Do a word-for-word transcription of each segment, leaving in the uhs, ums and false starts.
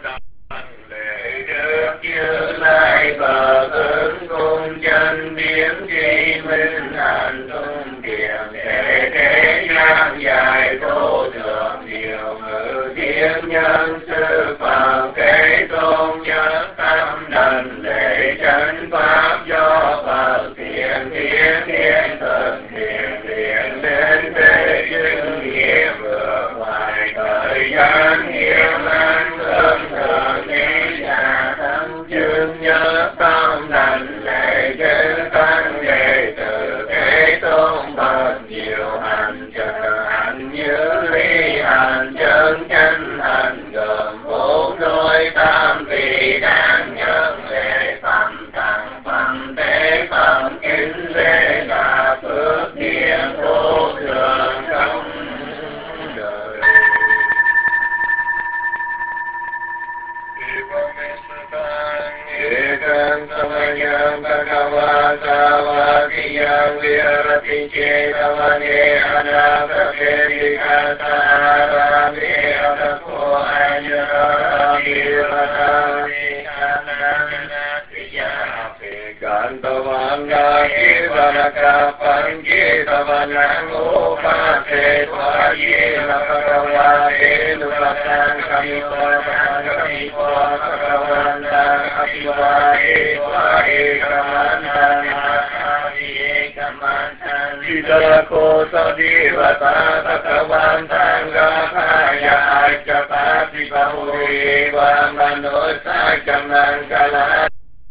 lệ đức Như Lai Phật ứng cung chân biến tri minh hạnh tung kiền thể thế gian dài vô thượng diệu ngự thiên nhân sư Phật kế tôn nhất tâm đảnh lễ chánh pháp do Phật thiện thiên thiên thần thiện thiện đến thế chứng nghiệm vượt ngoài thời gian hiểm an thượng thượng ý nhà thân chương nhất tâm đảnh lễ chánh tăng đệ tử kế tôn Phật diệu hành trợ hành như ly hành chân chánh hành gồm bốn đôi tam vị đáng nhân lễ phẩm tặng phẩm tế phẩm kính lễ là phước điển vô thượng trong đời. Ekam samayam bhagava savakiyam virati cetavane anapaketi kasarami atako anjari vatami ananatiyapi kantavanga kivanaka pankitavanang upase tvayena bhagavate nupatang kamipatang kamipatang Apivahe vahe kamantang Apivahe kamantang Vidako sadivata takavantang Gathaya acapati bahuri Vamanosa kamangala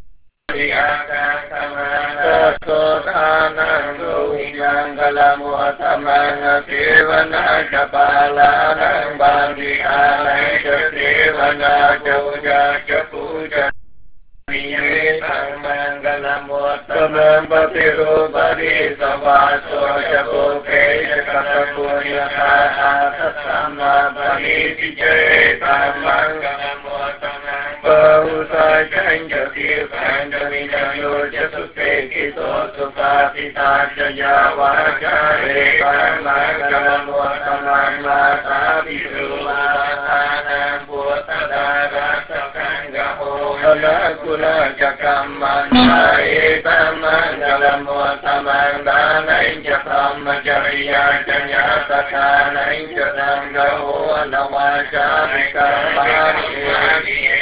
Yakakamana sotanang Duhinang kalamuatamang Sivana kapalanang Bandi alay Sivana Joja Japuja Niyetang mangalamuatamang Patirupadi Savaso Japuke Jakatapunya Kaasasama Paniti Jetang mangalamuatamang Bahusai Kanja Tirkanja Vinyo Jasute Kito Supatita Jaya Vakare Mangalamuatamang Mata Viruvatanang Bhutadara Sakangaho Halakula Jakamantai Tamangalamuatamang Danai Jakamajariya Janya Sakanai Jatangaho Alawajarikamani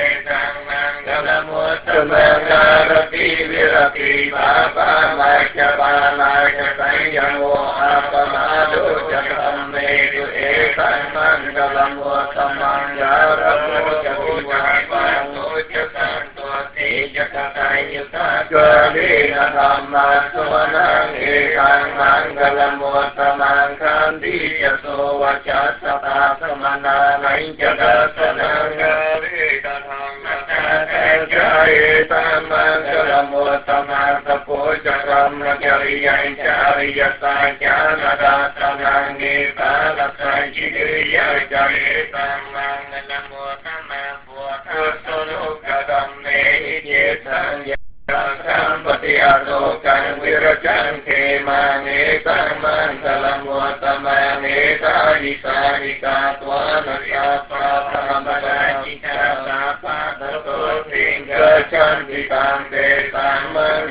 Mangalamuatamangarapi virati Bapa Majapalaya Sanyamu Apamadu Jakamedu Ekang Mangalamuatamangarapu Jakivapangu Jakantoti Jakatayuta Galina Dhamma Suvanang Ekang Mangalamuatamangkandi Yaso Vachasata Samananai Jagasanang Jaya Tamangalamuatamang Tapujaram Najariyan Chariyata Janadatanang Nipalasan Jigriya Jaya Tamangalamuatamang Puatasonukadam Nehijitang Sampati Adokan Virajan Kemang Ekang Mangalamuatamang Ekari Sarika Tuana Sapa Pambadajika Sapa Taputing Gacantikang Desang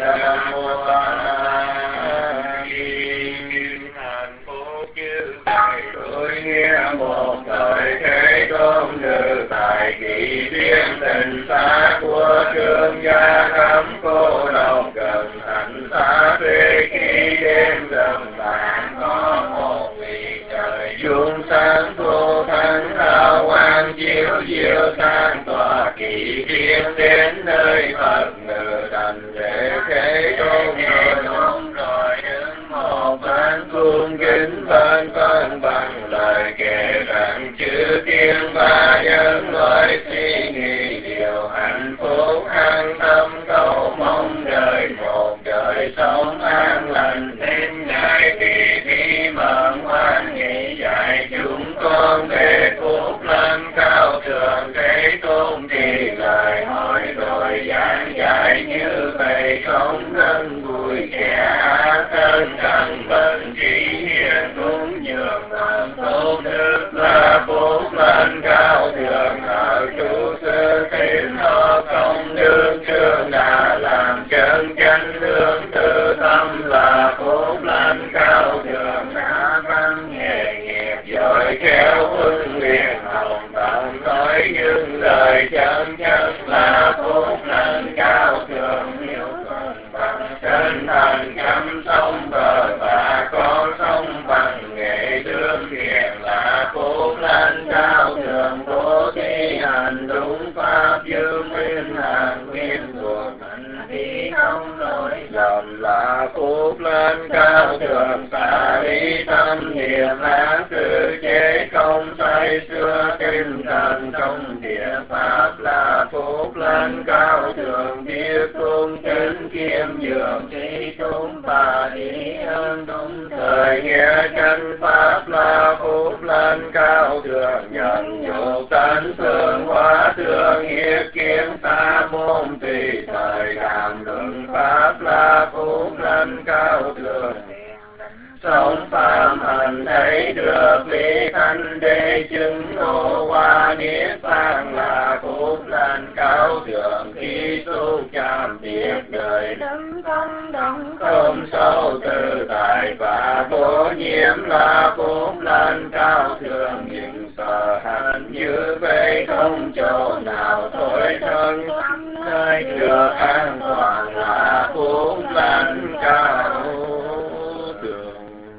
Mangalamuatamang Hàn Phúc Chư Đại Tôi nghe một thời thế công nữ tại kỳ thiên tình xa của trương gia cấm cô độc gần thành xa thuê khi đêm gần bạn có một vị trời dung sáng thu thắng hào quang chiếu diệu sang tòa kỳ thiên đến nơi Phật ngự thành để thế tôn rồi đúng rồi đứng một ban cung kính ban ban bằng lời kể rằng chư thiên ba nhân loại suy nghĩ điều hạnh phúc an tâm cầu mong đời một đời sống an lành nên ngày kỳ thi mận hoan nghị dạy chúng con về phúc lân cao thượng thế tôn thì lời hỏi rồi giảng giải như vậy không gần vui kẻ chứng đời chân chất là phúc lành cao thượng hiếu thuận bằng chân thành chăm sống bờ và con sống bằng nghệ đương thiện là phúc lành cao thượng bố thí hành đúng pháp dương nguyên hàng nguyên thuộc hành vi không lỗi lầm là phúc lành cao thượng xả lý tâm niệm ác cử chế không say xưa tinh thần trong địa pháp là phúc lành cao thượng biết cung kính kiêm nhường trí tốn và ý ơn đúng thời nghĩa chân pháp là phúc lành cao thượng nhận dục tấn phương hóa thương hiệp kiến xa môn tùy thời cảm luận pháp là phúc lành cao thượng sống phạm hành thấy được lý thanh đế chứng ngộ hoa niết bàn là phúc lành cao thượng khi tu chạm biệt đời đấng không động không sâu tự tại và vô nhiễm là phúc lành cao thượng những sở hành như vậy không chỗ nào thối thân nơi được an toàn là phúc lành cao thượng.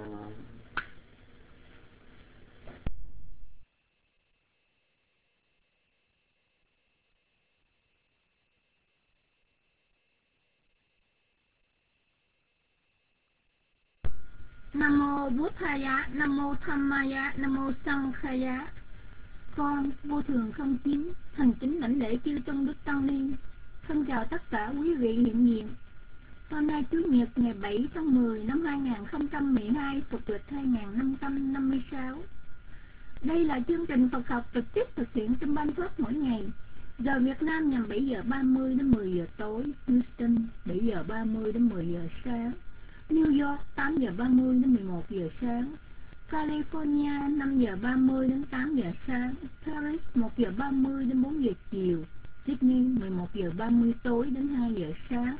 Nam mô Buddhaya, Nam mô Dhammaya, Nam mô Sanghaya. Con vô thường không chín thành kính lãnh lễ chư tôn đức tăng ni. Thân chào tất cả quý vị hiện diện. Hôm nay Chủ nhật ngày bảy tháng mười năm hai nghìn không trăm mười hai, Phật lịch hai nghìn năm trăm năm mươi sáu. Đây là chương trình Phật học trực tiếp thực hiện trong ban pháp mỗi ngày. Giờ Việt Nam nhằm bảy giờ ba mươi đến mười giờ tối, Houston bảy giờ ba mươi đến mười giờ sáng, New York tám giờ ba mươi đến mười một giờ sáng, California năm giờ ba mươi đến tám giờ sáng, Paris một giờ ba mươi đến bốn giờ chiều, Sydney mười một giờ ba mươi tối đến hai giờ sáng.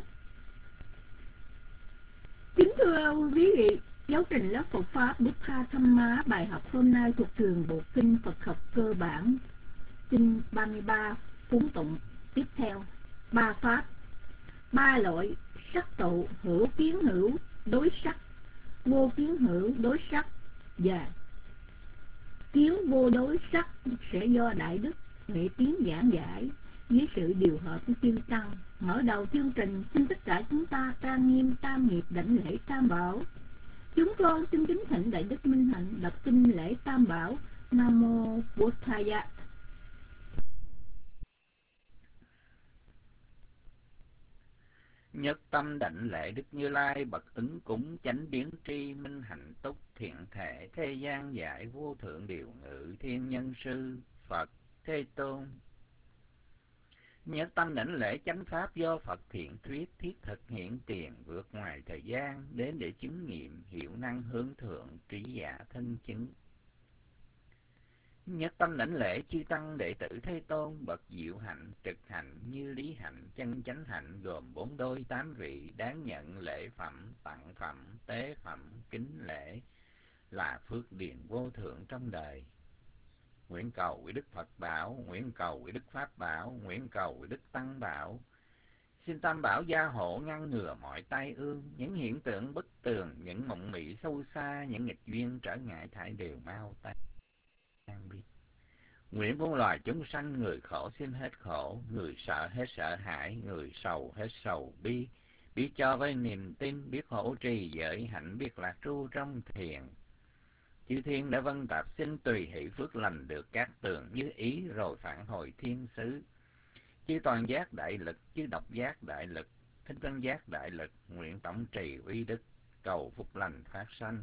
Kính thưa quý vị, giáo trình lớp Phật Pháp Buddha Dhamma bài học hôm nay thuộc trường bộ kinh Phật học cơ bản, kinh ba mươi ba, cuốn tụng tiếp theo. Ba pháp, ba loại sắc tụ, hữu kiến hữu đối sắc, vô kiến hữu đối sắc và kiến vô đối sắc sẽ do Đại Đức Huệ Tiến giảng giải với sự điều hợp của chư tăng. Mở đầu chương trình, xin tất cả chúng ta trang nghiêm tam nghiệp đảnh lễ Tam Bảo. Chúng con xin kính thỉnh Đại Đức Minh Hạnh đọc kinh lễ Tam Bảo. Nam mô Buddhaya. Nhất tâm đảnh lễ Đức Như Lai bậc ứng cúng chánh biến tri minh hạnh túc thiện thể thế gian giải vô thượng điều ngự thiên nhân sư Phật Thế Tôn. Nhất tâm đảnh lễ chánh pháp do Phật thiện thuyết thiết thực hiện tiền vượt ngoài thời gian đến để chứng nghiệm hiệu năng hướng thượng trí giả thân chứng. Nhất tâm đảnh lễ chư tăng đệ tử Thế Tôn bậc diệu hạnh trực hạnh như lý hạnh chân chánh hạnh gồm bốn đôi tám vị đáng nhận lễ phẩm tặng phẩm tế phẩm kính lễ là phước điền vô thượng trong đời. Nguyện cầu quý Đức Phật bảo, nguyện cầu quý Đức Pháp bảo, nguyện cầu quý Đức Tăng bảo. Xin Tam Bảo gia hộ ngăn ngừa mọi tai ương, những hiện tượng bất tường, những mộng mị sâu xa, những nghịch duyên trở ngại thải đều mau tan biến. Nguyện muôn loài chúng sanh, người khổ xin hết khổ, người sợ hết sợ hãi, người sầu hết sầu bi, biết cho với niềm tin, biết hỗ trì giới hạnh, biết lạc tru trong thiền. Chư thiên đã vân tạp xin tùy hỷ phước lành được các tường như ý rồi phản hồi thiên xứ. Chư toàn giác đại lực, chư độc giác đại lực, thích tân giác đại lực, nguyện tổng trì uy đức, cầu phúc lành phát sanh.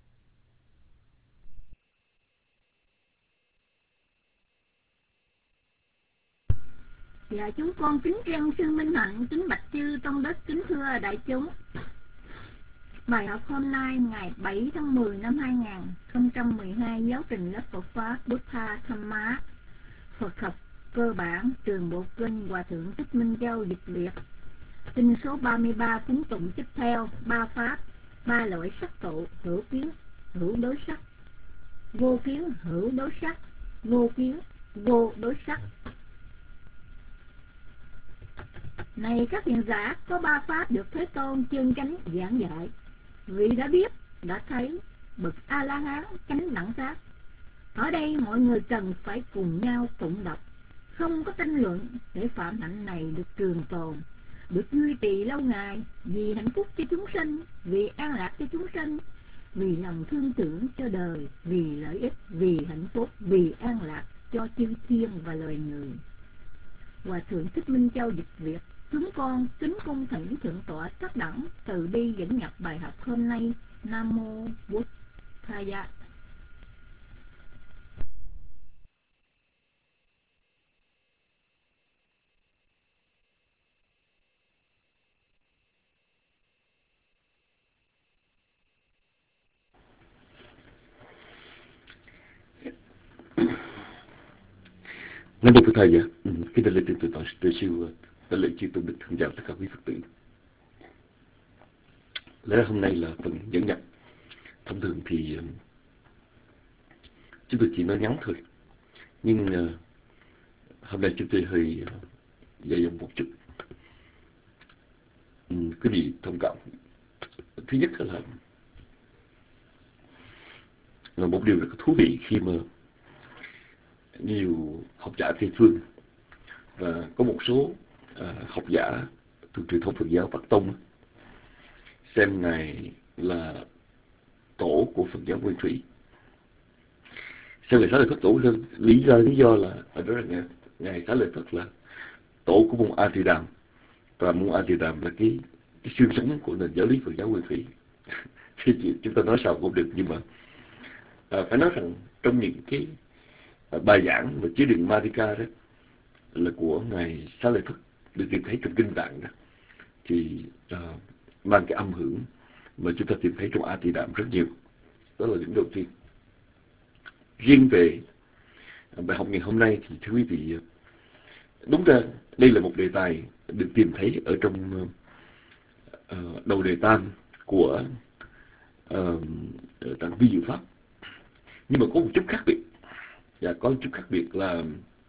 Dạ, chúng con kính dân sư Minh Hạnh, kính bạch chư tôn đức, kính thưa đại chúng. Bài học hôm nay ngày bảy tháng mười năm hai nghìn không trăm mười hai, giáo trình lớp Phật Pháp Buddha Dhamma Phật học cơ bản, trường bộ kinh Hòa thượng Thích Minh Châu dịch liệt. Kinh số ba mươi ba, cuốn tụng tiếp theo. Ba pháp, ba loại sắc tụ, hữu kiến hữu đối sắc, vô kiến hữu đối sắc, vô kiến vô đối sắc. Này các hiền giả, có ba pháp được Thế Tôn chân chánh giảng dạy. Vì đã biết, đã thấy, bậc A-la-hán chánh đẳng giác. Ở đây mọi người cần phải cùng nhau tụng đọc, không có tranh luận, để phạm hạnh này được trường tồn, được duy trì lâu ngày, vì hạnh phúc cho chúng sinh, vì an lạc cho chúng sinh, vì lòng thương tưởng cho đời, vì lợi ích, vì hạnh phúc, vì an lạc cho chư thiên và loài người. Hòa thượng Thích Minh Châu dịch Việt. Chúng con kính cung thỉnh thượng tọa Tất Đẳng từ bi dẫn nhập bài học hôm nay. Nam mô Bụt Thaya. Nam mô Bụt Thầy ạ. Kính đại lễ tiền tự tọa Tuệ Siêu, đại lễ chư tôn đức thân chào tất cả quý Phật tử. Lẽ ra hôm nay là phần dẫn nhập. Thông thường thì chúng tôi chỉ nói ngắn thôi, nhưng uh, hôm nay chúng tôi hơi uh, dày dòng một chút. Um, quý vị thông cảm. Thứ nhất là là một điều rất thú vị khi mà nhiều học giả Tây phương và có một số uh, học giả thuộc truyền thống Phật giáo Bắc Tông xem Ngài là tổ của Phật giáo Nguyên Thủy. Xem Ngài Xá Lợi Phất tổ hơn, lý do lý do là ở đó là Ngài, Ngài Xá Lợi Phất là tổ của môn A Di Đàm, và môn A Di Đàm là cái cái xương sống của nền giáo lý Phật giáo Nguyên Thủy. Thì chúng ta nói sao cũng được, nhưng mà uh, phải nói rằng trong những cái bài giảng mà chứa đựng Madhika đó là của Ngài Xá Lợi Phất được tìm thấy trong kinh Tạng đó, thì uh, mang cái âm hưởng mà chúng ta tìm thấy trong A Di Đàm rất nhiều. Đó là điểm đầu tiên. Riêng về bài học ngày hôm nay thì thưa quý vị, đúng ra đây là một đề tài được tìm thấy ở trong uh, đầu đề tam của uh, Tạng Vi Diệu Pháp, nhưng mà có một chút khác biệt. Và có một chút khác biệt là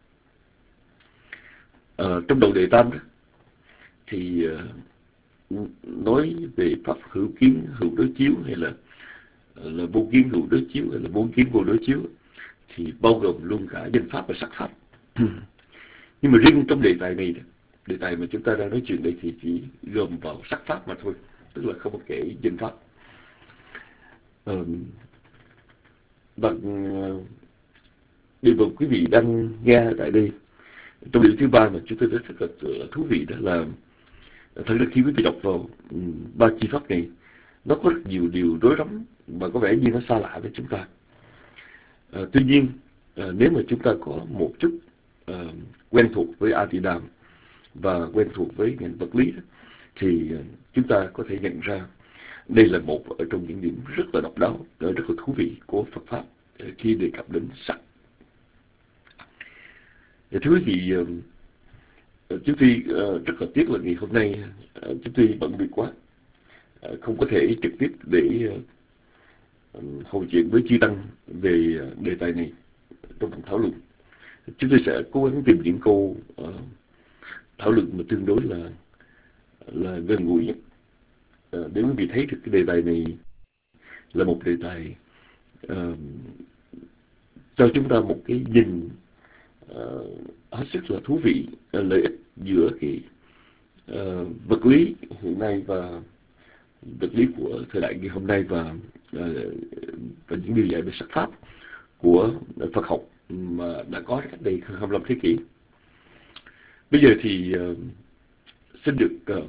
uh, trong đầu đề tam đó, thì uh, nói về pháp hữu kiến hữu đối chiếu, hay là uh, là vô kiến hữu đối chiếu, hay là vô kiến vô đối chiếu, thì bao gồm luôn cả danh pháp và sắc pháp. Nhưng mà riêng trong đề tài này, đề tài mà chúng ta đang nói chuyện đây, thì chỉ gồm vào sắc pháp mà thôi, tức là không có kể danh pháp. Uh, và uh, điều mà quý vị đang nghe tại đây, trong điều thứ ba mà chúng tôi rất là, là thú vị, đó là thật ra khi quý vị đọc vào um, ba chi pháp này, nó có rất nhiều điều rối rắm và có vẻ như nó xa lạ với chúng ta. À, tuy nhiên à, nếu mà chúng ta có một chút à, quen thuộc với A Di Đàm và quen thuộc với ngành vật lý đó, thì à, chúng ta có thể nhận ra đây là một ở trong những điểm rất là độc đáo, rất là thú vị của Phật pháp khi đề cập đến sắc. Thưa quý vị, chúng tôi rất là tiếc là ngày hôm nay chúng tôi bận việc quá, không có thể trực tiếp để hội chuyện với chư tăng về đề tài này trong phần thảo luận. Chúng tôi sẽ cố gắng tìm những câu thảo luận mà tương đối là là gần gũi nhất, để quý vị thấy được cái đề tài này là một đề tài uh, cho chúng ta một cái nhìn uh, hết sức là thú vị, uh, lợi ích giữa cái uh, vật lý hiện nay và vật lý của thời đại ngày hôm nay, và uh, và những điều dạy về sắc pháp của Phật học mà đã có cách đây hai mươi lăm thế kỷ. Bây giờ thì uh, xin được uh,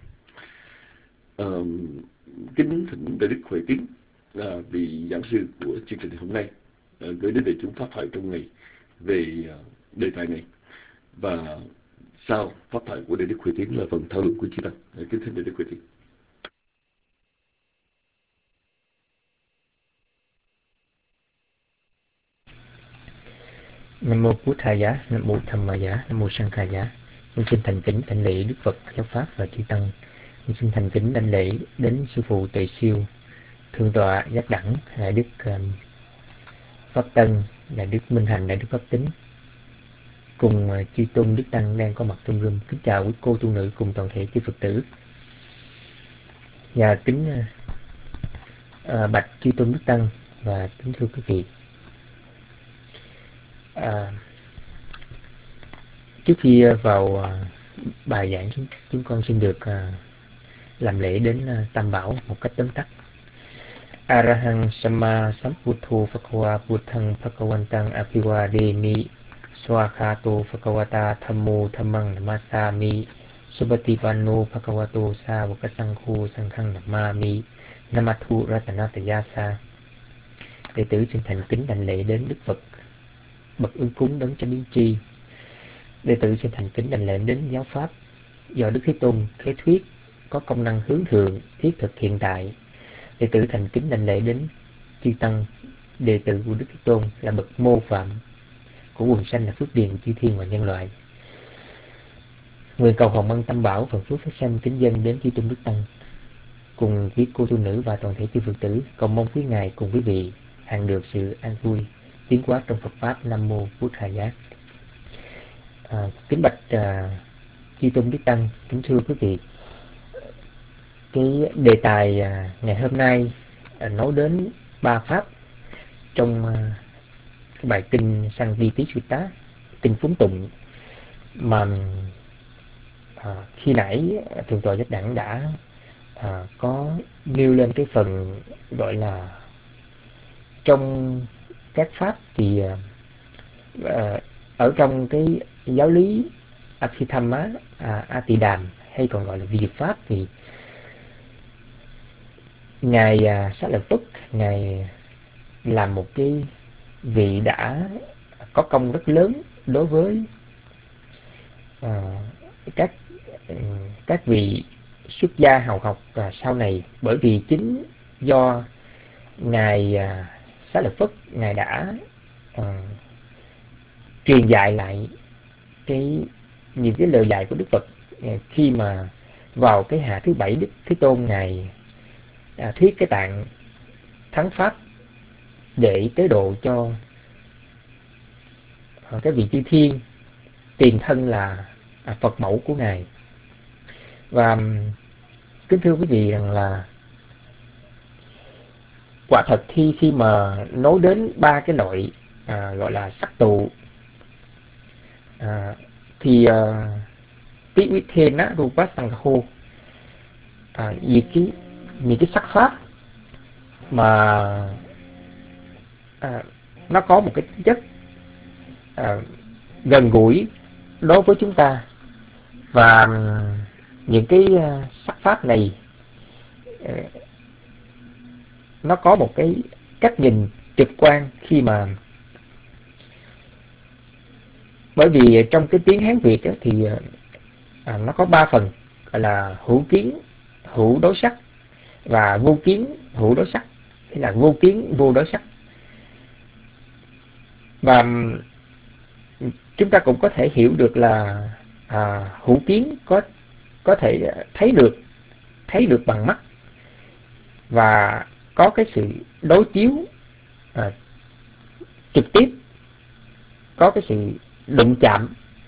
uh, kính thỉnh Đại Đức Huệ Tiến, uh, vị giảng sư của chương trình hôm nay, uh, gửi đến đại chúng pháp thoại trong ngày về uh, đề tài này, và sau pháp thoại của Đại Đức Huệ Tiến là phần thảo luận của chư tăng. Uh, kính thỉnh Đại Đức Huệ Tiến. Nam mô Bụt Thaya, Nam mô Tham Maya, Nam mô Sankhaya. Con xin thành kính đảnh lễ Đức Phật, giáo pháp và chư tăng. Con xin thành kính đảnh lễ đến sư phụ Tuệ Siêu, thượng tọa Giác Đẳng, đại đức um, Pháp Tân, đại đức Minh Hành, đại đức Pháp Tính, cùng chư tôn đức tăng đang có mặt trong room. Kính chào quý cô tu nữ cùng toàn thể chư Phật tử. Và kính à, bạch chư tôn đức tăng và kính thưa quý vị. À, trước khi vào à, bài giảng, chúng, chúng con xin được à, làm lễ đến à, Tam Bảo một cách tóm tắt. Arahang Sama Sambuddho Phakwa Buddhang Phakawantang Apiwademi Swakhato Phakawata Thammo Thammang Namasami Subatipanno Phakawato Savakasangkho Sanghang Namami Namathu Ratanatayasa. Đệ tử xin thành kính đảnh lễ đến Đức Phật bậc ưng cúng đấng chánh biến tri. Đệ tử xin thành kính đảnh lễ đến giáo pháp do Đức Thế Tôn khế thuyết, có công năng hướng thượng, thiết thực hiện tại. Đệ tử thành kính đảnh lễ đến chư tăng, đệ tử của Đức Thế Tôn là bậc mô phạm của quần sanh, là phước điền chư thiên và nhân loại. Nguyện cầu hồng ân Tam Bảo phần phước phát sanh kính dân đến chư tôn đức tăng cùng quý cô tu nữ và toàn thể chư Phật tử, cầu mong quý ngài cùng quý vị hằng được sự an vui tiến hóa trong Phật pháp. Nam mô Bụt Hà Giá. À, kính bạch à, chư tôn đức tăng, kính thưa quý vị, cái đề tài à, ngày hôm nay à, nói đến ba pháp trong à, cái bài kinh Sankirti Sutta, kinh phúng tụng mà à, khi nãy thượng tọa Giác Đẳng đã à, có nêu lên cái phần gọi là trong các pháp thì à, ở trong cái giáo lý Abhidhamma à, Atidam hay còn gọi là vi diệu pháp thì ngài à, Xá Lợi Phất, ngài làm một cái vị đã có công rất lớn đối với à, các các vị xuất gia hào học à, sau này, bởi vì chính do ngài à, Xá Lợi Phất, ngài đã à, truyền dạy lại cái những cái lời dạy của Đức Phật à, khi mà vào cái hạ thứ bảy, Đức Thế Tôn ngài à, thuyết cái tạng thắng pháp để tế độ cho à, cái vị chư thiên tiền thân là à, Phật mẫu của ngài. Và kính thưa quý vị rằng là quả thật khi khi mà nói đến ba cái loại à, gọi là sắc tụ à, thì tí quý thiên á rupa sangho à, vì cái những cái sắc pháp mà à, nó có một cái tính chất à, gần gũi đối với chúng ta, và những cái uh, sắc pháp này uh, nó có một cái cách nhìn trực quan, khi mà bởi vì trong cái tiếng Hán Việt ấy, thì uh, à, nó có ba phần, gọi là hữu kiến hữu đối sắc và vô kiến hữu đối sắc, hay là vô kiến vô đối sắc. Và chúng ta cũng có thể hiểu được là à, hữu kiến có có thể thấy được thấy được bằng mắt và có cái sự đối chiếu à, trực tiếp, có cái sự đụng chạm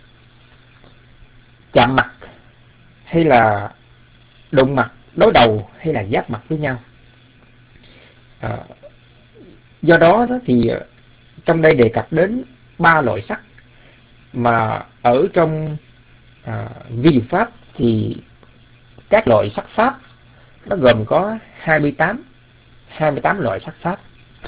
chạm mặt, hay là đụng mặt đối đầu, hay là giáp mặt với nhau. À, do đó, đó thì trong đây đề cập đến ba loại sắc, mà ở trong à, vi diệu pháp thì các loại sắc pháp nó gồm có hai mươi tám loại sắc pháp.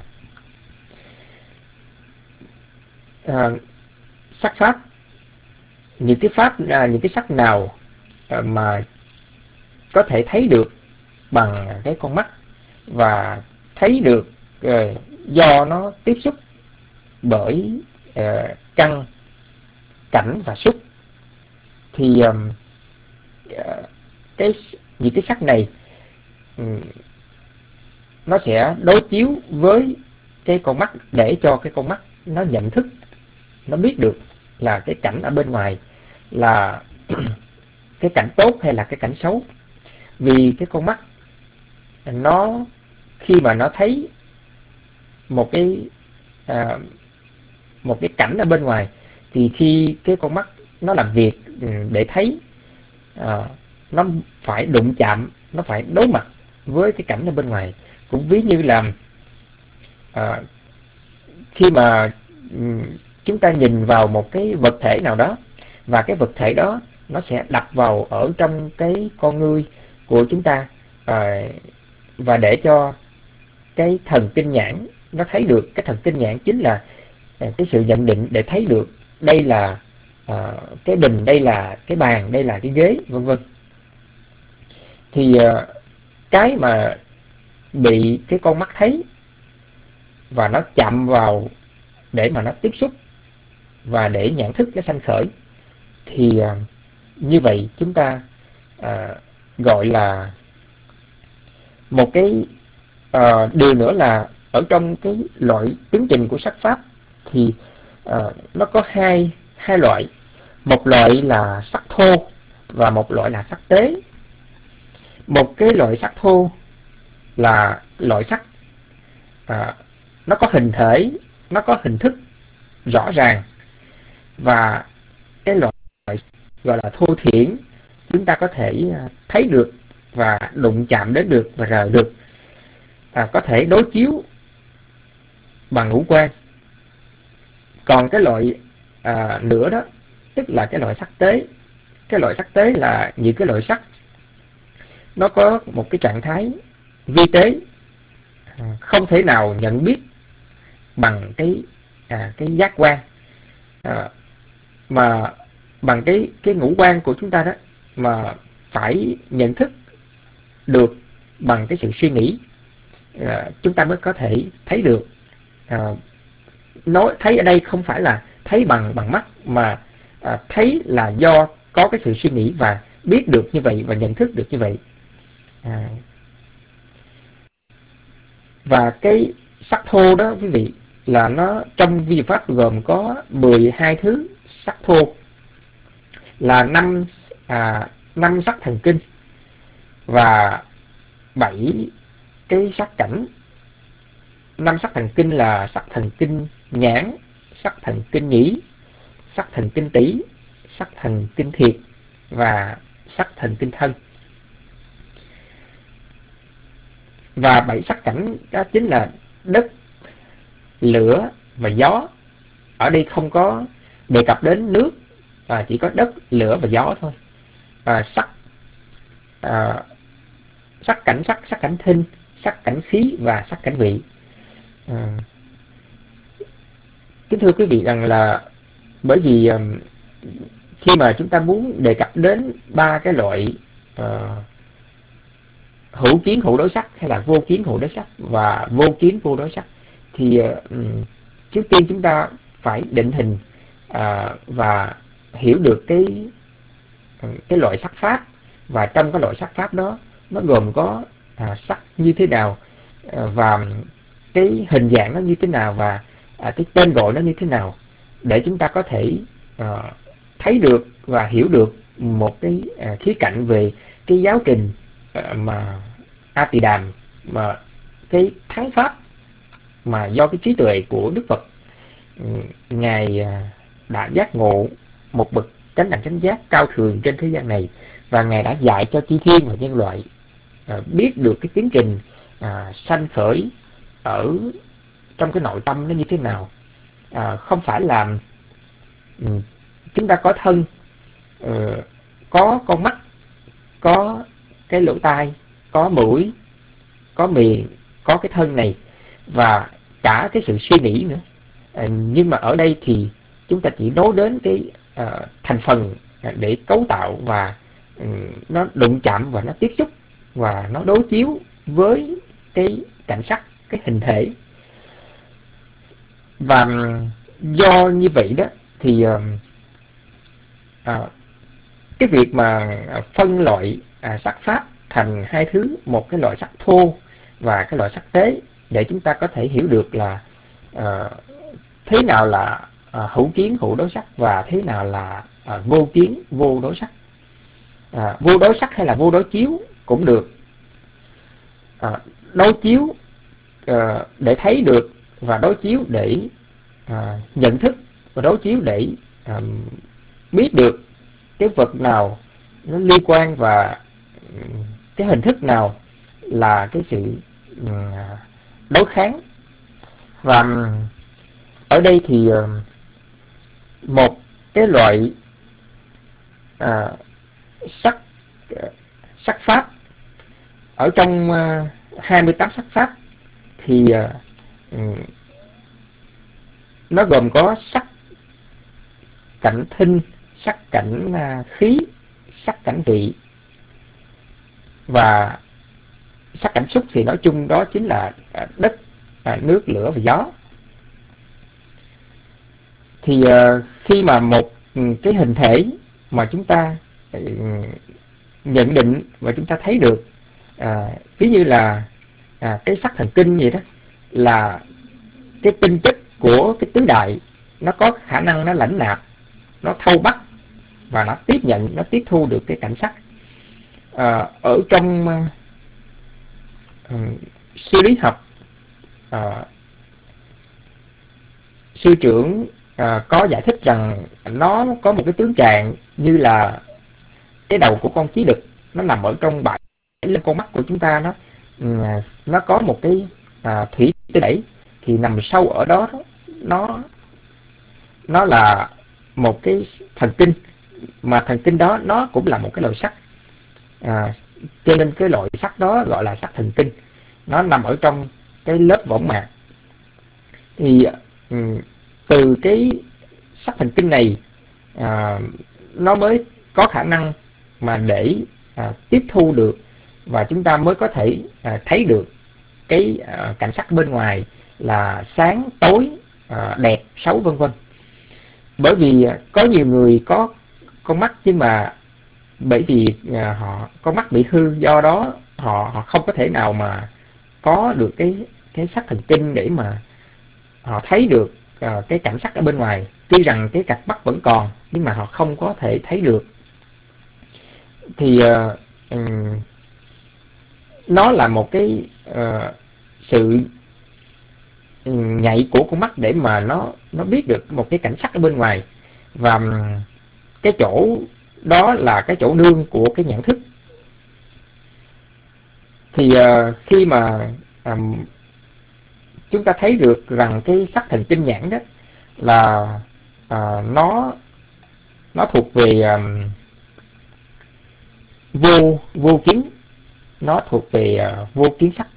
À, sắc pháp, những cái pháp à, những cái sắc nào à, mà có thể thấy được bằng cái con mắt và thấy được à, do nó tiếp xúc bởi à, căn, cảnh và xúc, thì um, cái những cái sắc này um, nó sẽ đối chiếu với cái con mắt để cho cái con mắt nó nhận thức, nó biết được là cái cảnh ở bên ngoài là cái cảnh tốt hay là cái cảnh xấu. Vì cái con mắt nó khi mà nó thấy một cái à, một cái cảnh ở bên ngoài thì khi cái con mắt nó làm việc để thấy, à, nó phải đụng chạm, nó phải đối mặt với cái cảnh ở bên ngoài. Cũng ví như là à, khi mà um, chúng ta nhìn vào một cái vật thể nào đó, và cái vật thể đó nó sẽ đập vào ở trong cái con ngươi của chúng ta, à, và để cho cái thần kinh nhãn nó thấy được. Cái thần kinh nhãn chính là à, cái sự nhận định để thấy được đây là à, cái bình, đây là cái bàn, đây là cái ghế, vân vân. Thì à, cái mà bị cái con mắt thấy và nó chạm vào để mà nó tiếp xúc và để nhãn thức nó sanh khởi, thì à, như vậy chúng ta à, gọi là một cái à, điều nữa là ở trong cái loại tiến trình của sắc pháp thì à, nó có hai hai loại. Một loại là sắc thô và một loại là sắc tế. Một cái loại sắc thô là loại sắc à, nó có hình thể, nó có hình thức rõ ràng, và cái loại gọi là thô thiển chúng ta có thể thấy được và đụng chạm đến được và rờ được, à, có thể đối chiếu bằng ngũ quan. Còn cái loại à, nữa đó tức là cái loại sắc tế. Cái loại sắc tế là những cái loại sắc nó có một cái trạng thái vi tế, à, không thể nào nhận biết bằng cái à, cái giác quan, à, mà bằng cái cái ngũ quan của chúng ta đó, mà phải nhận thức được bằng cái sự suy nghĩ, à, chúng ta mới có thể thấy được. À, nói thấy ở đây không phải là thấy bằng bằng mắt, mà à, thấy là do có cái sự suy nghĩ và biết được như vậy và nhận thức được như vậy. À, và cái sắc thô đó quý vị, là nó trong vi pháp gồm có mười hai thứ sắc thô, là năm à, năm sắc thần kinh và bảy cái sắc cảnh. Năm sắc thần kinh là sắc thần kinh nhãn, sắc thần kinh nhĩ, sắc thần kinh tý, sắc thần kinh thiệt và sắc thần kinh thân. Và bảy sắc cảnh đó chính là đất, lửa và gió. Ở đây không có đề cập đến nước, à, chỉ có đất, lửa và gió thôi. À, sắc à, sắc cảnh sắc, sắc cảnh thinh, sắc cảnh khí và sắc cảnh vị. À, kính thưa quý vị rằng là bởi vì um, khi mà chúng ta muốn đề cập đến ba cái loại uh, hữu kiến hữu đối sắc, hay là vô kiến hữu đối sắc và vô kiến vô đối sắc, thì uh, trước tiên chúng ta phải định hình uh, và hiểu được cái cái loại sắc pháp, và trong cái loại sắc pháp đó nó gồm có uh, sắc như thế nào, uh, và cái hình dạng nó như thế nào, và uh, cái tên gọi nó như thế nào, để chúng ta có thể uh, thấy được và hiểu được một cái uh, khía cạnh về cái giáo trình uh, mà A Tỳ Đàm, mà cái thắng pháp mà do cái trí tuệ của Đức Phật, Ngài đã giác ngộ một bậc chánh đẳng chánh giác cao thường trên thế gian này, và Ngài đã dạy cho chư thiên và nhân loại à, biết được cái tiến trình à, sanh khởi ở trong cái nội tâm nó như thế nào. À, không phải là um, chúng ta có thân, uh, có con mắt, có cái lỗ tai, có mũi, có miệng, có cái thân này và cả cái sự suy nghĩ nữa. À, nhưng mà ở đây thì chúng ta chỉ nói đến cái uh, thành phần để cấu tạo, và um, nó đụng chạm và nó tiếp xúc và nó đối chiếu với cái cảnh sắc, cái hình thể. Và do như vậy đó thì uh, uh, cái việc mà phân loại uh, sắc pháp thành hai thứ, một cái loại sắc thô và cái loại sắc tế, để chúng ta có thể hiểu được là uh, thế nào là uh, hữu kiến hữu đối sắc và thế nào là uh, vô kiến vô đối sắc. Uh, vô đối sắc hay là vô đối chiếu cũng được. Uh, đối chiếu uh, để thấy được, và đối chiếu để uh, nhận thức, và đối chiếu để à, biết được cái vật nào nó liên quan và cái hình thức nào là cái sự à, đối kháng. Và ở đây thì à, một cái loại à, sắc sắc pháp ở trong à, hai mươi tám sắc pháp thì à, nó gồm có sắc cảnh thinh, sắc cảnh à, khí, sắc cảnh vị và sắc cảnh xúc. Thì nói chung đó chính là à, đất, à, nước, lửa và gió. Thì à, khi mà một cái hình thể mà chúng ta ừ, nhận định và chúng ta thấy được, à, ví như là à, cái sắc thần kinh vậy đó, là cái tinh chất của cái tứ đại, nó có khả năng nó lãnh nạp, nó thâu bắt và nó tiếp nhận, nó tiếp thu được cái cảnh sắc. À, ở trong uh, sư lý học, uh, sư trưởng uh, có giải thích rằng nó có một cái tướng trạng như là cái đầu của con chí đực, nó nằm ở trong bảy lên con mắt của chúng ta. Nó uh, nó có một cái uh, thủy tinh đẩy thì nằm sâu ở đó. Nó nó là một cái thần kinh, mà thần kinh đó nó cũng là một cái loại sắc, à, cho nên cái loại sắc đó gọi là sắc thần kinh. Nó nằm ở trong cái lớp võng mạc. Thì um, từ cái sắc thần kinh này à, nó mới có khả năng mà để à, tiếp thu được, và chúng ta mới có thể à, thấy được cái à, cảnh sắc bên ngoài là sáng, tối, à, đẹp, xấu, vân vân. Bởi vì có nhiều người có con mắt, nhưng mà bởi vì à, họ con mắt bị hư, do đó họ họ không có thể nào mà có được cái cái sắc thần kinh để mà họ thấy được à, cái cảnh sắc ở bên ngoài. Tuy rằng cái cặp mắt vẫn còn, nhưng mà họ không có thể thấy được. Thì à, um, nó là một cái à, sự nhạy của con mắt để mà nó nó biết được một cái cảnh sắc ở bên ngoài, và cái chỗ đó là cái chỗ nương của cái nhãn thức. Thì uh, khi mà um, chúng ta thấy được rằng cái sắc thần kinh nhãn đó là uh, nó nó thuộc về um, vô vô kiến, nó thuộc về uh, vô kiến sắc.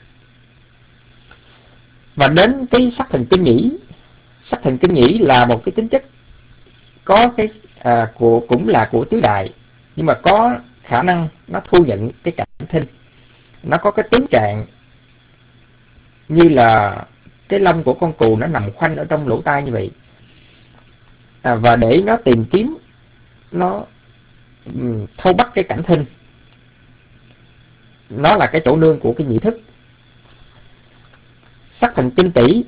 Và đến cái sắc thần kinh nhĩ, sắc thần kinh nhĩ là một cái tính chất có cái à, của cũng là của tứ đại, nhưng mà có khả năng nó thu nhận cái cảnh thinh. Nó có cái tướng trạng như là cái lông của con cừu nó nằm khoanh ở trong lỗ tai như vậy. À, và để nó tìm kiếm, nó um, thâu bắt cái cảnh thinh, nó là cái chỗ nương của cái nhị thức. Sắc thần kinh tỷ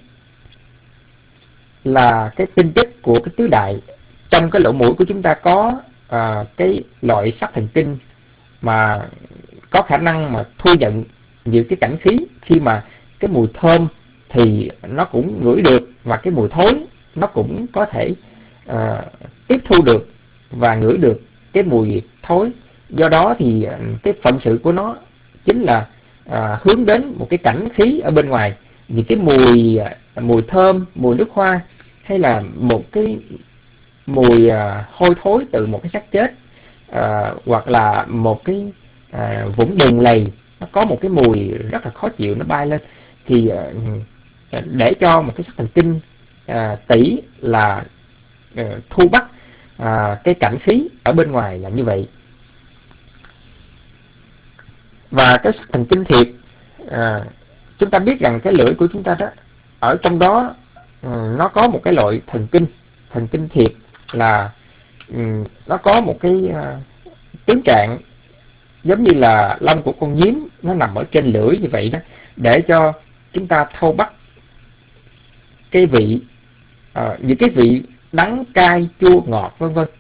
là cái tinh chất của cái tứ đại. Trong cái lỗ mũi của chúng ta có à, cái loại sắc thần kinh mà có khả năng mà thu nhận nhiều cái cảnh khí. Khi mà cái mùi thơm thì nó cũng ngửi được, và cái mùi thối nó cũng có thể à, tiếp thu được và ngửi được cái mùi thối. Do đó thì cái phận sự của nó chính là à, hướng đến một cái cảnh khí ở bên ngoài. Những cái mùi mùi thơm, mùi nước hoa, hay là một cái mùi à, hôi thối từ một cái xác chết, à, hoặc là một cái à, vũng bùn lầy, nó có một cái mùi rất là khó chịu, nó bay lên, thì à, để cho một cái sắc thần kinh à, tỷ là à, thu bắt à, cái cảnh khí ở bên ngoài là như vậy. Và cái sắc thần kinh thiệt, à, chúng ta biết rằng cái lưỡi của chúng ta đó, ở trong đó um, nó có một cái loại thần kinh, thần kinh thiệt là um, nó có một cái uh, tướng trạng giống như là lông của con nhím, nó nằm ở trên lưỡi như vậy đó, để cho chúng ta thâu bắt cái vị, uh, những cái vị đắng, cay, chua, ngọt, vân vân.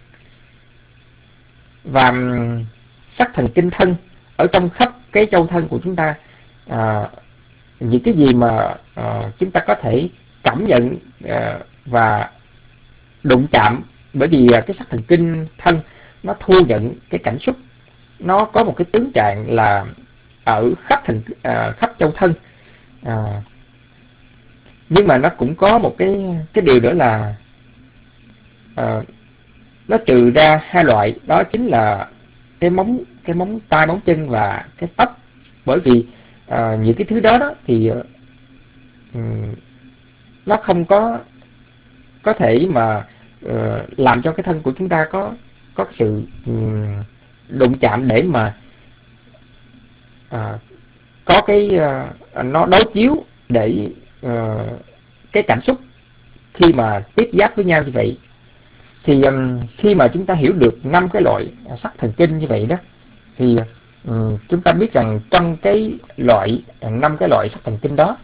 Và um, sắc thần kinh thân ở trong khắp cái châu thân của chúng ta, uh, những cái gì mà uh, chúng ta có thể cảm nhận uh, và đụng chạm bởi vì cái sắc thần kinh thân nó thu nhận cái cảm xúc, nó có một cái tướng trạng là ở khắp thần à, khắp trong thân. À, nhưng mà nó cũng có một cái cái điều nữa là à, nó trừ ra hai loại, đó chính là cái móng cái móng tay, móng chân và cái tóc. Bởi vì à, những cái thứ đó đó thì um, nó không có có thể mà uh, làm cho cái thân của chúng ta có có sự um, đụng chạm để mà uh, có cái uh, nó đối chiếu để uh, cái cảm xúc khi mà tiếp giáp với nhau như vậy. Thì um, khi mà chúng ta hiểu được năm cái loại sắc thần kinh như vậy đó, thì um, chúng ta biết rằng trong cái loại năm cái loại sắc thần kinh đó,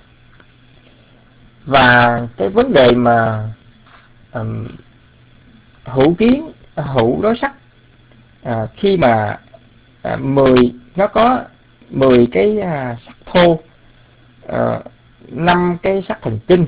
và cái vấn đề mà um, hữu kiến hữu đối sắc, à, khi mà à, mười nó có mười cái à, sắc thô, à, năm cái sắc thần kinh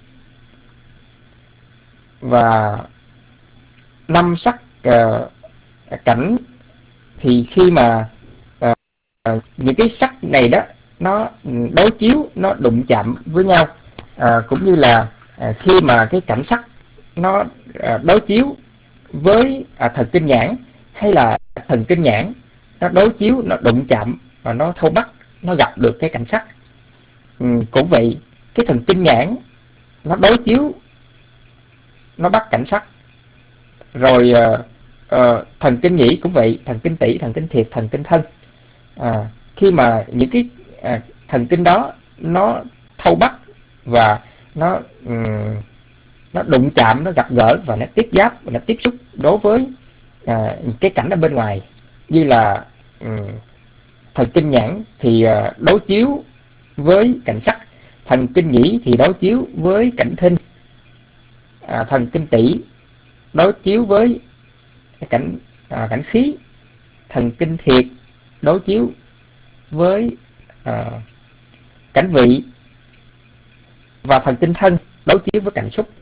và năm sắc uh, cảnh, thì khi mà uh, uh, những cái sắc này đó nó đối chiếu, nó đụng chạm với nhau, uh, cũng như là uh, khi mà cái cảnh sắc nó uh, đối chiếu với uh, thần kinh nhãn, hay là thần kinh nhãn nó đối chiếu, nó đụng chạm và nó thâu bắt, nó gặp được cái cảnh sắc. Um, cũng vậy, cái thần kinh nhãn nó đối chiếu, nó bắt cảnh sắc. Rồi uh, uh, thần kinh nhĩ cũng vậy, thần kinh tỵ, thần kinh thiệt, thần kinh thân. À, khi mà những cái uh, thần kinh đó nó thâu bắt và nó um, nó đụng chạm, nó gặp gỡ và nó tiếp giáp và nó tiếp xúc đối với uh, cái cảnh ở bên ngoài, như là um, thần kinh nhãn thì uh, đối chiếu với cảnh sắc, thần kinh nhĩ thì đối chiếu với cảnh thinh, à, thần kinh tỵ đối chiếu với cảnh à, cảnh khí, thần kinh thiệt đối chiếu với à, cảnh vị, và thần kinh thân đối chiếu với cảm xúc.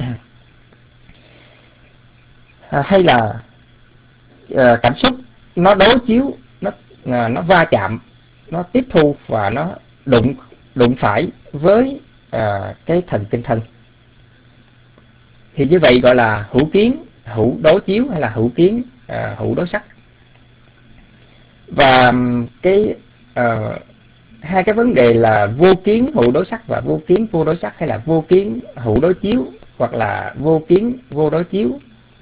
À, hay là à, cảm xúc nó đối chiếu, nó à, nó va chạm, nó tiếp thu và nó đụng đụng phải với à, cái thần kinh thân. Thì như vậy gọi là hữu kiến hữu đối chiếu, hay là hữu kiến à, hữu đối sắc. Và cái à, hai cái vấn đề là vô kiến hữu đối sắc và vô kiến vô đối sắc, hay là vô kiến hữu đối chiếu hoặc là vô kiến vô đối chiếu,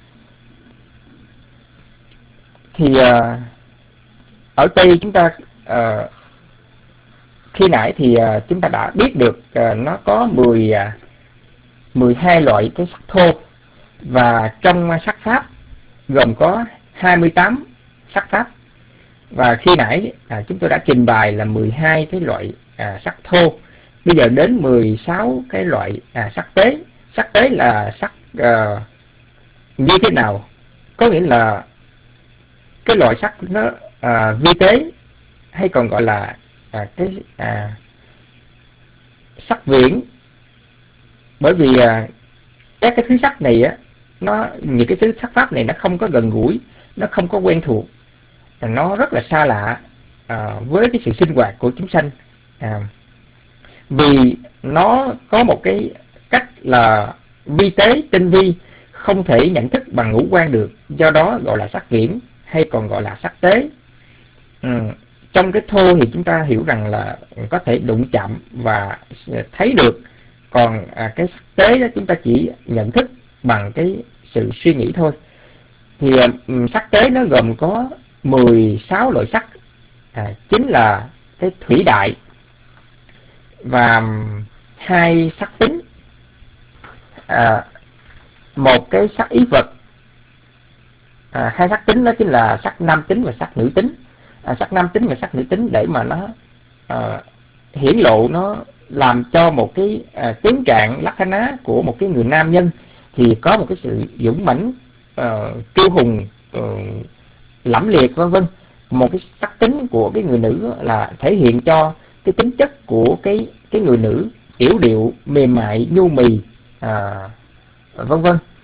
thì à, ở đây chúng ta à, khi nãy thì à, chúng ta đã biết được à, nó có mười à, mười hai loại cái sắc thô, và trong sắc pháp gồm có hai mươi tám sắc pháp. Và khi nãy à, chúng tôi đã trình bày là mười hai cái loại à, sắc thô. Bây giờ đến mười sáu cái loại à, sắc tế. Sắc tế là sắc à, như thế nào? Có nghĩa là cái loại sắc nó à, vi tế, hay còn gọi là à, cái à, sắc viễn. Bởi vì à, các cái thứ sắc này á, nó những cái thứ sắc pháp này nó không có gần gũi, nó không có quen thuộc, nó rất là xa lạ à, với cái sự sinh hoạt của chúng sanh. À, vì nó có một cái cách là vi tế, tinh vi, không thể nhận thức bằng ngũ quan được, do đó gọi là sắc viễn, hay còn gọi là sắc tế. Ừ, trong cái thô thì chúng ta hiểu rằng là có thể đụng chạm và thấy được, còn à, cái sắc tế đó chúng ta chỉ nhận thức bằng cái sự suy nghĩ thôi. Thì à, sắc tế nó gồm có mười sáu loại sắc, à, chính là cái thủy đại và hai sắc tính, à, một cái sắc ý vật. À, hai sắc tính đó chính là sắc nam tính và sắc nữ tính. À, sắc nam tính và sắc nữ tính để mà nó à, hiển lộ, nó làm cho một cái à, tướng trạng lắc ná của một cái người nam nhân thì có một cái sự dũng mãnh, uh, kiêu hùng, uh, lẫm liệt, vân vân. Một cái sắc tính của cái người nữ là thể hiện cho cái tính chất của cái cái người nữ, yểu điệu, mềm mại, nhu mì, à, vân vân.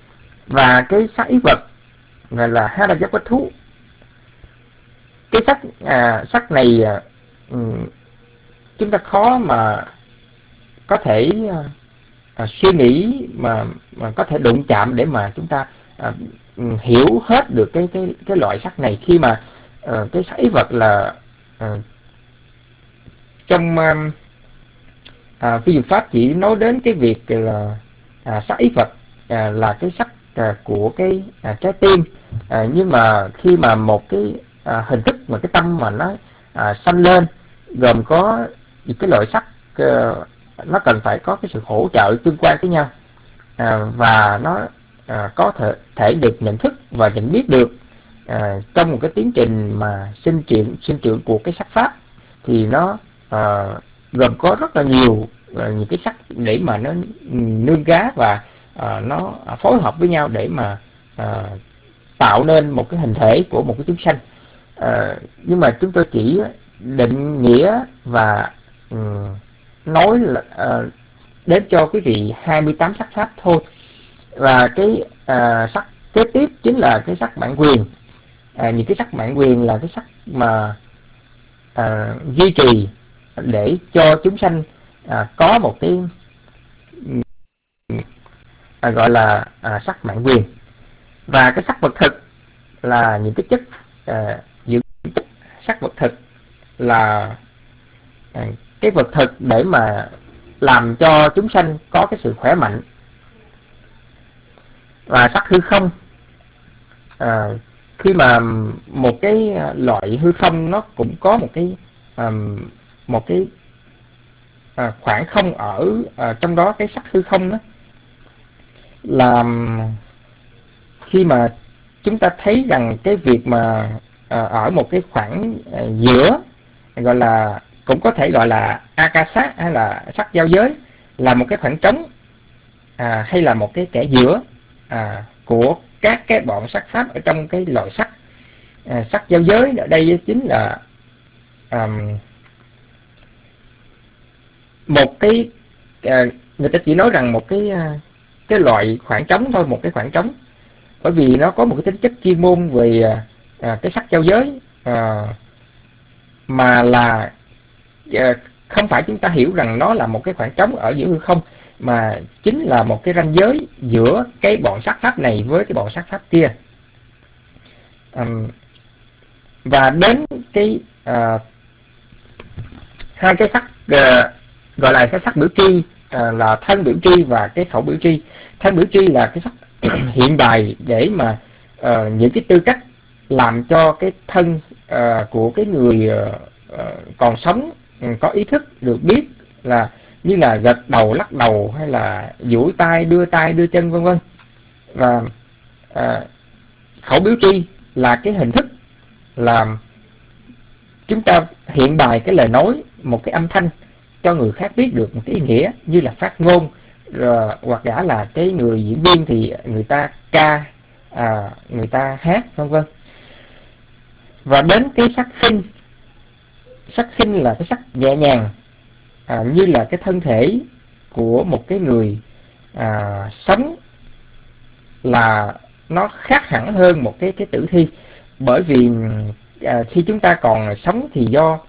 Và cái sắc ý vật gọi là Harajavattu, cái sắc à, sắc này à, chúng ta khó mà có thể à, suy nghĩ mà mà có thể đụng chạm để mà chúng ta à, hiểu hết được cái cái cái loại sắc này, khi mà à, cái sắc ý vật là à, trong à, à, phi dược pháp chỉ nói đến cái việc là à, sắc ý vật à, là cái sắc à, của cái à, trái tim, à, nhưng mà khi mà một cái à, hình thức mà cái tâm mà nó à, sanh lên gồm có cái loại sắc à, nó cần phải có cái sự hỗ trợ tương quan với nhau, à, và nó à, có thể, thể được nhận thức và nhận biết được à, trong một cái tiến trình mà sinh trưởng sinh trưởng của cái sắc pháp, thì nó à, gồm có rất là nhiều à, những cái sắc để mà nó nương gá và à, nó phối hợp với nhau để mà à, tạo nên một cái hình thể của một cái chúng sanh. À, nhưng mà chúng tôi chỉ định nghĩa và um, nói là, uh, đến cho quý vị hai mươi tám sắc pháp thôi. Và cái uh, sắc kế tiếp chính là cái sắc bản quyền. À, những cái sắc bản quyền là cái sắc mà uh, duy trì để cho chúng sanh uh, có một cái uh, gọi là uh, sắc bản quyền. Và cái sắc vật thực là những cái chất uh, dưỡng chất. Sắc vật thực là uh, cái vật thực để mà làm cho chúng sanh có cái sự khỏe mạnh. Và sắc hư không, à, khi mà một cái loại hư không nó cũng có một cái à, một cái à, khoảng không ở à, trong đó. Cái sắc hư không đó là khi mà chúng ta thấy rằng cái việc mà à, ở một cái khoảng à, giữa, gọi là cũng có thể gọi là akasa hay là sắc giao giới, là một cái khoảng trống à, hay là một cái kẽ giữa à, của các cái bọn sắc pháp ở trong cái loại sắc. À, sắc giao giới ở đây chính là um, một cái à, người ta chỉ nói rằng một cái cái loại khoảng trống thôi, một cái khoảng trống, bởi vì nó có một cái tính chất chuyên môn về à, cái sắc giao giới, à, mà là à, không phải chúng ta hiểu rằng nó là một cái khoảng trống ở giữa hư không, mà chính là một cái ranh giới giữa cái bọn sắc pháp này với cái bọn sắc pháp kia. Um, và đến cái uh, hai cái sắc uh, gọi là cái sắc biểu tri, uh, là thân biểu tri và cái khẩu biểu tri. Thân biểu tri là cái sắc hiện bày để mà uh, những cái tư cách làm cho cái thân uh, của cái người uh, uh, còn sống uh, có ý thức được biết, là như là gật đầu, lắc đầu, hay là duỗi tay, đưa tay, đưa chân, vân vân. Và à, khẩu biểu tri là cái hình thức làm chúng ta hiện bày cái lời nói, một cái âm thanh cho người khác biết được một cái ý nghĩa, như là phát ngôn, rồi, hoặc giả là cái người diễn viên thì người ta ca, à, người ta hát, vân vân. Và đến cái sắc khinh. Sắc khinh là cái sắc nhẹ nhàng, à, như là cái thân thể của một cái người à, sống, là nó khác hẳn hơn một cái cái tử thi. Bởi vì à, khi chúng ta còn sống thì do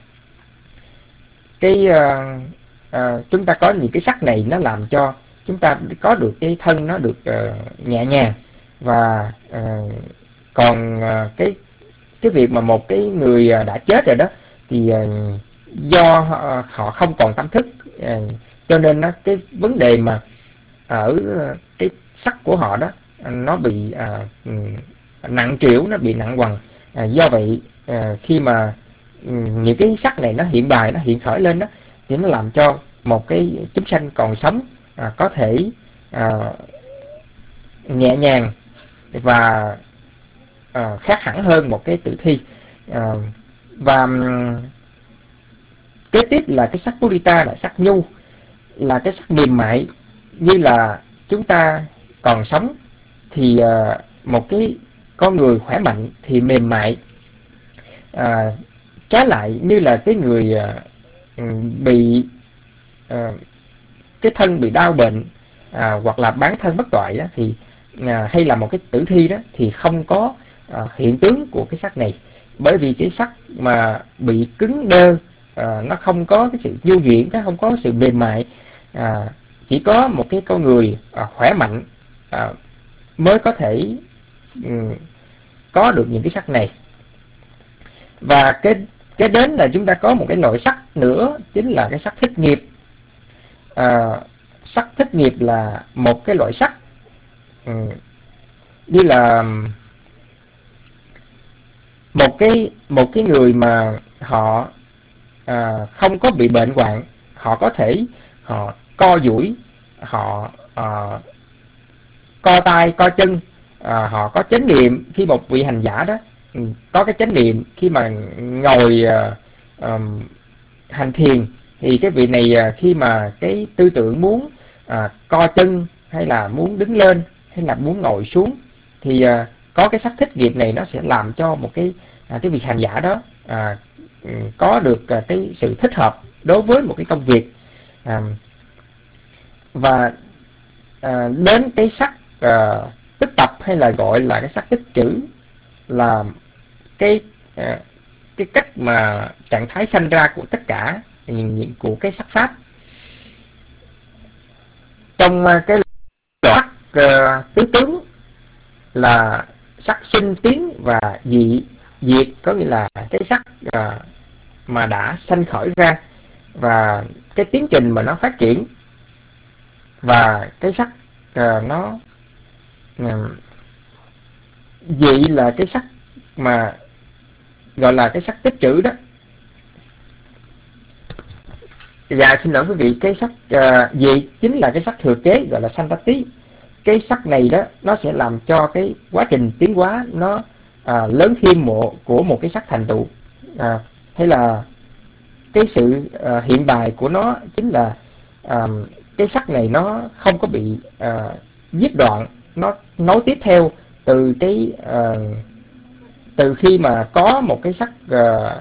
cái à, à, chúng ta có những cái sắc này, nó làm cho chúng ta có được cái thân nó được à, nhẹ nhàng. Và à, còn à, cái cái việc mà một cái người đã chết rồi đó, thì à, do họ, họ không còn tâm thức, à, cho nên nó cái vấn đề mà ở cái sắc của họ đó nó bị à, nặng trĩu, nó bị nặng quằn. À, do vậy à, khi mà những cái sắc này nó hiện bài, nó hiện khởi lên đó, thì nó làm cho một cái chúng sanh còn sống à, có thể à, nhẹ nhàng và à, khác hẳn hơn một cái tử thi. À, và kế tiếp là cái sắc Purita, là sắc nhu, là cái sắc mềm mại. Như là chúng ta còn sống thì uh, một cái con người khỏe mạnh thì mềm mại, uh, trái lại như là cái người uh, bị uh, cái thân bị đau bệnh, uh, hoặc là bán thân bất toại đó, thì à, hay là một cái tử thi đó thì không có à, hiện tướng của cái sắt này, bởi vì cái sắt mà bị cứng đơ, à, nó không có cái sự nhu nhuyễn, nó không có sự mềm mại, à, chỉ có một cái con người à, khỏe mạnh à, mới có thể um, có được những cái sắt này. Và cái cái đến là chúng ta có một cái loại sắt nữa, chính là cái sắt thích nghiệp. à, Sắt thích nghiệp là một cái loại sắt um, như là một cái một cái người mà họ à, không có bị bệnh hoạn, họ có thể họ co duỗi, họ à, co tay co chân, à, họ có chánh niệm. Khi một vị hành giả đó có cái chánh niệm khi mà ngồi à, à, hành thiền, thì cái vị này à, khi mà cái tư tưởng muốn à, co chân hay là muốn đứng lên hay là muốn ngồi xuống, thì à, có cái sắc thích nghiệp này, nó sẽ làm cho một cái à, cái vị hành giả đó à, có được à, cái sự thích hợp đối với một cái công việc. à, và à, đến cái sắc à, tích tập, hay là gọi là cái sắc tích trữ, là cái à, cái cách mà trạng thái sanh ra của tất cả những của cái sắc pháp. Trong à, cái loại sắc à, tứ tướng là sắc sinh tiến và dị diệt, có nghĩa là cái sắc à, mà đã sanh khởi ra và cái tiến trình mà nó phát triển, và cái sắc à, nó à, dị là cái sắc mà gọi là cái sắc tích trữ đó. Dạ xin lỗi quý vị, cái sắc uh, dị chính là cái sắc thừa kế, gọi là santati. Cái sắc này đó nó sẽ làm cho cái quá trình tiến hóa nó à, lớn thêm một của một cái sắc thành tựu, à, hay là cái sự à, hiện bài của nó chính là à, cái sắc này nó không có bị à, giết đoạn, nó nối tiếp theo từ cái à, từ khi mà có một cái sắc à,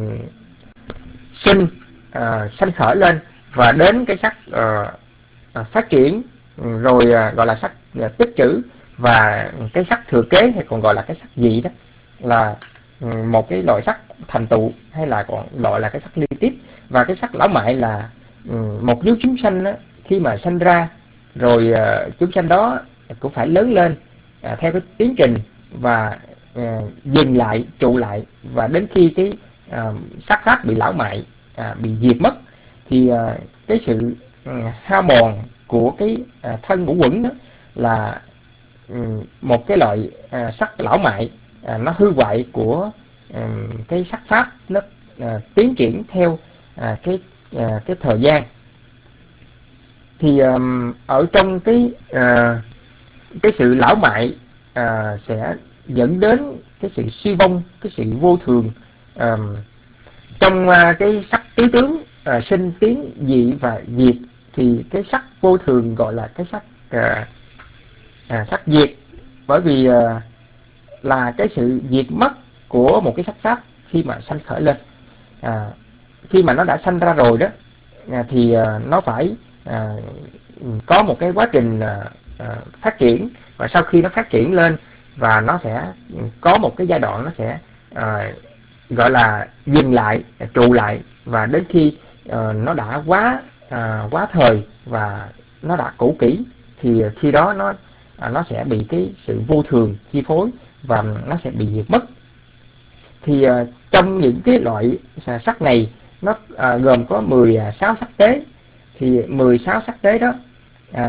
sinh à, sanh khởi lên và đến cái sắc à, à, phát triển, rồi à, gọi là sắc à, tích trữ, và cái sắc thừa kế hay còn gọi là cái sắc dị đó là một cái loại sắc thành tựu, hay là còn gọi là cái sắc liên tiếp. Và cái sắc lão mại là một đứa chúng sanh đó, khi mà sanh ra rồi à, chúng sanh đó cũng phải lớn lên à, theo cái tiến trình và à, dừng lại, trụ lại, và đến khi cái à, sắc pháp bị lão mại à, bị diệt mất, thì à, cái sự à, hao mòn của cái à, thân ngũ quẩn đó là um, một cái loại à, sắc lão mại, à, nó hư hoại của um, cái sắc pháp, nó à, tiến triển theo à, cái à, cái thời gian. Thì um, ở trong cái à, cái sự lão mại à, sẽ dẫn đến cái sự suy vong, cái sự vô thường. À, trong à, cái sắc tứ tướng à, sinh tiến dị và diệt, thì cái sắc vô thường gọi là cái sắc à, à, sắc diệt, bởi vì à, là cái sự diệt mất của một cái sắc pháp khi mà sanh khởi lên. À, khi mà nó đã sanh ra rồi đó à, thì à, nó phải à, có một cái quá trình à, à, phát triển, và sau khi nó phát triển lên và nó sẽ có một cái giai đoạn nó sẽ à, gọi là dừng lại, trụ lại, và đến khi à, nó đã quá à, quá thời và nó đã cũ kỹ, thì khi đó nó à, nó sẽ bị cái sự vô thường chi phối và nó sẽ bị diệt mất. Thì à, trong những cái loại sắc này nó à, gồm có mười sáu sắc tế. Thì mười sáu sắc tế đó à,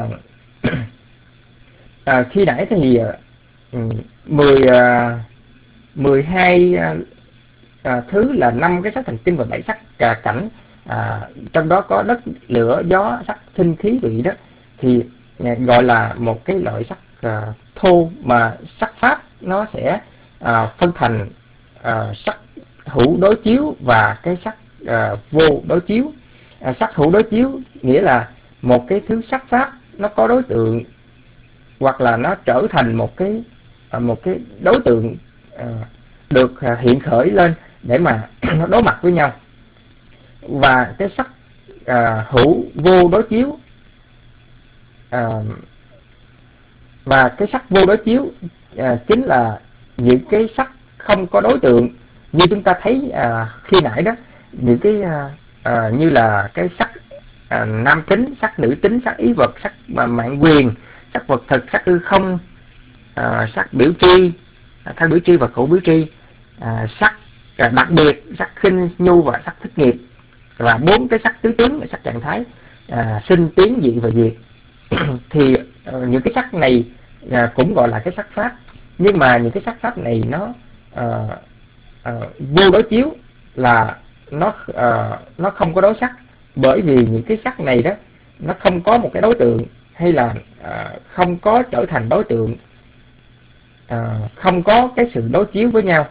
à, khi nãy thì à, mười à, mười hai à, à, thứ là năm cái sắc thần kinh và bảy sắc à, cảnh, à, trong đó có đất, lửa, gió, sắc, sinh, khí, vị đó, thì à, gọi là một cái loại sắc à, thô, mà sắc pháp nó sẽ à, phân thành à, sắc hữu đối chiếu và cái sắc à, vô đối chiếu. À, sắc hữu đối chiếu nghĩa là một cái thứ sắc pháp nó có đối tượng, hoặc là nó trở thành một cái à, một cái đối tượng à, được à, hiện khởi lên để mà nó đối mặt với nhau. Và cái sắc à, hữu vô đối chiếu à, Và cái sắc vô đối chiếu à, chính là những cái sắc không có đối tượng, như chúng ta thấy à, khi nãy đó, những cái à, à, như là cái sắc à, nam tính, sắc nữ tính, sắc ý vật, sắc mà mạng quyền, sắc vật thực, sắc hư không, à, sắc biểu tri, à, thân biểu tri và khẩu biểu tri, à, sắc à, đặc biệt, sắc khinh nhu và sắc thích nghiệp, và bốn cái sắc tứ tướng, sắc trạng thái à, sinh, tiến, dị và diệt. Thì uh, những cái sắc này uh, cũng gọi là cái sắc pháp, nhưng mà những cái sắc pháp này nó uh, uh, vô đối chiếu, là nó uh, nó không có đối sắc, bởi vì những cái sắc này đó nó không có một cái đối tượng, hay là uh, không có trở thành đối tượng, uh, không có cái sự đối chiếu với nhau.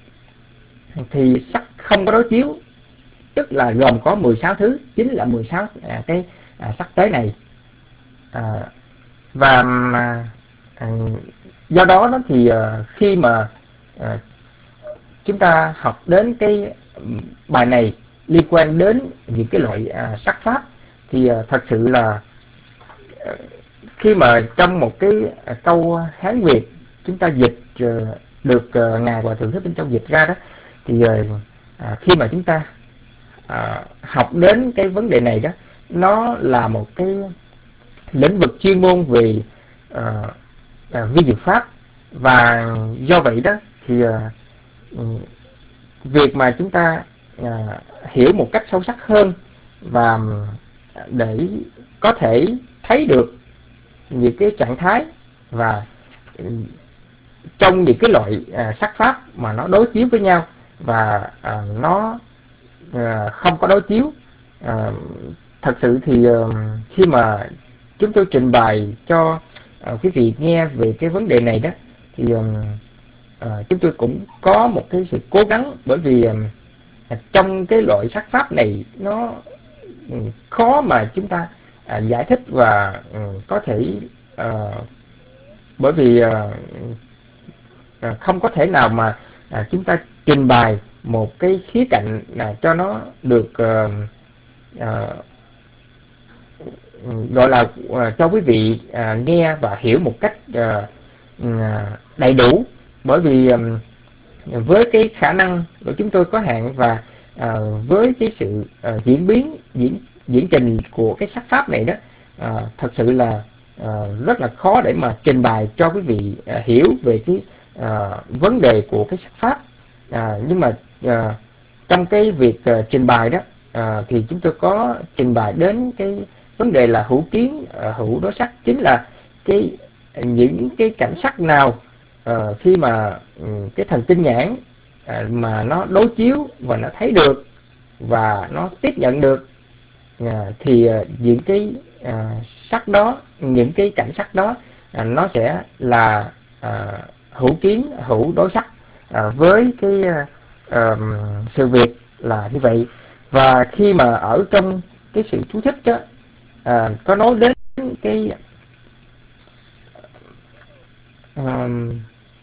Thì sắc không có đối chiếu tức là gồm có mười sáu thứ, chính là mười sáu à, cái à, sắc tế này. À, và à, do đó đó thì à, khi mà à, chúng ta học đến cái bài này liên quan đến những cái loại à, sắc pháp, thì à, thật sự là à, khi mà trong một cái à, câu Hán Việt chúng ta dịch à, được à, Ngài Hòa Thượng Thích Minh Châu dịch ra đó, thì à, à, khi mà chúng ta à, học đến cái vấn đề này đó, nó là một cái lĩnh vực chuyên môn về uh, uh, vi diệu pháp, và do vậy đó thì uh, việc mà chúng ta uh, hiểu một cách sâu sắc hơn, và để có thể thấy được những cái trạng thái và uh, trong những cái loại uh, sắc pháp mà nó đối chiếu với nhau, và uh, nó uh, không có đối chiếu. Uh, thật sự thì uh, khi mà chúng tôi trình bày cho uh, quý vị nghe về cái vấn đề này đó, thì uh, uh, chúng tôi cũng có một cái sự cố gắng, bởi vì uh, trong cái loại sắc pháp này nó uh, khó mà chúng ta uh, giải thích, và uh, có thể uh, bởi vì uh, uh, không có thể nào mà uh, chúng ta trình bày một cái khía cạnh uh, cho nó được uh, uh, gọi là uh, cho quý vị uh, nghe và hiểu một cách uh, uh, đầy đủ, bởi vì um, với cái khả năng của chúng tôi có hạn, và uh, với cái sự uh, diễn biến diễn diễn trình của cái sắc pháp này đó, uh, thật sự là uh, rất là khó để mà trình bày cho quý vị uh, hiểu về cái uh, vấn đề của cái sắc pháp. Uh, nhưng mà uh, trong cái việc uh, trình bày đó, uh, thì chúng tôi có trình bày đến cái vấn đề là hữu kiến, uh, hữu đối sắc, chính là cái những cái cảnh sắc nào uh, khi mà um, cái thần tinh nhãn uh, mà nó đối chiếu và nó thấy được và nó tiếp nhận được, uh, thì uh, những cái uh, sắc đó, những cái cảnh sắc đó uh, nó sẽ là uh, hữu kiến, hữu đối sắc uh, với cái uh, uh, sự việc là như vậy. Và khi mà ở trong cái sự chú thích đó, À, có nói đến cái um,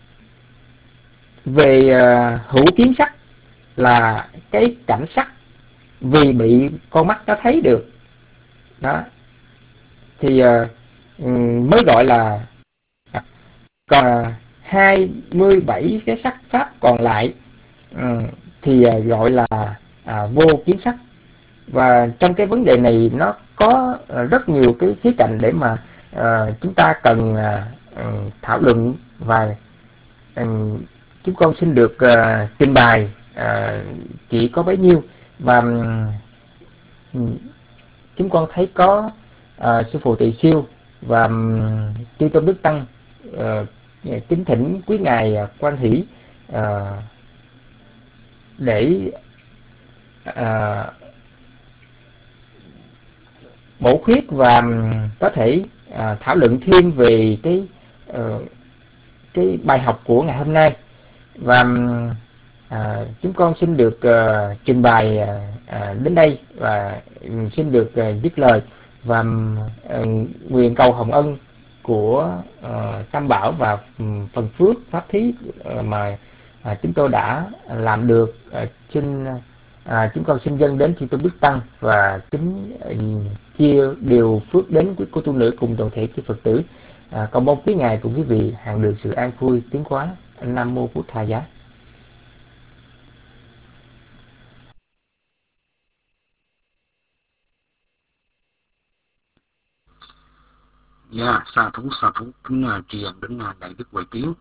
về uh, hữu kiến sắc là cái cảnh sắc vì bị con mắt nó thấy được đó, thì uh, mới gọi là còn hai mươi bảy cái sắc pháp còn lại um, thì uh, gọi là uh, vô kiến sắc. Và trong cái vấn đề này nó có rất nhiều cái khía cạnh để mà uh, chúng ta cần uh, thảo luận, và uh, chúng con xin được uh, trình bày uh, chỉ có bấy nhiêu. Và um, chúng con thấy có uh, sư phụ Tỳ Siêu và um, Chư Tôn Đức Tăng uh, kính thỉnh quý ngài uh, quan hỷ uh, để uh, bổ khuyết và có thể à, thảo luận thêm về cái uh, cái bài học của ngày hôm nay. Và à, chúng con xin được uh, trình bày uh, đến đây, và xin được uh, dứt lời, và uh, nguyện cầu hồng ân của uh, Tam Bảo và um, phần phước pháp thí uh, mà uh, chúng tôi đã làm được. Uh, xin À, chúng con xin dâng đến Chư Tôn Đức Tăng và kính uh, chia điều phước đến quý cô tu nữ cùng toàn thể chư Phật tử. À, con mong quý ngài cùng quý vị hằng được sự an vui tiến hóa. Nam mô Bụt Thầy Giá. Dạ, sa thú sa thú kính uh, tri ân đến uh, đại đức Huệ Tiến.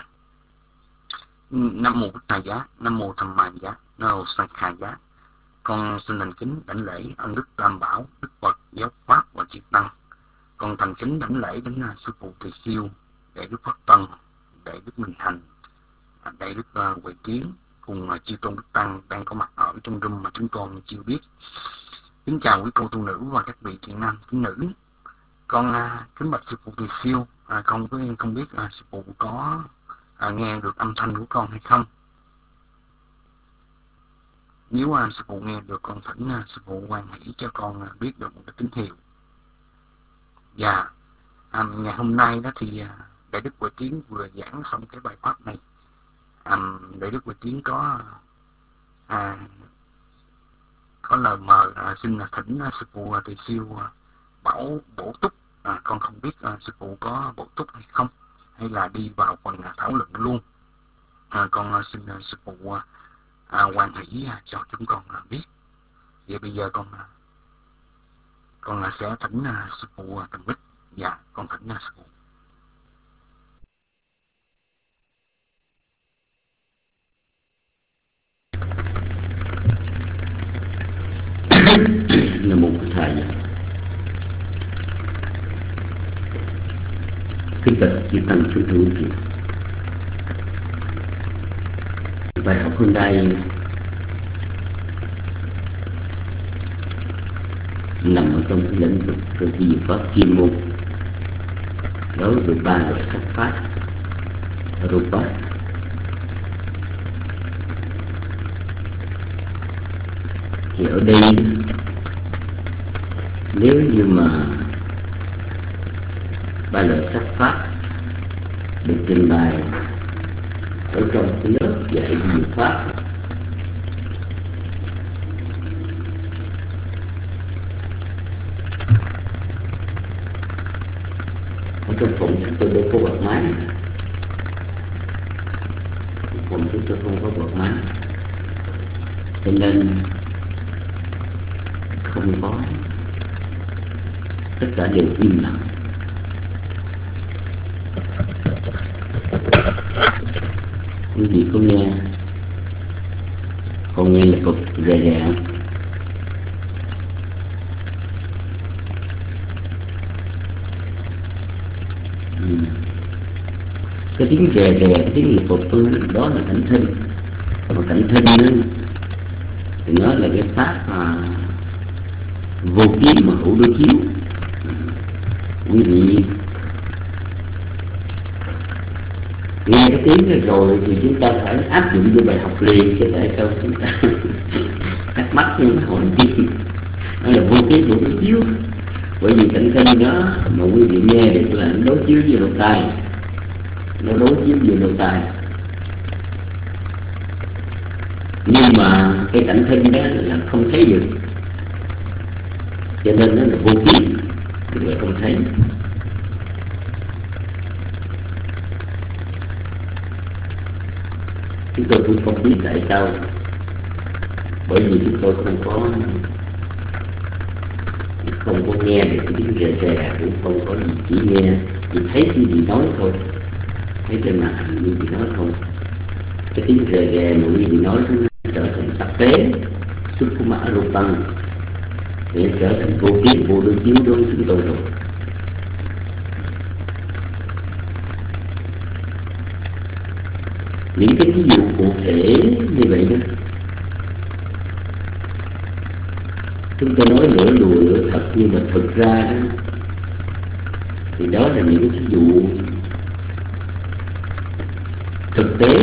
Nam mô Bụt Thầy Giá, Nam mô Tham Ma Giá, Nam mô Sa Kha Giá. Con xin thành kính đảnh lễ ân đức Tam Bảo, Đức Phật, Giáo Pháp và Chư Tăng. Con thành kính đảnh lễ đến uh, sư phụ Thầy Siêu, đại đức Pháp Tân, đại đức Minh Thành, đại đức uh, Huệ Tiến cùng uh, chư tôn đức tăng đang có mặt ở trong room mà chúng con chưa biết. Kính chào quý cô tu nữ và các vị thiện nam tín nữ. Con uh, kính bạch sư phụ Thầy Siêu, uh, con với không biết uh, sư phụ có uh, nghe được âm thanh của con hay không. Nếu uh, sư phụ nghe được, con thỉnh uh, sư phụ hoan hỷ cho con uh, biết được một cái tín hiệu. Và uh, ngày hôm nay đó thì uh, đại đức Huệ Tiến vừa giảng xong cái bài pháp này. Um, đại đức Huệ Tiến có uh, có lời mời uh, xin là thỉnh uh, sư phụ uh, Thầy Siêu uh, bảo bổ túc. À, con không biết uh, sư phụ có bổ túc hay không, hay là đi vào phần uh, thảo luận luôn. À, con uh, xin uh, sư phụ uh, uh, hoan hỷ uh, cho chúng con uh, biết. Vậy bây giờ con uh, con uh, sẽ thỉnh uh, sư phụ uh, Tần Bích. Dạ, con thỉnh uh, sư phụ. Nam mô Bụt Thầy. Kính bạch chư tăng kính thưa quý vị. Bài học hôm nay nằm ở trong cái lĩnh vực của cái pháp chuyên môn đối với ba loại sắc pháp Rupa. Thì ở đây nếu như mà ba loại sắc pháp được trình bày ở trong cái lớp dạy diệu pháp, ở trong phòng chúng tôi đâu có bật máy, phòng chúng tôi không có bật máy, cho nên không có, tất cả đều im lặng. Quý vị có nghe, còn nghe là cục rè rè. Ừ. Cái tiếng rè rè, cái tiếng lục cục đó là cảnh thinh. Còn cảnh thinh đó, thì nó là cái pháp mà vô kiến mà hữu đối chiếu. Quý vị nghe cái tiếng này rồi thì chúng ta phải áp dụng vô bài học liền, chứ tại sao chúng ta thắc mắc nhưng mà hỏi chi nó là vô kiến hữu đối chiếu. Bởi vì cảnh thinh đó mà quý vị nghe được là nó đối chiếu với lỗ tai, nó đối chiếu với lỗ tai. Nhưng mà cái cảnh thinh đó là không thấy được, cho nên nó là vô kiến, tức là không thấy. Chúng tôi cũng không biết tại sao, bởi vì chúng tôi không có không có nghe được cái tiếng rè rè, cũng không có gì, chỉ nghe, chỉ thấy cái gì nói thôi, thấy trên màn hình như gì nói thôi. Cái tiếng rè rè mà như gì nói nó trở thành tập tế, xuất của mã rô tăng, để trở thành vô kiến vô đối chiếu đối với chúng tôi rồi. Những cái ví dụ cụ thể như vậy đó, chúng tôi nói nửa đùa nửa thật, nhưng mà thực ra đó, thì đó là những cái ví dụ thực tế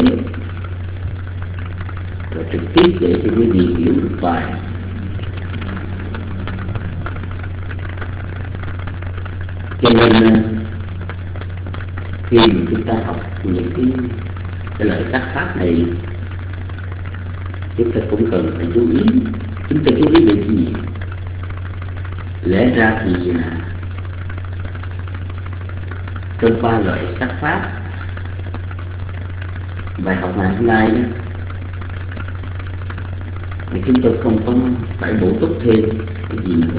và trực tiếp để cho quý vị hiểu được bài. Cho nên khi mà chúng ta học những cái cái loại sắc pháp này, chúng ta cũng cần phải chú ý. Chúng ta chú ý về gì? Lẽ ra thì trong ba loại sắc pháp. Bài học ngày hôm nay đó thì chúng tôi không có phải bổ túc thêm cái gì nữa,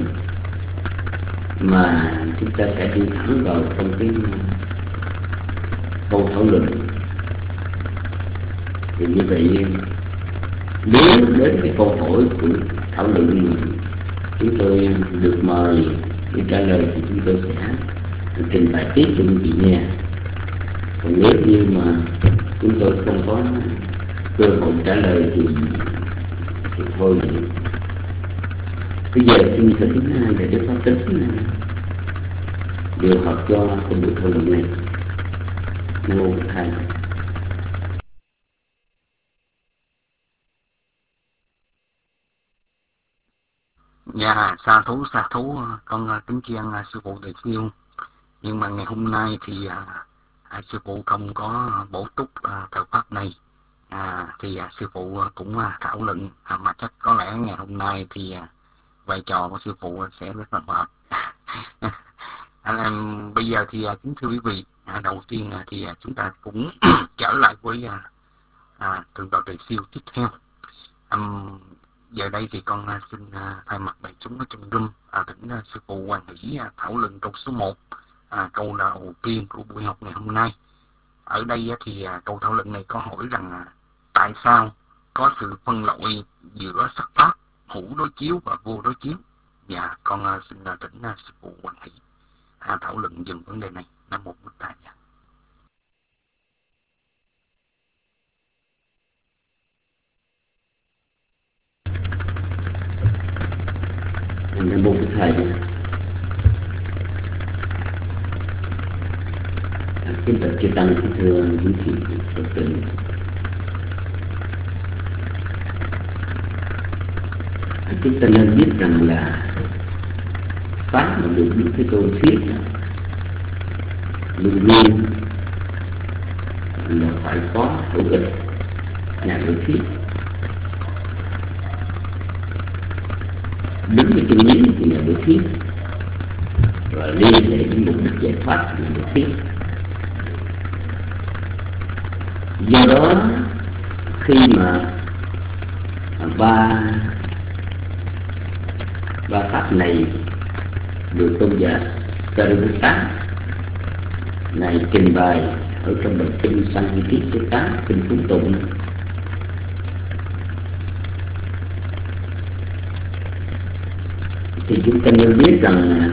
mà chúng ta sẽ đi thẳng vào trong cái câu thảo luận. Thì như vậy, nếu đến cái câu hỏi của thảo luận mà chúng tôi được mời để trả lời thì chúng tôi sẽ trình bày tiếp cho quý vị nghe. Còn nếu như mà chúng tôi không có cơ hội trả lời thì, thì thôi. Bây giờ xin thưa kính để Đức Pháp Tính điều học cho cái buổi thảo luận này. Nam mô Phật Thầy. Dạ, sa thú sa thú con kính tri ân sư phụ Đại Siêu. Nhưng mà ngày hôm nay thì à, sư phụ không có bổ túc à, thời pháp này. À, thì à, sư phụ cũng à, thảo luận, à, mà chắc có lẽ ngày hôm nay thì à, vai trò của sư phụ sẽ rất là mệt. À, bây giờ thì à, kính thưa quý vị, à, đầu tiên à, thì à, chúng ta cũng trở lại với à, à, Thượng tọa Đại Siêu tiếp theo. Um, giờ đây thì con à, xin à, thay mặt đại chúng ở trong room à, thỉnh à, sư phụ Hoan Hỷ à, thảo luận câu số một, à, câu đầu tiên của buổi học ngày hôm nay. Ở đây à, thì à, câu thảo luận này có hỏi rằng à, tại sao có sự phân loại giữa sắc pháp hữu đối chiếu và vô đối chiếu. Dạ, con à, xin à, thỉnh à, sư phụ Hoan Hỷ à, thảo luận dừng vấn đề này. Nam mô Bụt Thầy. Nam mô Phật Thầy. Kính bạch chư tăng, kính thưa quý vị Phật tử. Chúng ta nên biết rằng là pháp mà được Đức Thế Tôn thuyết luôn luôn là phải có hữu ích nhà đối thuyết. Đứng với chân lý thì là đối thuyết, và liên hệ với mục đích giải thoát là đối thuyết. Do đó khi mà ba ba pháp này được tôn giả Sariputta này trình bày ở trong bản kinh Sankirtan, kinh Phụng Tụng, thì chúng ta nên biết rằng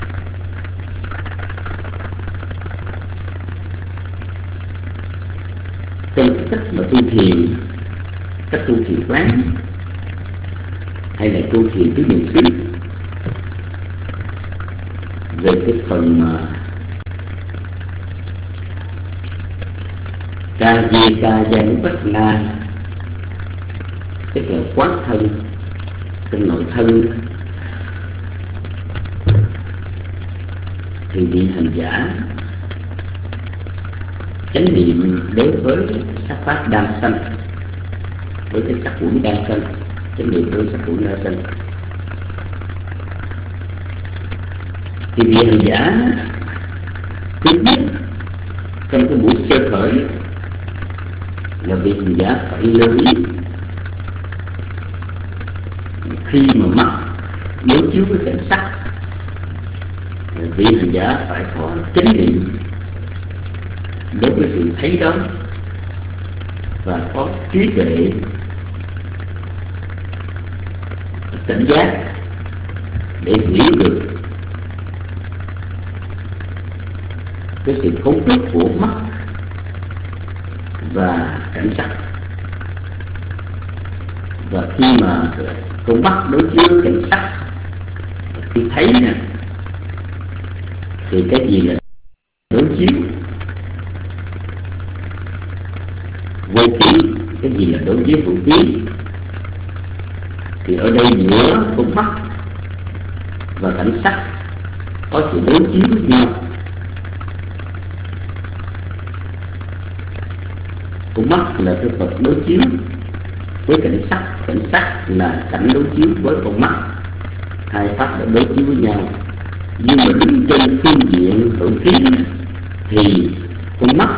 trong cái cách mà tu thiền, cách tu thiền quán hay là tu thiền tứ niệm xứ, về cái phần mà ca di ca giai bất na, tức là quán thân trong nội thân, thì vị hành giả chánh niệm đối với sắc pháp đang sanh, với cái sắc uẩn đang sanh, chánh niệm đối với sắc uẩn đang sanh, thì vị hành giả thứ nhất trong cái buổi sơ khởi là vị hành giả phải lưu ý khi mà mắt đối chiếu với cảnh sắc, vị hành giả phải có chánh niệm đối với sự thấy đó, và có trí tuệ tỉnh giác để hiểu được cái sự cấu trúc của mắt và cảnh sắc. Và khi mà con mắt đối chiếu cảnh sắc, khi thấy nè, thì cái gì là đối chiếu? Vô ký. Cái gì là đối chiếu vô ký? Thì ở đây giữa con mắt và cảnh sắc có sự đối chiếu với nhau. Con mắt là cái vật đối chiếu với cảnh sắc, cảnh sắc là cảnh đối chiếu với con mắt. Hai pháp đã đối chiếu với nhau. Nhưng mà đứng trên phương diện hữu ký thì con mắt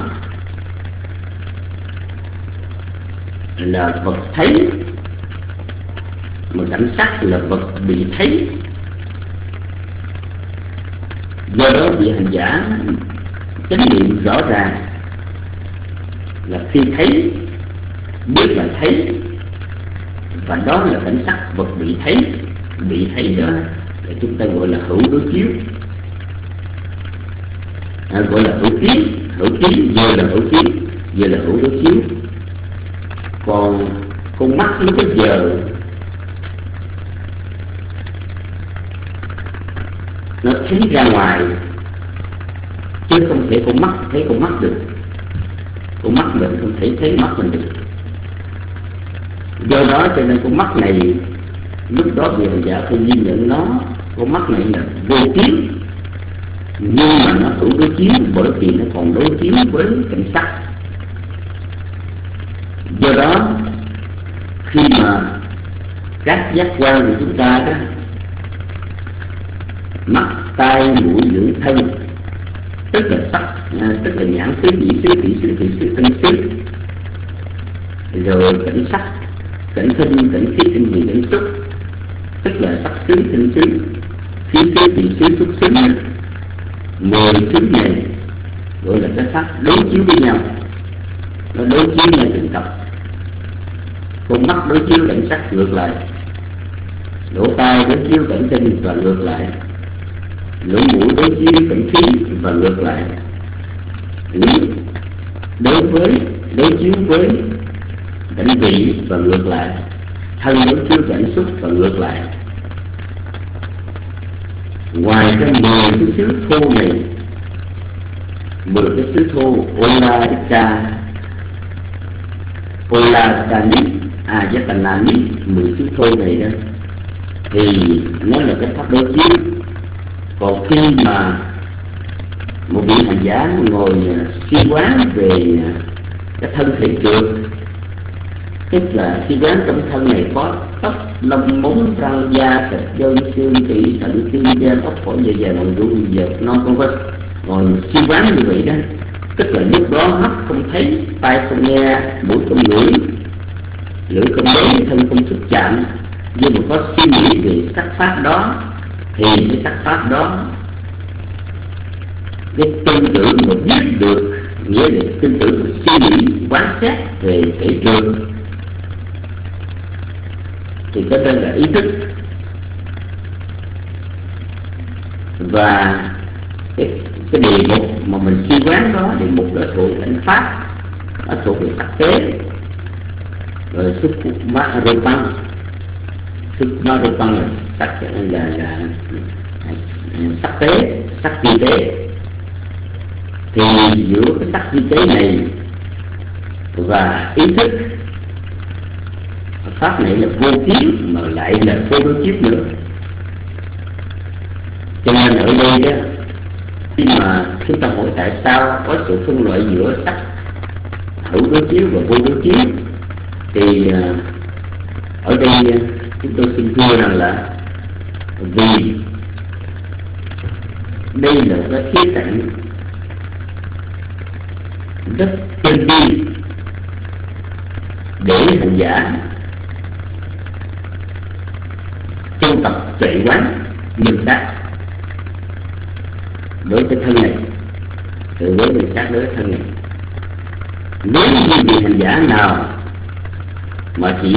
là vật thấy, mà cảnh sắc là vật bị thấy. Do đó vị hành giả chánh niệm rõ ràng là khi thấy biết là thấy, và đó là cảnh sắc vật bị thấy. Bị thấy đó là chúng ta gọi là hữu đối chiếu, à, gọi là hữu kiến. Hữu kiến giờ là hữu kiến, giờ là hữu đối chiếu. Còn con mắt nó có giờ nó thấy ra ngoài, chứ không thể con mắt thấy con mắt được. Con mắt mình không thể thấy mắt mình được. Do đó cho nên con mắt này lúc đó vị hành giả phải ghi nhận nó, con mắt này là vô kiến, nhưng mà nó hữu đối chiếu, bởi vì nó còn đối chiếu với cảnh sắc. Do đó khi mà các giác quan của chúng ta đó, mắt, tai, mũi, lưỡi, thân, tức là sắc, à, tức là nhãn xứ, nhĩ xứ, thị xứ, thị xứ, thân xứ, rồi cảnh sắc, cảnh thinh, cảnh khí, cảnh vị, cảnh xúc, tức là sắc xứ, thân xứ, khí xứ, vị xứ, xúc xứ. Mười xứ này gọi là cái sắc đối chiếu với nhau, nó đối chiếu nhau từng cặp. Con mắt đối chiếu cảnh sắc ngược lại, lỗ tai đối chiếu cảnh thinh và ngược lại, lỗ mũi đối chiếu cảnh khí và ngược lại, lưỡi đối với đối chiếu với cảnh vị và ngược lại, thân đối chiếu cảnh xúc và ngược lại. Ngoài cái mười cái xứ thô này, mười cái xứ thô Ola Ika, Ola Kani, Ayatana, mười xứ thô này đó, thì nó là cái pháp đối chiếu. Còn khi mà một vị hành giả ngồi suy quán về cái thân thể trượt, tức là suy quán trong thân này có tóc, lông, móng, răng, da, thịt, gân, xương, tủy, thận, tim, gan, ốc, phổi, dạ dày, lòng ruột, dợt, non, vân vân. Còn suy quán như vậy đó, tức là lúc đó mắt không thấy, tai không nghe, mũi không ngửi, lưỡi không đến, thân không xúc chạm, nhưng mà có suy nghĩ về sắc pháp đó, thì cái sắc pháp đó, cái tư tưởng mà biết được, nghĩa là tư tưởng mà suy nghĩ quán xét về thể trường, thì cái đó là ý thức. Và cái, cái đề mục mà mình suy quán đó, đề mục đó thuộc cảnh pháp, nó thuộc về sắc tế, rồi xuất ma rô băng, xuất ma rô băng là sắc là, là, là sắc tế, sắc vi tế. Thì giữa cái sắc vi tế này và ý thức, pháp này là vô kiến mà lại là vô đối chiếu nữa. Cho nên ở đây đó, khi mà chúng ta hỏi tại sao có sự phân loại giữa sắc hữu đối chiếu và vô đối chiếu, thì ở đây chúng tôi xin thưa rằng là vì đây là cái khía cạnh rất tinh vi để hành giả tu tập tuệ quán minh sát đối với thân này, tự với minh sát đối với thân này. Nếu như vị hành giả nào mà chỉ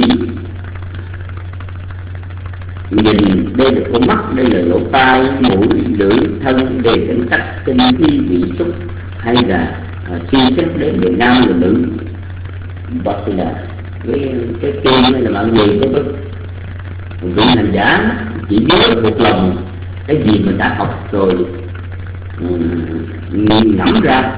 nhìn đây là con mắt, đây là lỗ tai, mũi, lưỡi, thân, đề cảnh sắc, tinh khí, vị xúc, hay là à, suy xét đến người nam người nữ, hoặc là cái cái tim hay là mạng người cái bức, vị hành giả chỉ nhớ thuộc lòng cái gì mình đã học rồi, nghiền ngẫm ra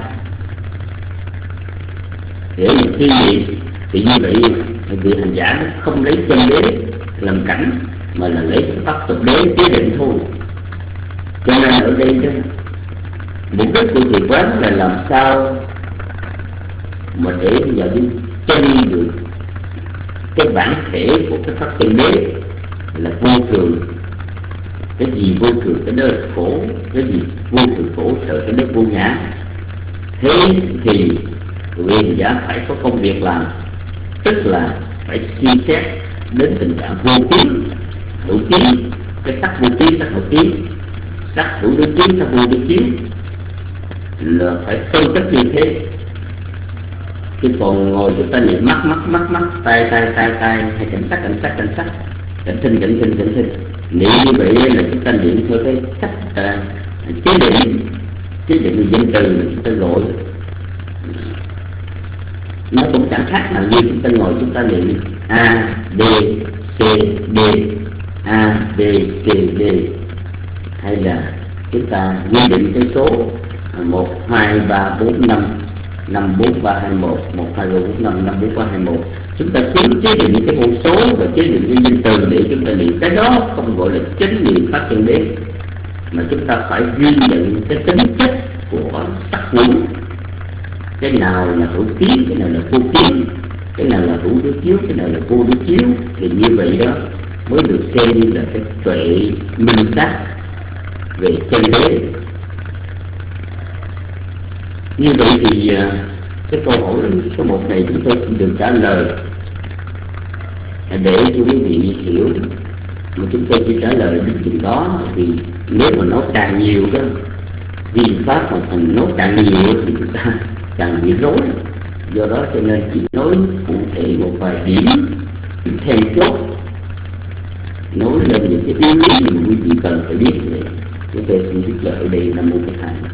để mình suy nghĩ, thì như vậy vị hành giả không lấy chân đế làm cảnh, mà là lấy pháp tục đế chế định thôi. Cho nên ở đây đó, mục đích của thiền quán là làm sao mà để nhận chân được cái bản thể của cái pháp chân đế là vô thường. Cái gì vô thường cái đó là khổ, cái gì vô thường khổ sợ cái đó vô ngã. Thế thì quyền giả phải có công việc làm, tức là phải suy xét đến tình trạng vô kiến, hữu kiến, cái sắc vô kiến, sắc hữu kiến, sắc hữu đối kiến, sắc vô đối kiến, là phải phân tích như thế. Chứ còn ngồi chúng ta niệm mắt mắt mắt mắt, tai tai tai tai, hay cảnh sắc cảnh sắc cảnh sắc, cảnh thinh cảnh thinh cảnh thinh, niệm như vậy là chúng ta niệm theo cái cách à, chế định chế định danh từ chúng ta gọi. Nó cũng chẳng khác nào như chúng ta ngồi chúng ta niệm A, B, C, D, A, B, C, D, hay là chúng ta quy định cái số một, hai, ba, bốn, năm, năm, bốn, ba, hai, một, một, hai, ba, bốn, năm, năm, bốn, ba, hai, một. Chúng ta cứ chế định cái con số và chế định cái danh từ để chúng ta niệm. Cái đó không gọi là chánh niệm pháp chân đế, mà chúng ta phải ghi nhận cái tính chất của sắc quẩn. Cái nào là hữu kiến, cái nào là vô kiến, cái nào là hữu đối chiếu, cái nào là vô đối chiếu. Thì như vậy đó mới được xem như là cái tuệ minh sát về chân đế. Như vậy thì cái câu hỏi số một này chúng tôi xin được trả lời để cho quý vị hiểu, mà chúng tôi chỉ trả lời đến chừng đó. Vì nếu mà nói càng nhiều đó, viên pháp mà thành nói càng nhiều thì chúng ta càng bị rối. Do đó cho nên chỉ nói cụ thể một vài điểm then chốt, nói lên những cái yếu lý mà quý vị cần phải biết. Chúng tôi xin biết lợi ở đây là một cái thầy.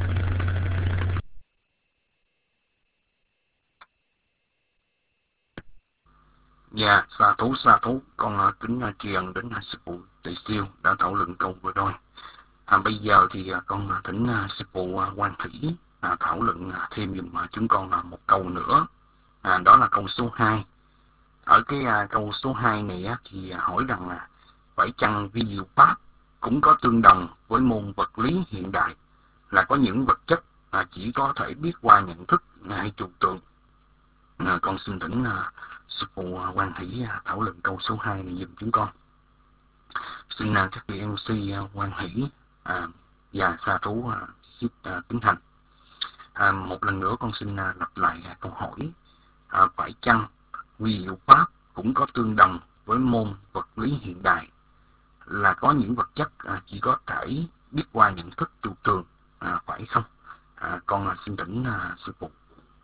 Dạ, xa thú xa thú, con uh, kính uh, tri ân đến uh, sư phụ Tỳ Siêu đã thảo luận câu vừa rồi. À, bây giờ thì uh, con uh, thỉnh uh, sư phụ uh, Quan Thủy uh, thảo luận uh, thêm dùm uh, chúng con uh, một câu nữa. À, đó là câu số hai. Ở cái uh, câu số hai này uh, thì uh, hỏi rằng là uh, phải chăng vi diệu pháp cũng có tương đồng với môn vật lý hiện đại, là có những vật chất uh, chỉ có thể biết qua nhận thức uh, hay trừu tượng. À, con xin thỉnh uh, sư phụ Quan Thủy thảo luận câu số hai này giùm chúng con. Xin uh, các vị em xê uh, Quan Thủy uh, và Sa Thú uh, xin uh, kính thành. Uh, một lần nữa con xin uh, lặp lại uh, câu hỏi. Uh, phải chăng vi diệu pháp cũng có tương đồng với môn vật lý hiện đại, là có những vật chất uh, chỉ có thể biết qua nhận thức trừu tượng, uh, phải không? Uh, con uh, xin thỉnh uh, sư phụ.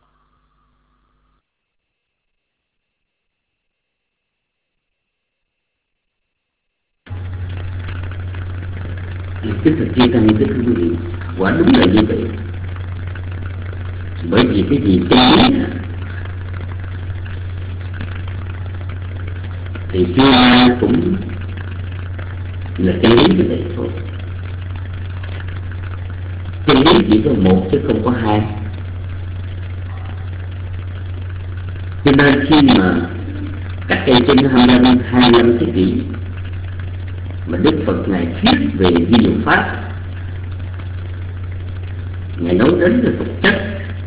Kính thật chi tăng kính thưa quý vị, quả đúng là như vậy. Bởi vì cái gì chân lý thì xưa cũng là chân lý như vậy thôi. Chân lý chỉ có một chứ không có hai. Cho nên khi mà cách đây trên hai mươi năm, hai mươi năm thế kỷ mà Đức Phật Ngài thuyết về vi diệu pháp, Ngài nói đến cái vật chất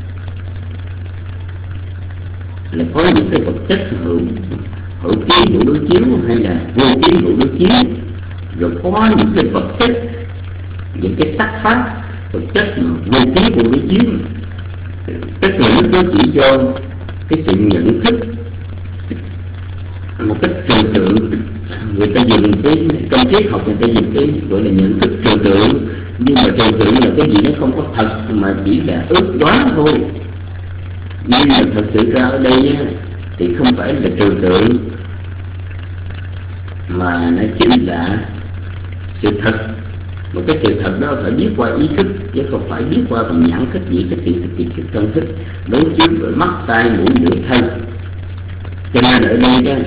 là có những cái vật chất hữu hữu kiến hữu đối chiếu hay là vô kiến hữu đối chiếu, rồi có những cái vật chất, những cái sắc pháp vật chất mà vô kiến vô đối chiếu, tức là nó chỉ do cái sự nhận thức một cách trừu tượng. Người ta dùng cái trong triết học, người ta dùng cái gọi là nhận thức trừu tượng, nhưng mà trừu tượng là cái gì nó không có thật mà chỉ là ước đoán thôi. Nhưng mà thật sự ra ở đây á, thì không phải là trừu tượng, mà nó chính là sự thật. Một cái sự thật đó phải biết qua ý thức, chứ không phải biết qua bằng nhãn thức, chỉ cái sự thực hiện sự tâm thức đối chiếu với mắt, tai, mũi, lưỡi, thân. Cho nên ở đây đó,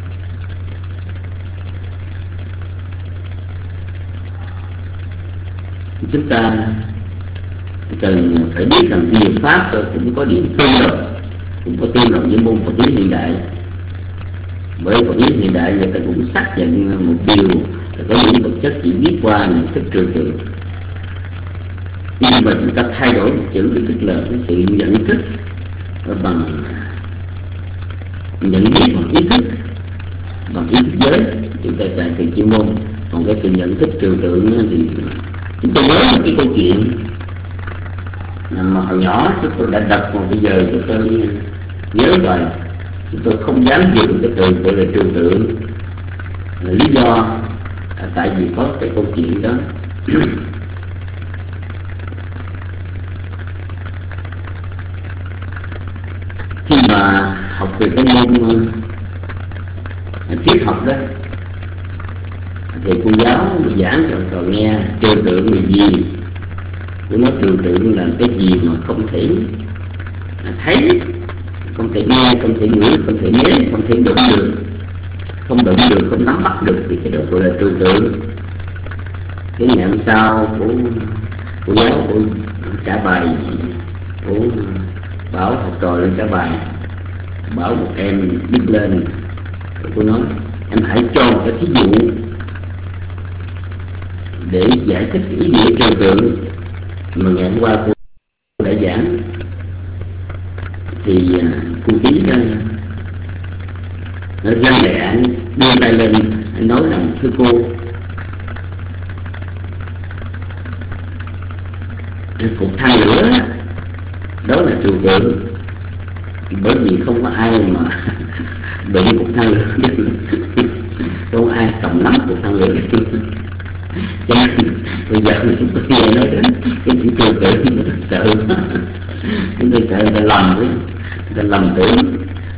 chúng ta cần phải biết rằng vi diệu pháp cũng có điểm tương đồng, cũng có tương đồng với môn vật lý hiện đại. Bởi vật lý hiện đại người ta cũng xác nhận một điều là có những vật chất chỉ biết qua nhận thức trừu tượng, nhưng mà chúng ta thay đổi một chữ, tức là cái sự nhận thức bằng nhận biết bằng ý thức, bằng ý thức giới, chúng ta xài từ chuyên môn. Còn cái sự nhận thức trừu tượng thì chúng ta nhớ một cái câu chuyện mà hồi nhỏ chúng tôi đã đọc, mà bây giờ chúng tôi nhớ rồi, chúng tôi không dám dùng cái từ gọi là trừu tượng. Lý do là tại vì có cái câu chuyện đó. Khi mà học về cái môn triết học đó, thì cô giáo giảng cho cậu nghe trừu tượng là gì. Cô nói trừu tượng là cái gì mà không thể thấy, không thể nghe, không thể ngửi, không thể nếm, không thể đụng được, không đụng được, không nắm bắt được, thì cái đó gọi là trừu tượng. Cái ngày hôm sau cô cô giáo cô trả bài, cô bảo học trò lên trả bài, bảo một em viết lên. Cô nói em hãy cho một cái thí dụ để giải thích ý nghĩa trừu tượng mà ngày hôm qua cô đã giảng. Thì cô Tí đó nó răng lệ, anh đưa tay lên, anh nói rằng thưa cô, cục than lửa đó là trừu tượng, bởi vì không có ai mà đụng cục than lửa, không có ai cầm nắm cục than lửa. Cho nên bây giờ chúng tôi nghe nói đến cái chữ trừu tượng nó rất sợ, chúng tôi sợ người ta lầm đấy, người ta lầm tưởng.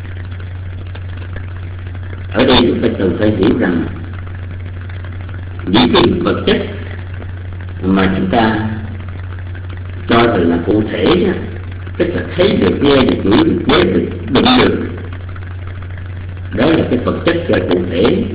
Ở đây chúng ta cần phải hiểu rằng những cái vật chất mà chúng ta cho rằng là cụ thể, tức là thấy được, nghe được, ngửi được, nếm được, đụng được, đó là cái vật chất là cụ thể.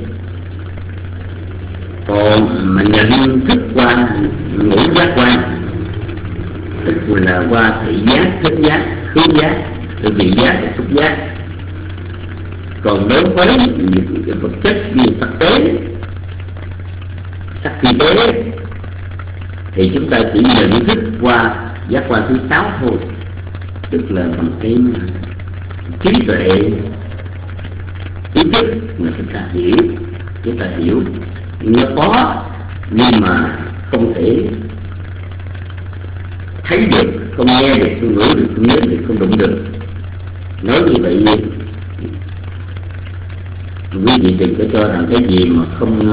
Còn mà nhận thức qua ngũ giác quan, tức là qua thị giác, thính giác, khứu giác, từ vị giác và xúc giác. Còn đối với những cái vật chất như sắc tế, sắc khí tế, thì chúng ta chỉ nhận thức qua giác quan thứ sáu thôi, tức là bằng cái trí tuệ, ý thức mà chúng ta hiểu, chúng ta hiểu nó có, nhưng mà không thể thấy được, không nghe được, không ngửi được, không nếm được, không đụng được. Nói như vậy, quý vị đừng có cho rằng cái gì mà không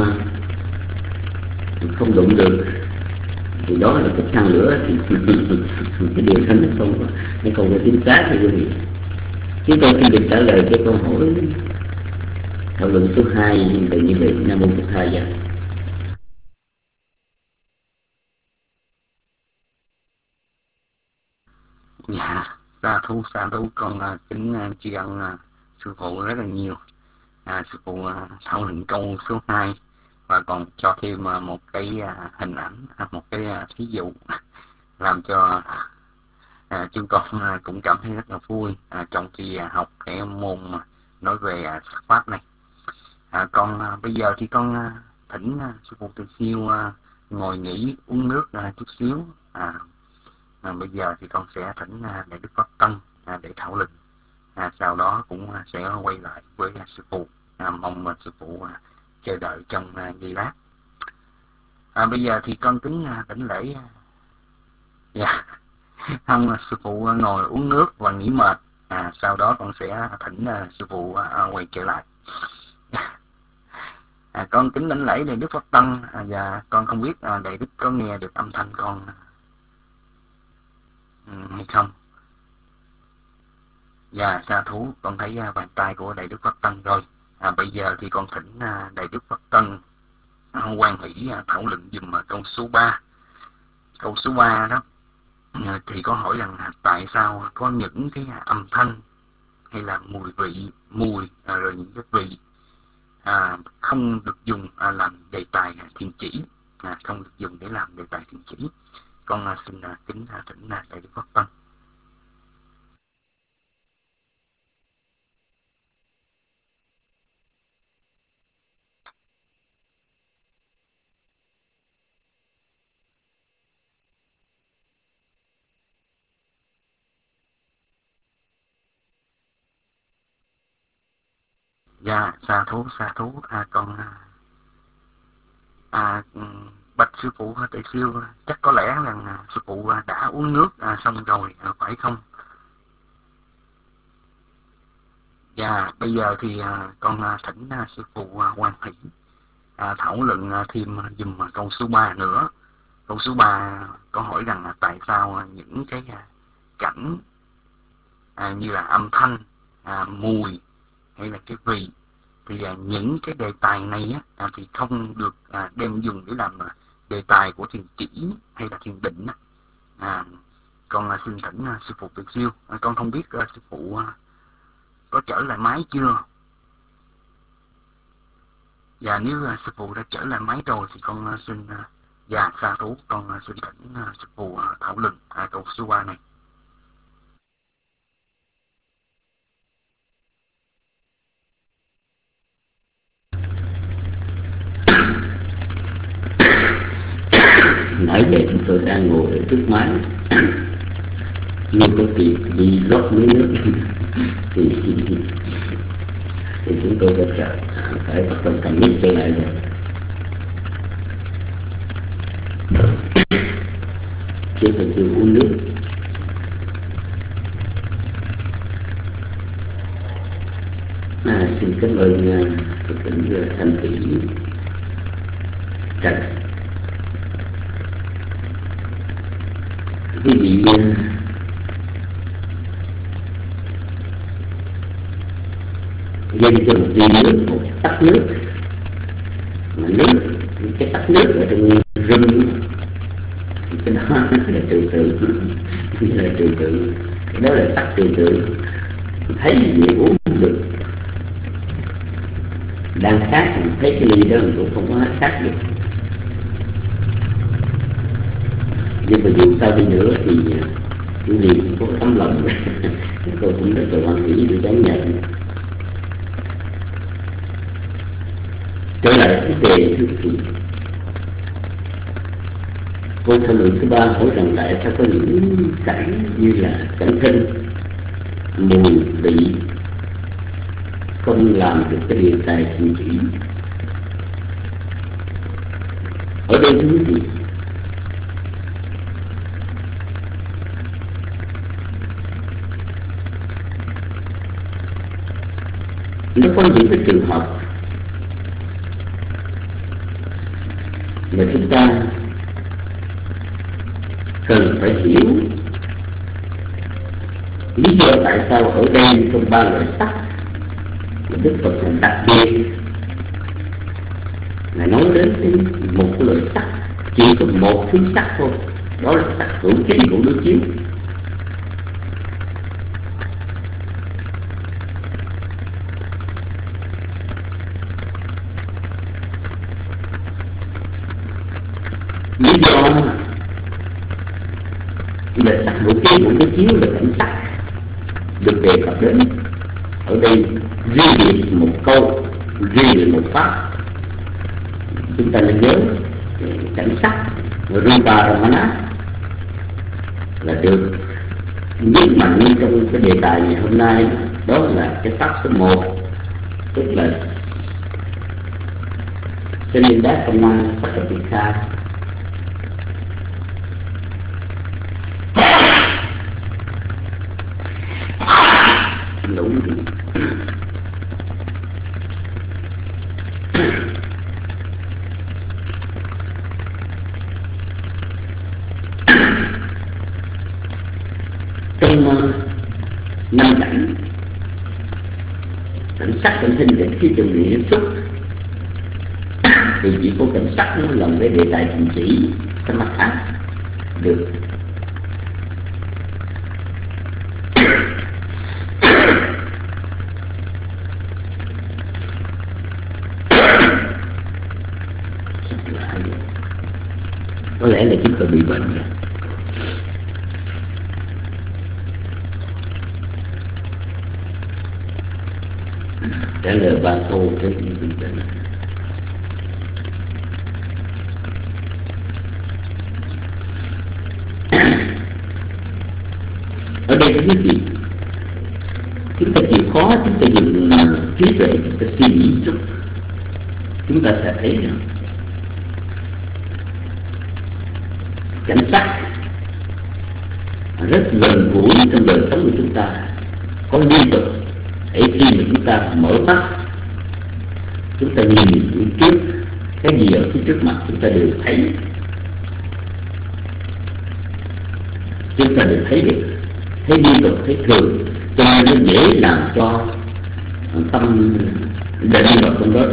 không đụng được thì đó là cái than lửa, thì cái điều đó nó không nó không có chính xác. Thì quý vị, chúng tôi xin được trả lời cái câu hỏi thảo luận số hai từ như vậy. Nam mô Bổn Thầy dạ. Dạ, sa thú sa thú con uh, kính uh, tri ân uh, sư phụ rất là nhiều. À, sư phụ uh, thảo luận câu số hai và còn cho thêm uh, một cái uh, hình ảnh, uh, một cái uh, thí dụ làm cho uh, chúng con uh, cũng cảm thấy rất là vui uh, trong khi uh, học cái môn uh, nói về uh, sắc pháp này. À, còn uh, bây giờ thì con uh, thỉnh uh, sư phụ Từ Siêu uh, ngồi nghỉ uống nước uh, chút xíu. À, À, bây giờ thì con sẽ thỉnh à, Đại Đức Pháp Tân à, để thảo luận. À, sau đó cũng à, sẽ quay lại với à, sư phụ. À, mong à, sư phụ à, chờ đợi trong à, giây lát. À, bây giờ thì con kính à, đảnh lễ. Dạ, không à, sư phụ à, ngồi uống nước và nghỉ mệt. À, sau đó con sẽ thỉnh à, sư phụ à, quay trở lại. À, con kính đảnh lễ Đại Đức Pháp Tân. À, và con không biết à, Đại Đức có nghe được âm thanh con hay không. Dạ, sa thú, con thấy uh, bàn tay của Đại Đức Pháp Tân rồi. À, bây giờ thì con thỉnh uh, Đại Đức Pháp Tân uh, quan hỷ uh, thảo luận dùm uh, câu số ba. Câu số ba đó uh, thì có hỏi rằng uh, tại sao có những cái uh, âm thanh hay là mùi vị, mùi uh, rồi những cái vị uh, không được dùng uh, làm đề tài uh, thiền chỉ, uh, không được dùng để làm đề tài thiền chỉ. Con uh, xin uh, kính uh, thỉnh uh, Đại Đức Pháp Tân. Dạ, sa thú, sa thú, à, con à, à, bạch sư phụ Tề Siêu, chắc có lẽ rằng sư phụ đã uống nước à, xong rồi à, phải không? Và bây giờ thì à, con à, thỉnh à, sư phụ à, Hoan Hỷ à, thảo luận à, thêm à, dùm à, câu số ba nữa. Câu số ba có hỏi rằng à, tại sao à, những cái à, cảnh à, như là âm thanh, à, mùi hay là cái vị thì à, những cái đề tài này á, à, thì không được à, đem dùng để làm à, đề tài của thiền chỉ hay là thiền định á. À, con à, xin thỉnh à, sư phụ Tề Siêu, à, con không biết à, sư phụ à, có trở lại máy chưa? Và nếu à, sư phụ đã trở lại máy rồi thì con à, xin à, và xa thú con à, xin thỉnh à, sư phụ à, thảo luận à, câu số ba này. Nãy giờ chúng tôi đang ngồi ở trước máy nhưng có kịp đi rót miếng nước thì, thì chúng tôi phải chờ phải bắt đầu cầm mic trở lại rồi. Chứ phải chịu uống nước. À, xin cảm ơn uh, tỉnh Thanh Thủy Trần. Quý vị uh, dành cho một ly nước, một tách nước, mà nước, cái tách nước ở trong rừng, cái đó là trừu tượng, là trừu tượng, cái đó là tách trừu tượng, thấy gì uống không được, đang khát mình thấy cái ly đó mình cũng không có khát được. Nhưng mà dù sao đi nữa thì cái gì cũng có tấm lòng, tôi cũng rất là hoan hỷ để đón nhận. Trở lại vấn đề thứ gì? Cô thảo luận thứ ba hỏi rằng tại sao có những cảnh như là cảnh thân, mùi, vị không làm được cái đề tài thiền chỉ. Ở đây thứ gì? Nó có những cái trường hợp mà chúng ta cần phải hiểu lý do tại sao ở đây trong ba loại sắc Đức Phật đặc biệt là nói đến cái một cái loại sắc, chỉ có một thứ sắc thôi, đó là sắc hữu chính của đối chiếu. Lý do là sắc hữu chính của đối chiếu là cảnh sắc được đề cập đến ở đây riêng biệt một câu, riêng biệt một pháp. Chúng ta nên nhớ cảnh sắc Rupa Ramana là được nhấn mạnh trong cái đề tài ngày hôm nay, đó là cái pháp số một, tức là Sanindát Công Năng Sakapika. Đúng. Trong uh, năm cảnh, cảnh sắc, cảnh hình, cảnh khí, trần địa, xúc thì chỉ có cảnh sắc nó làm cái đề tài thiền chỉ Samatha được. Có lẽ là chúng tôi bị bệnh rồi. Trả lời ba câu thế cũng bị bệnh. Ở đây có cái gì? Chúng ta chịu khó, chúng ta dùng trí tuệ, chúng ta suy nghĩ chút, chúng ta sẽ thấy rằng cảnh sắc rất gần gũi trong đời sống của chúng ta, có liên tục. Để khi mà chúng ta mở mắt, chúng ta nhìn phía trước, cái gì ở phía trước mặt chúng ta đều thấy, chúng ta đều thấy được, thấy liên tục, thấy thường, cho nên nó dễ làm cho tâm định vào trong đó.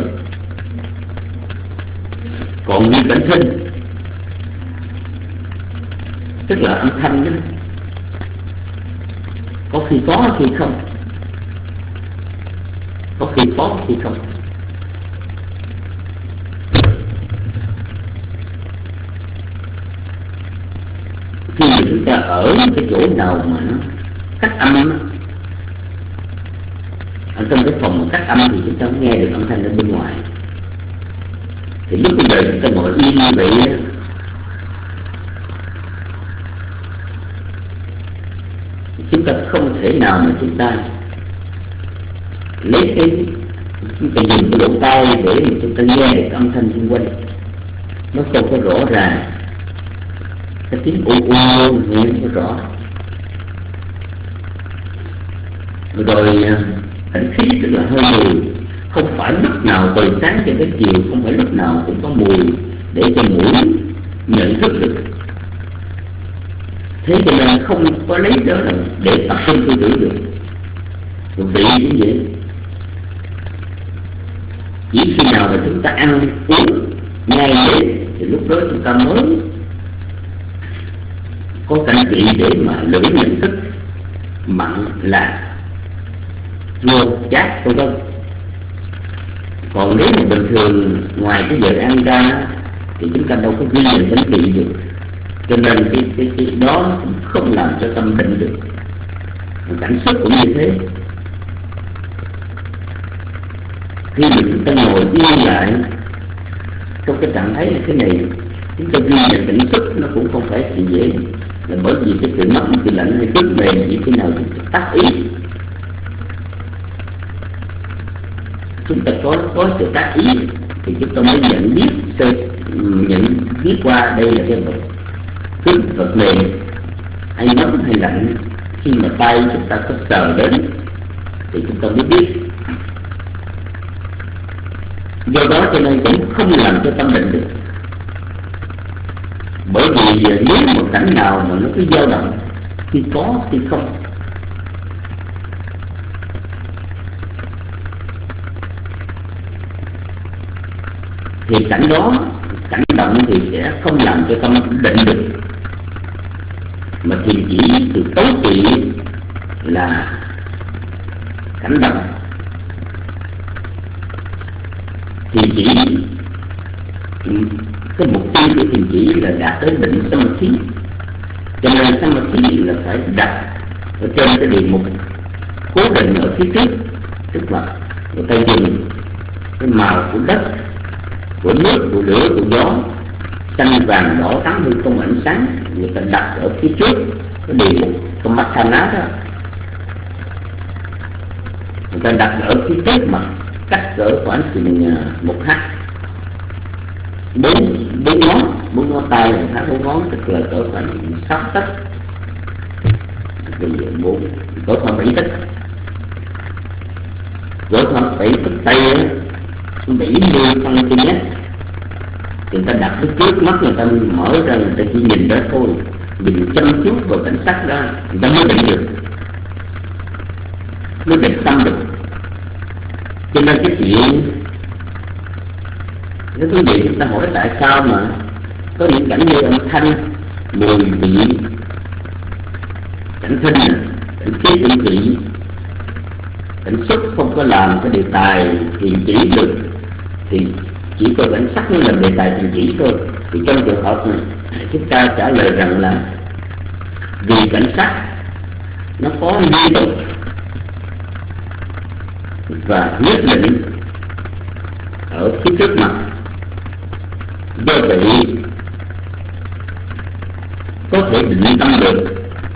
Còn như cảnh thinh, tức là âm thanh đó, có khi có, có khi không, có khi có, có khi không. Khi mà chúng ta ở cái chỗ nào mà nó cách âm đó, ở trong cái phòng mà cách âm thì chúng ta không nghe được âm thanh ở bên ngoài. Thì lúc bây giờ chúng ta ngồi yên như vậy đó, chúng ta không thể nào mà chúng ta lấy cái, chúng ta dùng cái lỗ tai để mà chúng ta nghe được âm thanh xung quanh, nó không có rõ ràng, cái tiếng ô ô nghe không có rõ. Rồi cảnh khí tức là hơi mùi, không phải lúc nào từ sáng cho tới chiều, không phải lúc nào cũng có mùi để cho mũi nhận thức được. Thế cho nên không có lấy đó là để tập trung tư tưởng được. Rồi vị cũng vậy, chỉ khi nào mà chúng ta ăn uống ngay đến thì lúc đó chúng ta mới có cảnh vị để mà lưỡi nhận thức mặn là ngô chát vân vân. Còn nếu mà bình thường ngoài cái giờ ăn ra thì chúng ta đâu có ghi nhận cảnh vị được, cho nên cái, cái, cái đó cũng không làm cho tâm định được. Cảnh xúc cũng như thế. Khi mà chúng ta ngồi yên lại trong cái trạng thái như thế này, chúng ta ghi nhận cảnh xúc nó cũng không phải chuyện dễ, là bởi vì cái sự nóng, sự lạnh hay cứng mềm như thế nào chúng ta tác ý. Chúng ta có có sự tác ý thì chúng ta mới nhận biết sơ nhận biết qua đây là cái vật cứng, vật mềm, hay nóng hay lạnh. Khi mà tay chúng ta có sờ đến thì chúng ta mới biết. Do đó cho nên cũng không làm cho tâm định được. Bởi vì nếu một cảnh nào mà nó cứ dao động, khi có khi không, thì cảnh đó, cảnh động thì sẽ không làm cho tâm định được. Mà thì chỉ từ tối kỵ là cảnh động, thì chỉ cái mục tiêu của thiền chỉ là đạt tới định samadhi. Cho nên samadhi là phải đặt ở trên cái địa mục cố định ở phía trước, tức là người ta dùng cái màu của đất, của nước, của lửa, của gió, xanh vàng đỏ trắng như không ánh sáng, người ta đặt ở phía trước cái địa mục trong mắt thana đó. Người ta đặt ở phía trước mặt, cách cỡ khoảng chừng một h, bốn bốn ngón, bốn ngón tay là thả bốn ngón, tức là cỡ khoảng sáu tấc, bây giờ bốn cỡ khoảng bảy tấc, cỡ khoảng bảy tấc tay bảy mươi phân cm. Người ta đặt cái trước mắt, người ta mở ra, người ta chỉ nhìn đó thôi, nhìn chăm chút vào cảnh sắc đó, người ta mới định được, mới định tâm được. Cho nên cái chuyện nếu quý vị chúng ta hỏi tại sao mà có những cảnh như âm thanh, mùi vị, cảnh thinh, cảnh khí, cảnh vị, cảnh xúc không có làm cái đề tài thiền chỉ được, thì chỉ có cảnh sắc mới làm đề tài thiền chỉ thôi. Thì trong trường hợp này chúng ta trả lời rằng là vì cảnh sắc nó có liên tục và nhất định ở phía trước mặt, do vậy có thể định tâm được,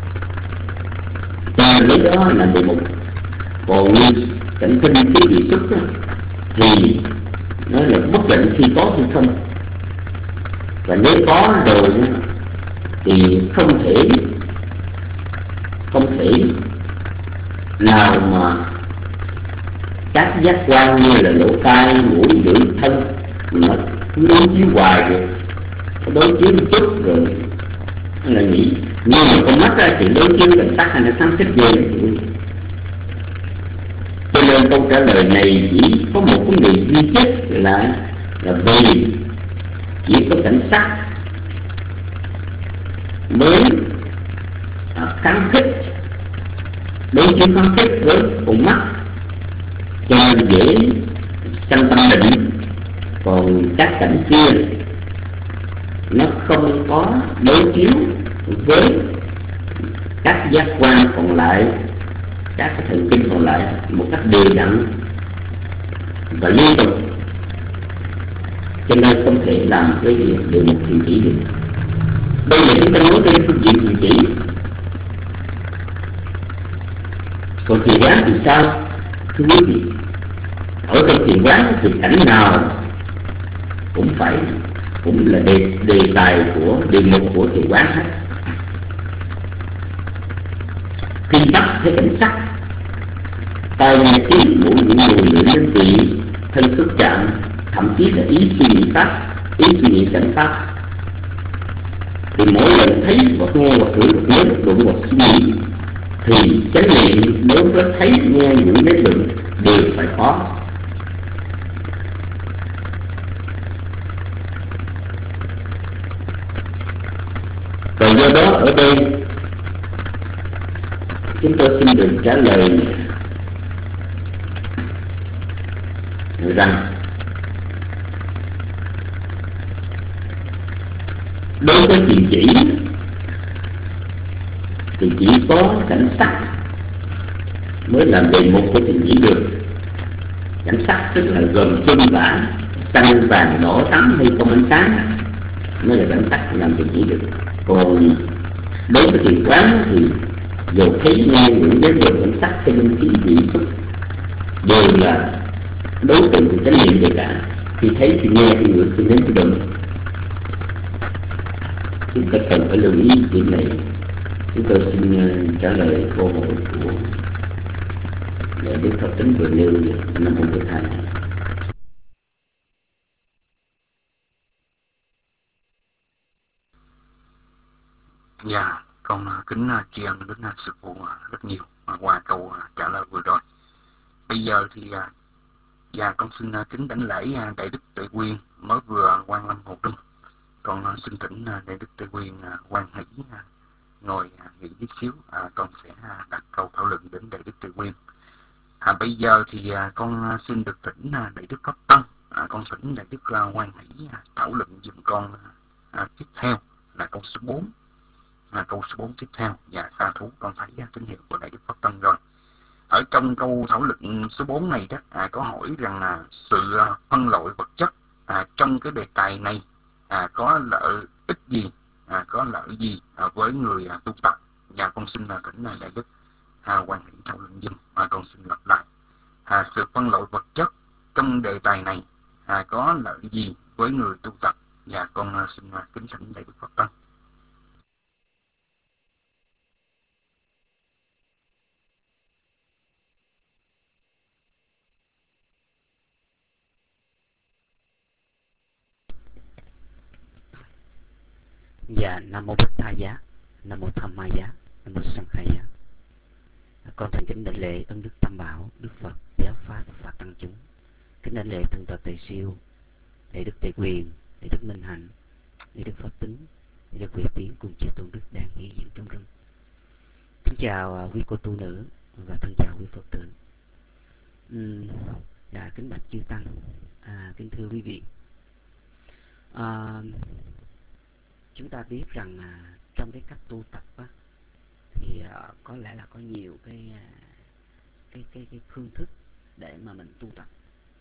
ta lấy đó là đề mục. Còn như cảnh thinh khí vị xúc đó, thì nó là bất định khi có khi không. Và nếu có rồi thì không thể không thể nào mà các giác quan như là lỗ tai, mũi, lưỡi, thân nó đối chiếu hoài được, đối chiếu một chút rồi là nghĩ. Nhưng mà con mắt ra thì đối chiếu cảnh sắc hay là sáng xích ghê là chịu. Cho nên câu trả lời này chỉ có một vấn đề duy nhất là là vì chỉ có cảnh sắc mới à, kháng khích, đối chiếu kháng khích với con mắt cho nên dễ sanh tâm định. Còn các cảnh kia nó không có đối chiếu với các giác quan còn lại, các cái thần kinh còn lại một cách đều đặn và liên tục, cho nên không thể làm cái việc được một thiền chỉ được. Đây là chúng ta nói đến phương diện thiền chỉ. Còn thiền quán thì sao thưa quý vị? Ở trong thiền quán thì cảnh nào cũng phải cũng là đề, đề tài của đề mục của thiền quán hết. Khi bắt thấy cảnh sắc, tai nghe tiếng, mũi ngửi mùi, lưỡi nếm vị, thân xúc chạm, thậm chí là ý suy nghĩ pháp, ý suy nghĩ cảnh pháp, thì mỗi lần thấy hoặc nghe hoặc ngửi hoặc nhớ hoặc đụng hoặc suy nghĩ thì chánh niệm đối với thấy nghe ngửi nếm đụng đều phải có. Và do đó ở đây chúng tôi xin được trả lời rằng đối với thiền chỉ thì chỉ có cảnh sắc mới làm đề mục của thiền chỉ được. Cảnh sắc tức là gồm chân vả, xanh vàng đỏ trắng hay không ánh sáng mới là cảnh sắc làm thiền chỉ được. Còn đối với thiền quán thì dù thấy nghe những cái điều cảnh sắc hay linh khí vị xúc đều là đối tượng của chánh niệm về cả. Khi thấy thì nghe, thì ngửi, thì nếm, thì đụng. Chúng ta cần phải lưu ý điểm này. Chúng tôi xin uh, trả lời câu hỏi của Đại Đức Pháp Tính vừa nêu năm một mươi hai. Dạ, con kính tri ân đến sư phụ rất nhiều qua câu trả lời vừa rồi. Bây giờ thì dạ con xin kính đảnh lễ Đại Đức Tề Quyên mới vừa quan lâm Hồ Trung. Con xin thỉnh Đại Đức Tề Quyên quan hỷ ngồi nghỉ chút xíu, con sẽ đặt câu thảo luận đến Đại Đức Tề Quyên. À, bây giờ thì con xin được thỉnh Đại Đức Pháp Tân, à, con thỉnh Đại Đức quan hỷ thảo luận giùm con à, tiếp theo là câu số bốn. À, câu số bốn tiếp theo. Dạ sa thú, con thấy tín hiệu của Đại Đức Pháp Tân rồi. Ở trong câu thảo luận số bốn này đó à, có hỏi rằng là sự à, phân loại vật chất à, trong cái đề tài này à, có lợi ích gì, à, có lợi gì à, với người à, tu tập. Dạ con xin là thỉnh Đại Đức à, quan hệ thảo luận dùm. À, con xin lặp lại à, sự phân loại vật chất trong đề tài này à, có lợi gì với người tu tập. Dạ con à, xin à, kính thỉnh Đại Đức Pháp Tân. Dạ, Nam Mô Bích Tha Giá, Nam Mô Tham Ma Giá, Nam Mô Sanh Khai Giá. Con thành kính đảnh lễ ân đức Tam Bảo, Đức Phật, Giáo Pháp và Tăng chúng. Kính đảnh lễ Thượng tọa Tề Siêu, Đại Đức Tề Quyền, Đại Đức Minh Hạnh, Đại Đức Pháp Tính, Đại Đức Huệ Tiến cùng chư tôn đức đang hiện diện trong rừng. Kính chào quý cô tu nữ và thân chào quý Phật tử. Uhm, dạ, kính bạch chư tăng, à, kính thưa quý vị. À, chúng ta biết rằng à, trong cái cách tu tập á, thì à, có lẽ là có nhiều cái, à, cái cái cái phương thức để mà mình tu tập.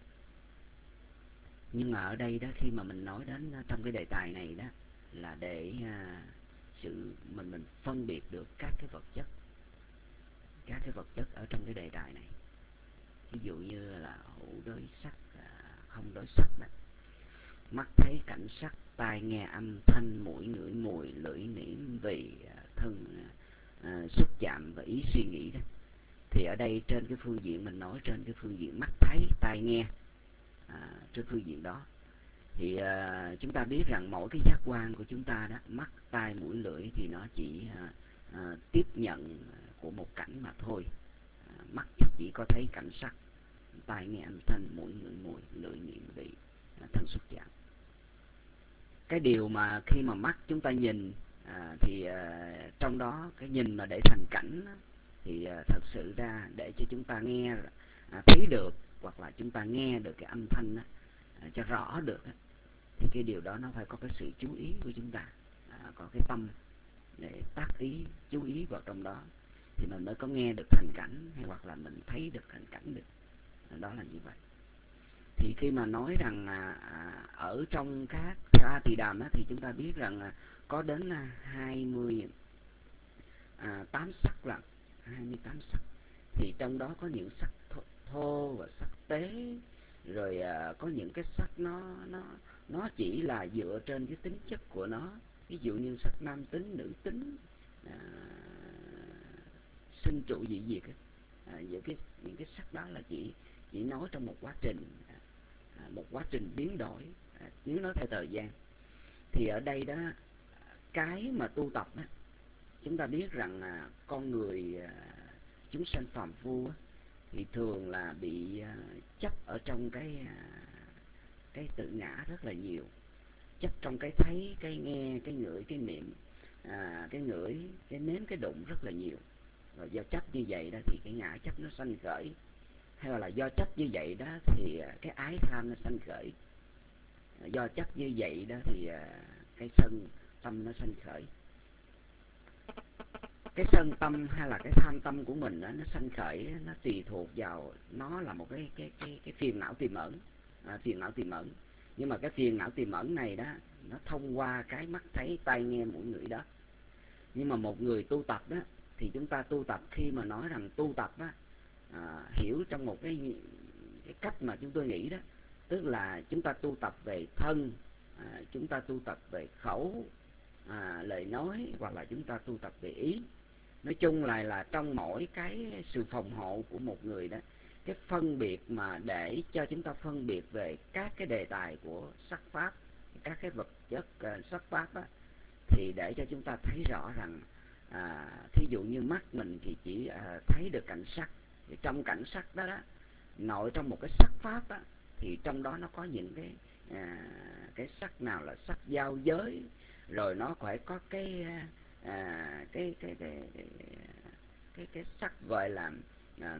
Nhưng mà ở đây đó, khi mà mình nói đến trong cái đề tài này đó là để à, sự mình mình phân biệt được các cái vật chất, các cái vật chất ở trong cái đề tài này. Ví dụ như là hữu đối sắc, à, không đối sắc đó. mắt thấy cảnh sắc, tai nghe âm thanh, mũi ngửi mùi, lưỡi nếm vị, thân à, xúc chạm và ý suy nghĩ đó. Thì ở đây trên cái phương diện mình nói trên cái phương diện mắt thấy, tai nghe, à, trên phương diện đó thì à, chúng ta biết rằng mỗi cái giác quan của chúng ta đó, mắt, tai, mũi, lưỡi thì nó chỉ à, à, tiếp nhận của một cảnh mà thôi. À, mắt chỉ có thấy cảnh sắc, tai nghe âm thanh, mũi ngửi mùi, lưỡi nếm vị, à, thân xúc chạm. Cái điều mà khi mà mắt chúng ta nhìn à, thì à, trong đó cái nhìn mà để thành cảnh á, thì à, thật sự ra để cho chúng ta nghe à, thấy được, hoặc là chúng ta nghe được cái âm thanh á, à, cho rõ được á, thì cái điều đó nó phải có cái sự chú ý của chúng ta, à, có cái tâm để tác ý, chú ý vào trong đó thì mình mới có nghe được thành cảnh, hay hoặc là mình thấy được thành cảnh được. À, đó là như vậy. Thì khi mà nói rằng à, ở trong các theo A Tỳ Đàm á, thì chúng ta biết rằng à, có đến à, hai mươi tám sắc là hai mươi tám sắc. Thì trong đó có những sắc thô, thô và sắc tế, rồi à, có những cái sắc nó nó nó chỉ là dựa trên cái tính chất của nó. Ví dụ như sắc nam tính, nữ tính, à, sinh trụ dị diệt ấy. À, những cái những cái sắc đó là chỉ chỉ nói trong một quá trình à, một quá trình biến đổi, à, nếu nói theo thời gian. Thì ở đây đó, cái mà tu tập đó, chúng ta biết rằng à, con người à, chúng sanh phàm phu á, thì thường là bị à, chấp ở trong cái à, cái tự ngã rất là nhiều, chấp trong cái thấy, cái nghe, cái ngửi, cái niệm, à, cái ngửi, cái nếm, cái đụng rất là nhiều. Và do chấp như vậy đó thì cái ngã chấp nó sanh khởi, hay là do chấp như vậy đó thì cái ái tham nó sanh khởi, do chấp như vậy đó thì cái sân tâm nó sanh khởi. Cái sân tâm hay là cái tham tâm của mình đó, nó sanh khởi, nó tùy thuộc vào nó là một cái cái cái cái phiền não tiềm ẩn, à, phiền não tiềm ẩn. Nhưng mà cái phiền não tiềm ẩn này đó, nó thông qua cái mắt thấy, tai nghe, mũi ngửi đó. Nhưng mà một người tu tập đó, thì chúng ta tu tập, khi mà nói rằng tu tập á, à, hiểu trong một cái cái cách mà chúng tôi nghĩ đó, tức là chúng ta tu tập về thân, à, chúng ta tu tập về khẩu, à, lời nói, hoặc là chúng ta tu tập về ý. Nói chung là là trong mỗi cái sự phòng hộ của một người đó, cái phân biệt mà để cho chúng ta phân biệt về các cái đề tài của sắc pháp, các cái vật chất uh, sắc pháp á, thì để cho chúng ta thấy rõ rằng à, thí dụ như mắt mình thì chỉ à, thấy được cảnh sắc. Thì trong cảnh sắc đó, đó nội trong một cái sắc pháp á, thì trong đó nó có những cái à, cái sắc nào là sắc giao giới, rồi nó phải có cái à, cái, cái, cái, cái, cái cái sắc gọi là à,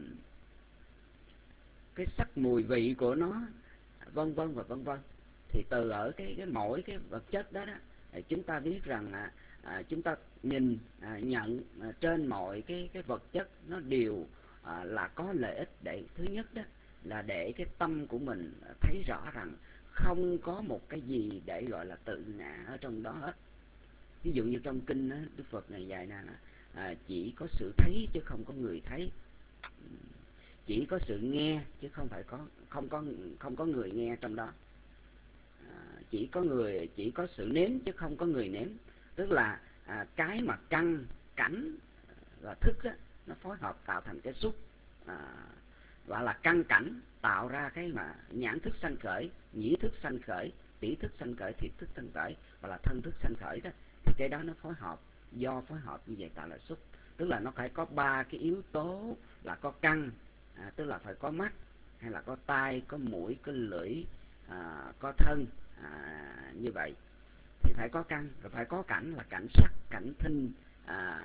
cái sắc mùi vị của nó, vân vân và vân vân. Thì từ ở cái, cái mỗi cái vật chất đó, đó chúng ta biết rằng à, à, chúng ta nhìn à, nhận à, trên mọi cái cái vật chất nó đều à, là có lợi ích. Để thứ nhất đó là để cái tâm của mình thấy rõ rằng không có một cái gì để gọi là tự ngã ở trong đó hết. Ví dụ như trong kinh đó, Đức Phật này dạy là à, chỉ có sự thấy chứ không có người thấy, chỉ có sự nghe chứ không phải có không có không có người nghe trong đó, à, chỉ có người chỉ có sự nếm chứ không có người nếm. Tức là à, cái mà căn, cảnh và thức đó, nó phối hợp tạo thành cái xúc, à, gọi là căn cảnh tạo ra cái mà nhãn thức sanh khởi, nhĩ thức sanh khởi, tỷ thức sanh khởi, thiệt thức sanh khởi, hoặc là thân thức sanh khởi đó. Thì cái đó nó phối hợp, do phối hợp như vậy tạo là xúc. Tức là nó phải có ba cái yếu tố là có căn, à, tức là phải có mắt, hay là có tai, có mũi, có lưỡi, à, có thân, à, như vậy thì phải có căn. Rồi phải có cảnh là cảnh sắc, cảnh thinh, à,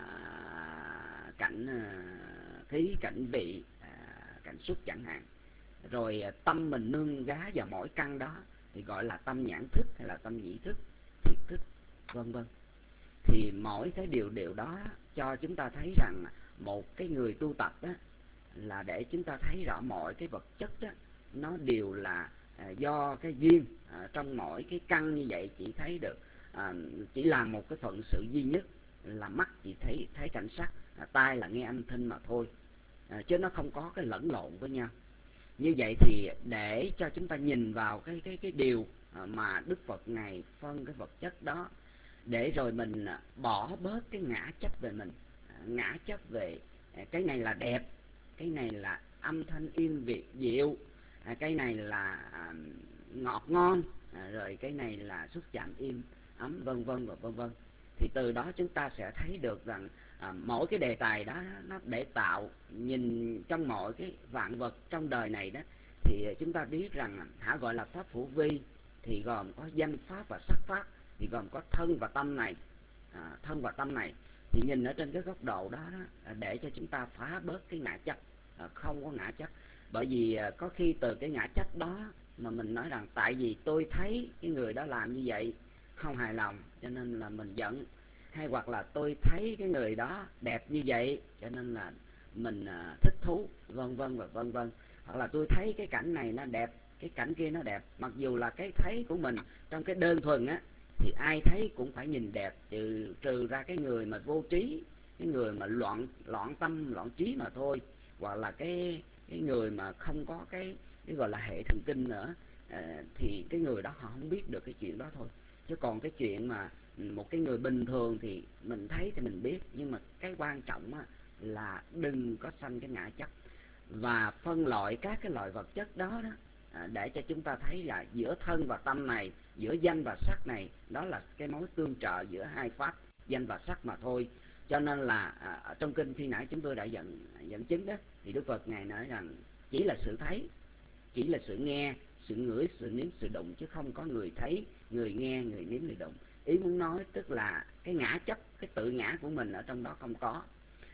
cảnh à, khí, cảnh vị, à, cảnh xúc chẳng hạn. Rồi à, tâm mình nương gá vào mỗi căn đó thì gọi là tâm nhãn thức, hay là tâm nhĩ thức, thiệt thức, vân vân. Thì mỗi cái điều điều đó cho chúng ta thấy rằng một cái người tu tập đó là để chúng ta thấy rõ mọi cái vật chất đó nó đều là à, do cái duyên, à, trong mỗi cái căn như vậy chỉ thấy được, à, chỉ làm một cái phận sự duy nhất là mắt chỉ thấy thấy cảnh sắc, à, tai là nghe âm thanh mà thôi, à, chứ nó không có cái lẫn lộn với nhau. Như vậy thì để cho chúng ta nhìn vào cái cái cái điều mà Đức Phật Ngài phân cái vật chất đó để rồi mình bỏ bớt cái ngã chấp về mình, ngã chấp về cái này là đẹp, cái này là âm thanh yên việt diệu, cái này là ngọt ngon, rồi cái này là xúc chạm im ấm, vân vân và vân vân. Thì từ đó chúng ta sẽ thấy được rằng à, mỗi cái đề tài đó nó để tạo nhìn trong mọi cái vạn vật trong đời này đó, thì chúng ta biết rằng hả gọi là pháp hữu vi thì gồm có danh pháp và sắc pháp, thì gồm có thân và tâm này, à, thân và tâm này thì nhìn ở trên cái góc độ đó, đó để cho chúng ta phá bớt cái ngã chấp, à, không có ngã chấp. Bởi vì à, có khi từ cái ngã chấp đó mà mình nói rằng tại vì tôi thấy cái người đó làm như vậy không hài lòng cho nên là mình giận, hay hoặc là tôi thấy cái người đó đẹp như vậy cho nên là mình à, thích thú, vân vân và vân vân. Hoặc là tôi thấy cái cảnh này nó đẹp, cái cảnh kia nó đẹp, mặc dù là cái thấy của mình trong cái đơn thuần á thì ai thấy cũng phải nhìn đẹp, trừ trừ ra cái người mà vô trí, cái người mà loạn loạn tâm loạn trí mà thôi, hoặc là cái cái người mà không có cái cái gọi là hệ thần kinh nữa, à, thì cái người đó họ không biết được cái chuyện đó thôi. Chứ còn cái chuyện mà một cái người bình thường thì mình thấy thì mình biết, nhưng mà cái quan trọng á, là đừng có sanh cái ngã chấp và phân loại các cái loại vật chất đó, đó à, để cho chúng ta thấy là giữa thân và tâm này, giữa danh và sắc này, đó là cái mối tương trợ giữa hai pháp danh và sắc mà thôi. Cho nên là à, trong kinh khi nãy chúng tôi đã dẫn dẫn chứng đó, thì Đức Phật Ngài nói rằng chỉ là sự thấy, chỉ là sự nghe, sự ngửi, sự nếm, sự đụng, chứ không có người thấy, người nghe, người nếm, người đụng. Ý muốn nói tức là cái ngã chấp, cái tự ngã của mình ở trong đó không có.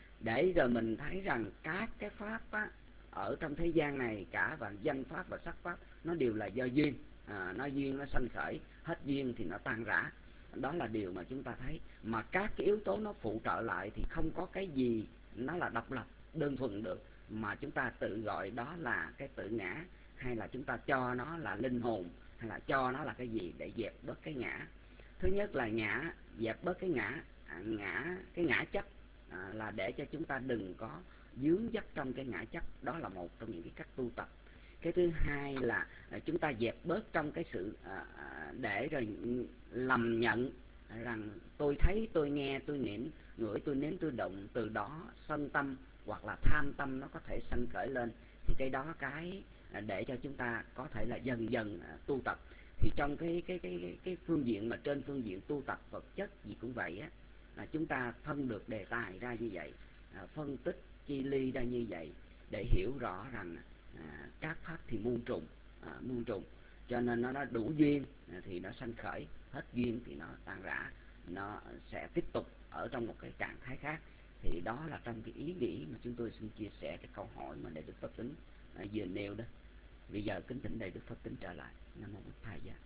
Để rồi mình thấy rằng các cái pháp á, ở trong thế gian này, cả và danh pháp và sắc pháp, nó đều là do duyên, à, nó duyên nó sanh khởi, hết duyên thì nó tan rã. Đó là điều mà chúng ta thấy. Mà các cái yếu tố nó phụ trợ lại thì không có cái gì nó là độc lập, đơn thuần được, mà chúng ta tự gọi đó là cái tự ngã, hay là chúng ta cho nó là linh hồn, hay là cho nó là cái gì để dẹp bớt cái ngã. Thứ nhất là ngã, dẹp bớt cái ngã, à, ngã cái ngã chấp, à, là để cho chúng ta đừng có dướng dắt trong cái ngã chấp. Đó là một trong những cái cách tu tập. Cái thứ hai là à, chúng ta dẹp bớt trong cái sự à, để rồi lầm nhận rằng tôi thấy, tôi nghe, tôi niệm, ngửi, tôi nếm, tôi động, từ đó sân tâm hoặc là tham tâm nó có thể sanh khởi lên. Thì cái đó cái để cho chúng ta có thể là dần dần à, tu tập. Thì trong cái cái cái cái, cái phương diện mà trên phương diện tu tập vật chất gì cũng vậy á, là chúng ta phân được đề tài ra như vậy, à, phân tích chi ly ra như vậy để hiểu rõ rằng à, các pháp thì muôn trùng, à, muôn trùng, cho nên nó, nó đủ duyên à, thì nó sanh khởi, hết duyên thì nó tan rã, nó sẽ tiếp tục ở trong một cái trạng thái khác. Thì đó là trong cái ý nghĩ mà chúng tôi xin chia sẻ cái câu hỏi mà Đại Đức Phật Tính à, vừa nêu đó. Bây giờ kính thỉnh Đại Đức Phật Tính trở lại. Nam mô Bổn Thầy Giá.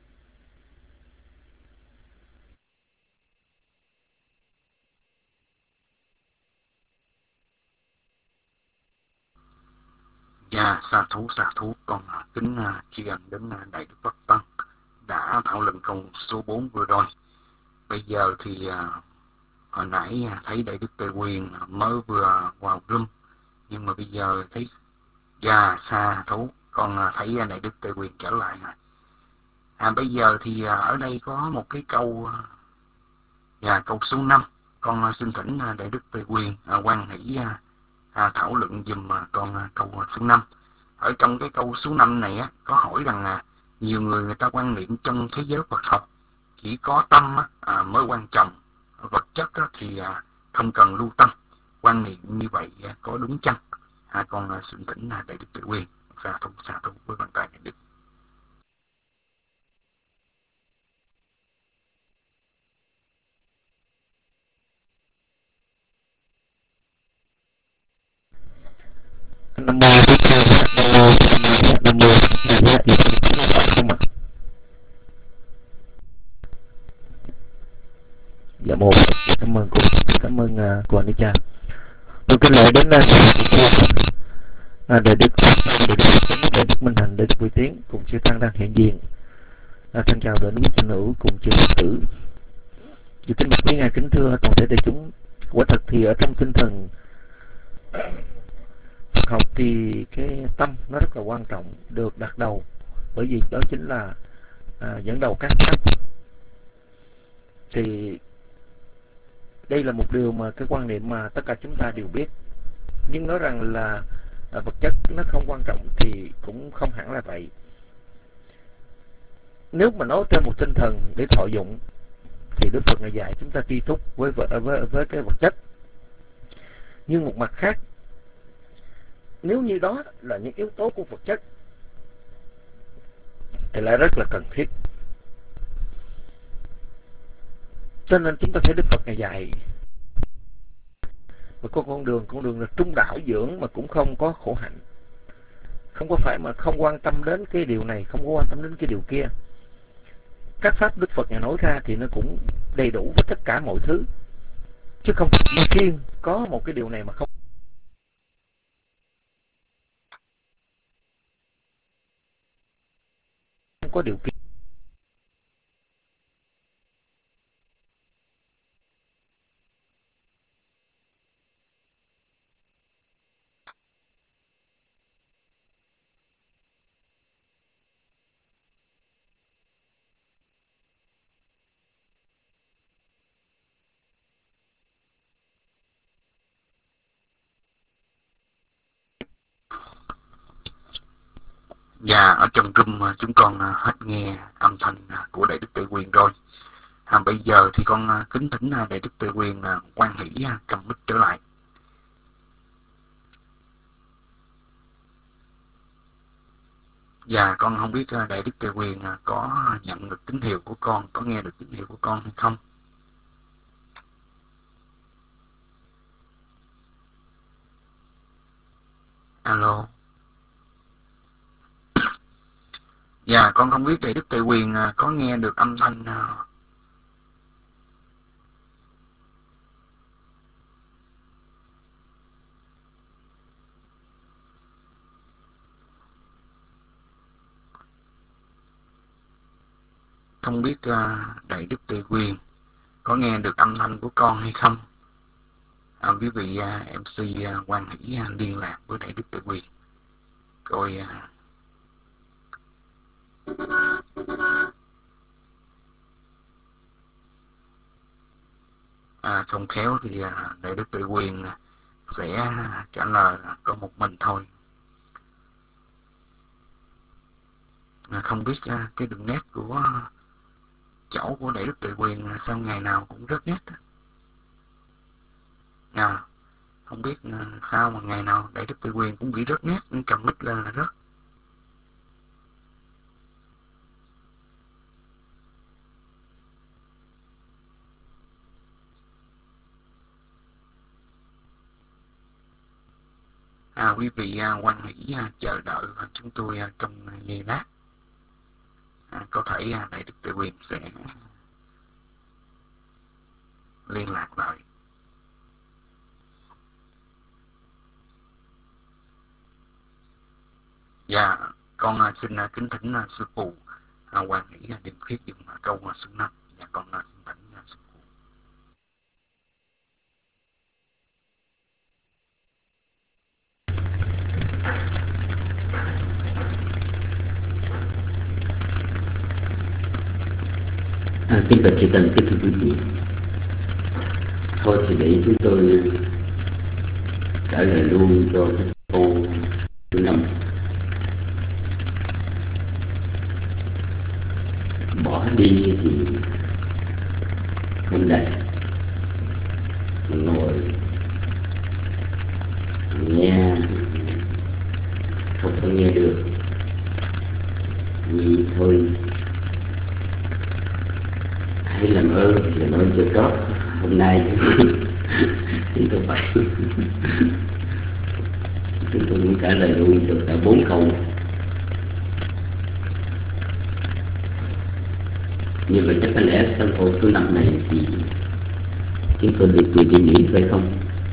Dạ, sa thú sa thú con kính tri ân đến Đại Đức Phật Tăng đã thảo luận câu số bốn vừa rồi. Bây giờ thì hồi nãy thấy Đại Đức Tề Quyền mới vừa vào room, nhưng mà bây giờ thấy dạ sa thú con thấy Đại Đức Tề Quyền trở lại. À, bây giờ thì ở đây có một cái câu, dạ câu số năm, con xin thỉnh Đại Đức Tề Quyền quan hỷ À, thảo luận dùm con câu số năm. Ở trong cái câu số năm này á, có hỏi rằng à, nhiều người người ta quan niệm trong thế giới Phật học chỉ có tâm á, à, mới quan trọng, vật chất á, thì à, không cần lưu tâm. Quan niệm như vậy à, có đúng chăng? À, con à, xin thỉnh Đại Đức Tề Quyền sa thú sa thú với bàn tay Đại Đức. Nam mô Thích Ca, Nam mô Nam mô Nam mô gì không ạ? Dạ mô, cảm ơn cô, cảm ơn uh, cô Anh Cha. Tôi kính lễ đến uh, Đại Đức Đại Đức Đại Đức Minh Hạnh, Đại Đức Quy Tiến cùng chư tăng đang hiện diện. À, thân chào đội núi Chánh Hữu cùng chư Phật tử. Chư kính bạch quý ngài, kính thưa toàn thể đại chúng. Quả thật thì ở trong tinh thần học thì cái tâm nó rất là quan trọng, được đặt đầu, bởi vì đó chính là à, dẫn đầu các pháp. Thì đây là một điều mà cái quan niệm mà tất cả chúng ta đều biết. Nhưng nói rằng là à, vật chất nó không quan trọng thì cũng không hẳn là vậy. Nếu mà nói trên một tinh thần để thọ dụng thì Đức Phật Ngài dạy chúng ta tri túc với, với, với cái vật chất. Nhưng một mặt khác, nếu như đó là những yếu tố của vật chất thì lại rất là cần thiết. Cho nên chúng ta thấy Đức Phật Ngài dạy một con con đường, con đường là trung đạo dưỡng mà cũng không có khổ hạnh. Không có phải mà không quan tâm đến cái điều này, không có quan tâm đến cái điều kia. Các pháp Đức Phật Ngài nói ra thì nó cũng đầy đủ với tất cả mọi thứ. Chứ không riêng có một cái điều này mà không không có điều kiện. Và ở trong room chúng con hết nghe âm thanh của Đại Đức Tuệ Quyền rồi. À, bây giờ thì con kính thỉnh Đại Đức Tuệ Quyền quan hỷ cầm mic trở lại. Và con không biết Đại Đức Tuệ Quyền có nhận được tín hiệu của con, có nghe được tín hiệu của con hay không. Alo. Dạ, con không biết Đại Đức Tuệ Quyền có nghe được âm thanh không biết Đại Đức Tuệ Quyền có nghe được âm thanh của con hay không. À, quý vị em xê quan hỷ liên lạc với Đại Đức Tuệ Quyền rồi à, không khéo thì Đại Đức Tuệ Quyền sẽ trả lời có một mình thôi. À, không biết cái đường nét của chỗ của Đại Đức Tuệ Quyền sao ngày nào cũng rớt nét. À, không biết sao mà ngày nào Đại Đức Tuệ Quyền cũng bị rớt nét, cầm mic lên là rớt. À, quý vị quan hỷ chờ đợi chúng tôi trong giây lát. À, có thể Đại Đức Tuệ Quyền sẽ liên lạc lại. Dạ, con xin kính thỉnh sư phụ Hoàng Hỷ Điềm Khuyết dùng câu số năm. Dạ, con xin thỉnh sư phụ. À, kính bạch chư tăng, kính thưa quý vị. Thôi thì để chúng tôi trả lời luôn cho cái câu thứ năm. Bỏ đi thì không đành, ngồi nghe không có nghe được vì thôi hãy làm ơn là nói cho có hôm nay thì tôi phải chúng tôi muốn trả lời luôn cho cả bốn câu. Như vậy chắc có lẽ trong câu số năm này thì chúng tôi được quyền đi nghỉ phải không?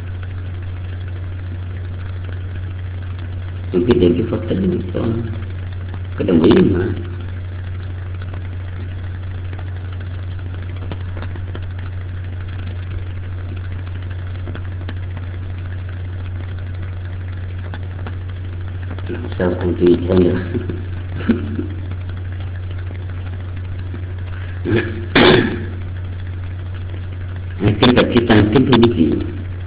Tôi quyết định cái Phật tính có có đồng ý mà. Làm sao không tùy theo nữa. Kính bạch chư tăng, kính thưa quý vị,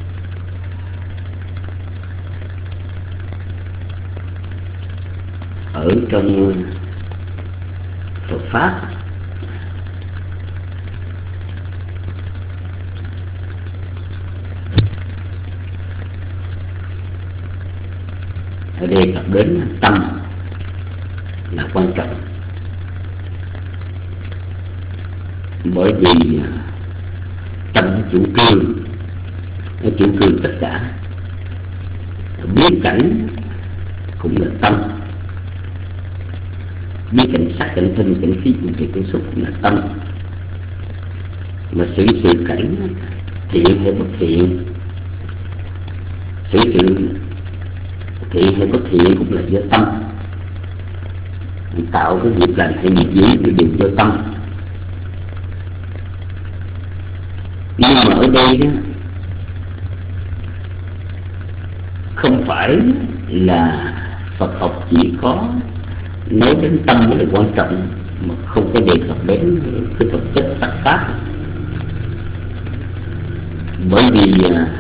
ở trong Phật pháp ở đây cập đến tâm là quan trọng, bởi vì tâm nó chủ trương, nó chủ trương tất cả. Biết cảnh cũng là tâm, biết cảnh sắc, cảnh thân, cảnh khí, cảnh thiệt, cảnh xúc cũng là tâm. Mà xử sự cảnh thiện hay bất thiện, xử sự thiện hay bất thiện cũng là do tâm. Tạo cái nghiệp lành hay nghiệp dữ thì đều do tâm. Nhưng mà ở đây đó, không phải là Phật học chỉ có nói đến tâm mới là quan trọng, mà không có đề cập đến cái thực chất sắc pháp. Bởi vì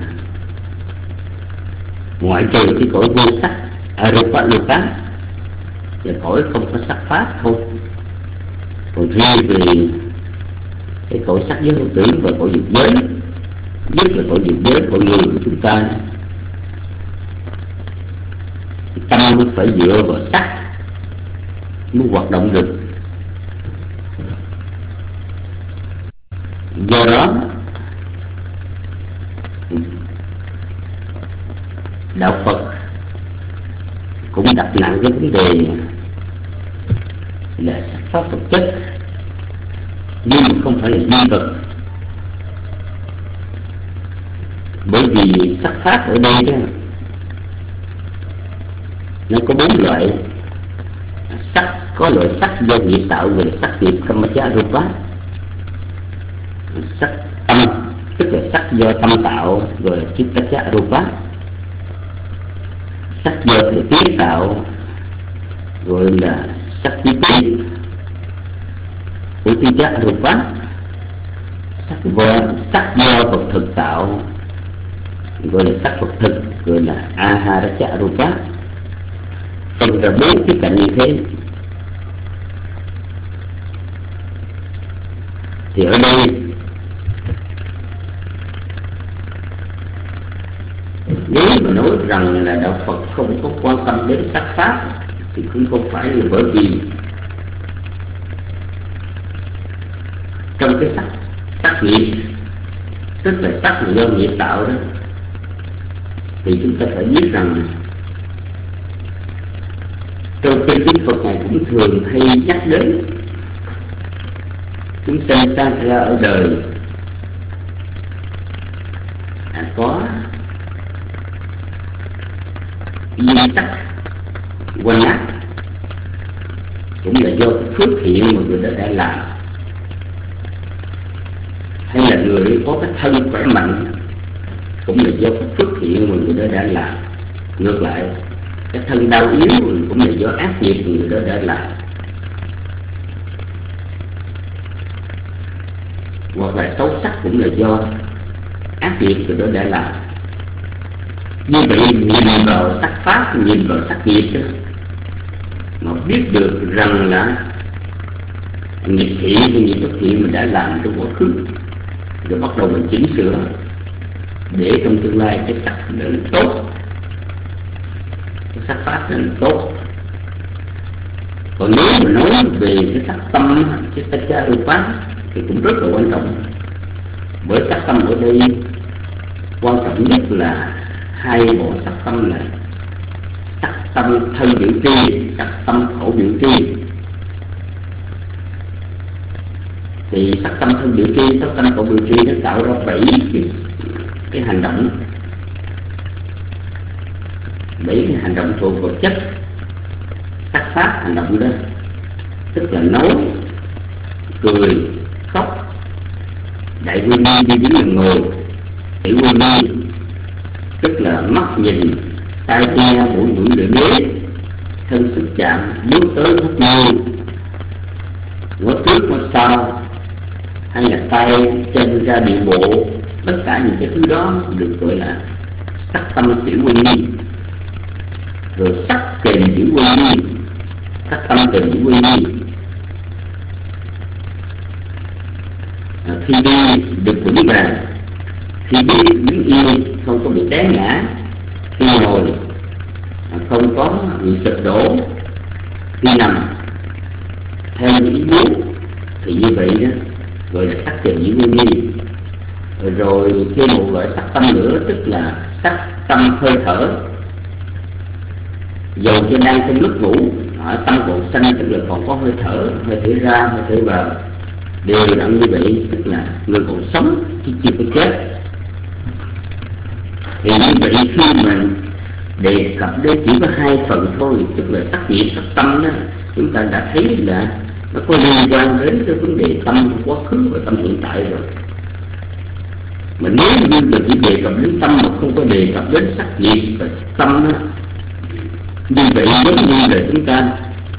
ngoại trừ cái cõi vô sắc arupa loka là cõi không có sắc pháp thôi, còn riêng về cái cõi sắc giới hữu tử và cõi dục giới, nhất là cõi dục giới, cõi người của chúng ta, tâm phải dựa vào sắc mới hoạt động được. Do đó đạo Phật cũng đặt nặng cái vấn đề là sắc pháp vật chất, nhưng không phải là duy vật. Bởi vì sắc pháp ở đây đó, nó có bốn loại. Sắc, có loại sắc do nghiệp tạo về sắc nghiệp kammacha rupa. Sắc tâm, tức là sắc do tâm tạo, gọi là chittacha rupa. Sắc do thời tiết tạo, gọi là sắc chitti utija rupa. Sắc do sắc do vật thực tạo, gọi là sắc vật thực, gọi là aharacha rupa. Phân ra bốn cái cạnh như thế. Thì ở đây nếu mà nói rằng là đạo Phật không có quan tâm đến sắc pháp thì cũng không phải là bởi vì trong cái sắc sắc nghiệp, tức là sắc là do nghiệp tạo đó, thì chúng ta phải biết rằng trong kinh Đức Phật này cũng thường hay nhắc đến chúng sanh sang ra ở đời à, có duyên sắc quanh ác, cũng là do cái phước thiện mà người đã đã làm, hay là người có cái thân khỏe mạnh cũng là do cái phước thiện mà người đã đã làm. Ngược lại, cái thân đau yếu cũng là do ác nghiệp người đó đã làm. Hoặc là xấu sắc cũng là do ác nghiệp người đó đã làm. Như vậy nhìn vào sắc pháp, nhìn vào sắc nghiệp đó, mà biết được rằng là nghiệp thiện hay nghiệp bất thiện mình đã làm trong quá khứ, rồi bắt đầu mình chỉnh sửa để trong tương lai cái sắc nó tốt, cái sắc pháp nó tốt. Còn nếu mà nói về cái sắc tâm, cái chittacha rupa thì cũng rất là quan trọng. Bởi sắc tâm ở đây quan trọng nhất là hai bộ sắc tâm này: sắc tâm thân biểu tri, sắc tâm khẩu biểu tri. Thì sắc tâm thân biểu tri, sắc tâm khẩu biểu tri nó tạo ra bảy cái, cái hành động, bảy cái hành động thuộc vật chất. Sắc pháp hành động đó tức là nói, cười, khóc, đại quy ni đi đứng là ngồi, tiểu quy ni tức là mắt nhìn, tai nghe, mũi mũi lưỡi lưỡi, thân xúc chạm, bước tới hấp môi, ngó trước ngó sau, hay là tay chân ra địa bộ, tất cả những cái thứ đó được gọi là sắc tâm tiểu quy nghi. Rồi sắc kềm tiểu quy nghi, sắc tâm kềm tiểu quy nghi. À, khi đi được vững vàng, khi đi đứng yên không có bị té ngã, khi ngồi à, không có bị sụp đổ, khi nằm theo ý muốn, thì như vậy đó gọi là sắc kềm tiểu quy nghi. Rồi thêm một loại sắc tâm nữa, tức là sắc tâm hơi thở. Dầu cho đang trong lúc ngủ, ở tâm còn sanh, tức là còn có hơi thở, hơi thở ra, hơi thở vào, đều đặn như vậy, tức là người còn sống chứ chưa có chết. Thì như vậy khi mà đề cập đến chỉ có hai phần thôi, tức là sắc nghiệp, sắc tâm đó, chúng ta đã thấy là nó có liên quan đến cái vấn đề tâm quá khứ và tâm hiện tại rồi. Mà nếu như là chỉ đề cập đến tâm mà không có đề cập đến sắc nghiệp và tâm đó, như vậy giống như là chúng ta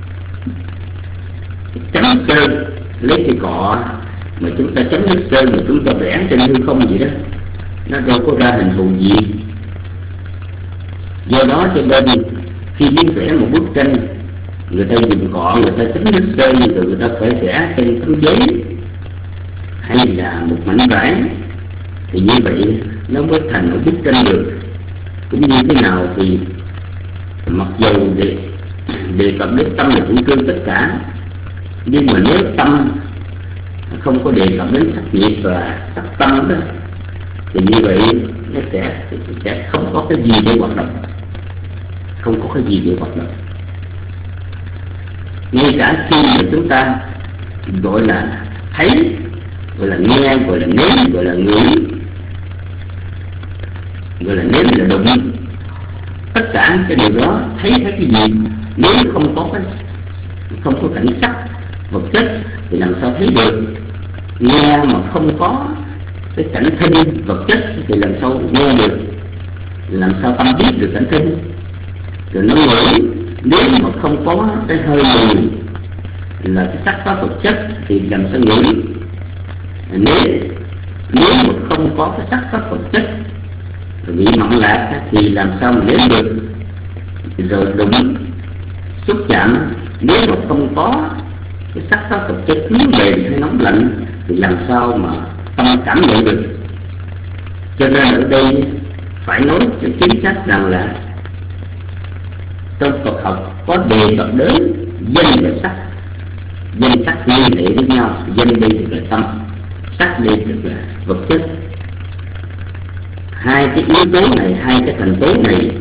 chấm sơn lấy cái cọ mà chúng ta chấm nước sơn mà chúng ta vẽ trên hư không vậy đó, nó đâu có ra hình thù gì. Do đó cho nên khi muốn vẽ một bức tranh, người ta dùng cọ, người ta chấm nước sơn, rồi người ta phải vẽ trên tấm giấy hay là một mảnh vải, thì như vậy nó mới thành một bức tranh được. Cũng như thế nào thì mặc dù đề, đề cập đến tâm là cũng cương tất cả, nhưng mà nếu tâm không có đề cập đến sắc nghiệp và sắc tâm đó, thì như vậy nó sẽ sẽ không có cái gì để hoạt động, không có cái gì để hoạt động. Ngay cả khi mà chúng ta gọi là thấy, gọi là nghe, gọi là nếm, gọi là ngửi, gọi là nếm là đụng, tất cả cái điều đó thấy thấy cái gì, nếu không có cái không có cảnh sắc vật chất thì làm sao thấy được. Nghe mà không có cái cảnh thinh vật chất thì làm sao nghe được, làm sao tâm biết được cảnh thinh. Rồi nó ngửi, nếu mà không có cái hơi mùi là cái sắc pháp vật chất thì làm sao ngửi. Nếu nếu mà không có cái sắc pháp vật chất vị mặn lạc thì làm sao mà nếm được. Rồi đụng xúc chạm, nếu mà không có cái sắc pháp vật chất cứng mềm hay nóng lạnh thì làm sao mà tâm cảm nhận được. Cho nên ở đây phải nói cho chính xác rằng là trong Phật học có đề cập đến danh và sắc. Danh sắc liên hệ với nhau, danh đây là tâm, sắc đây là vật chất. Hai cái yếu tố này, hai cái thành tố này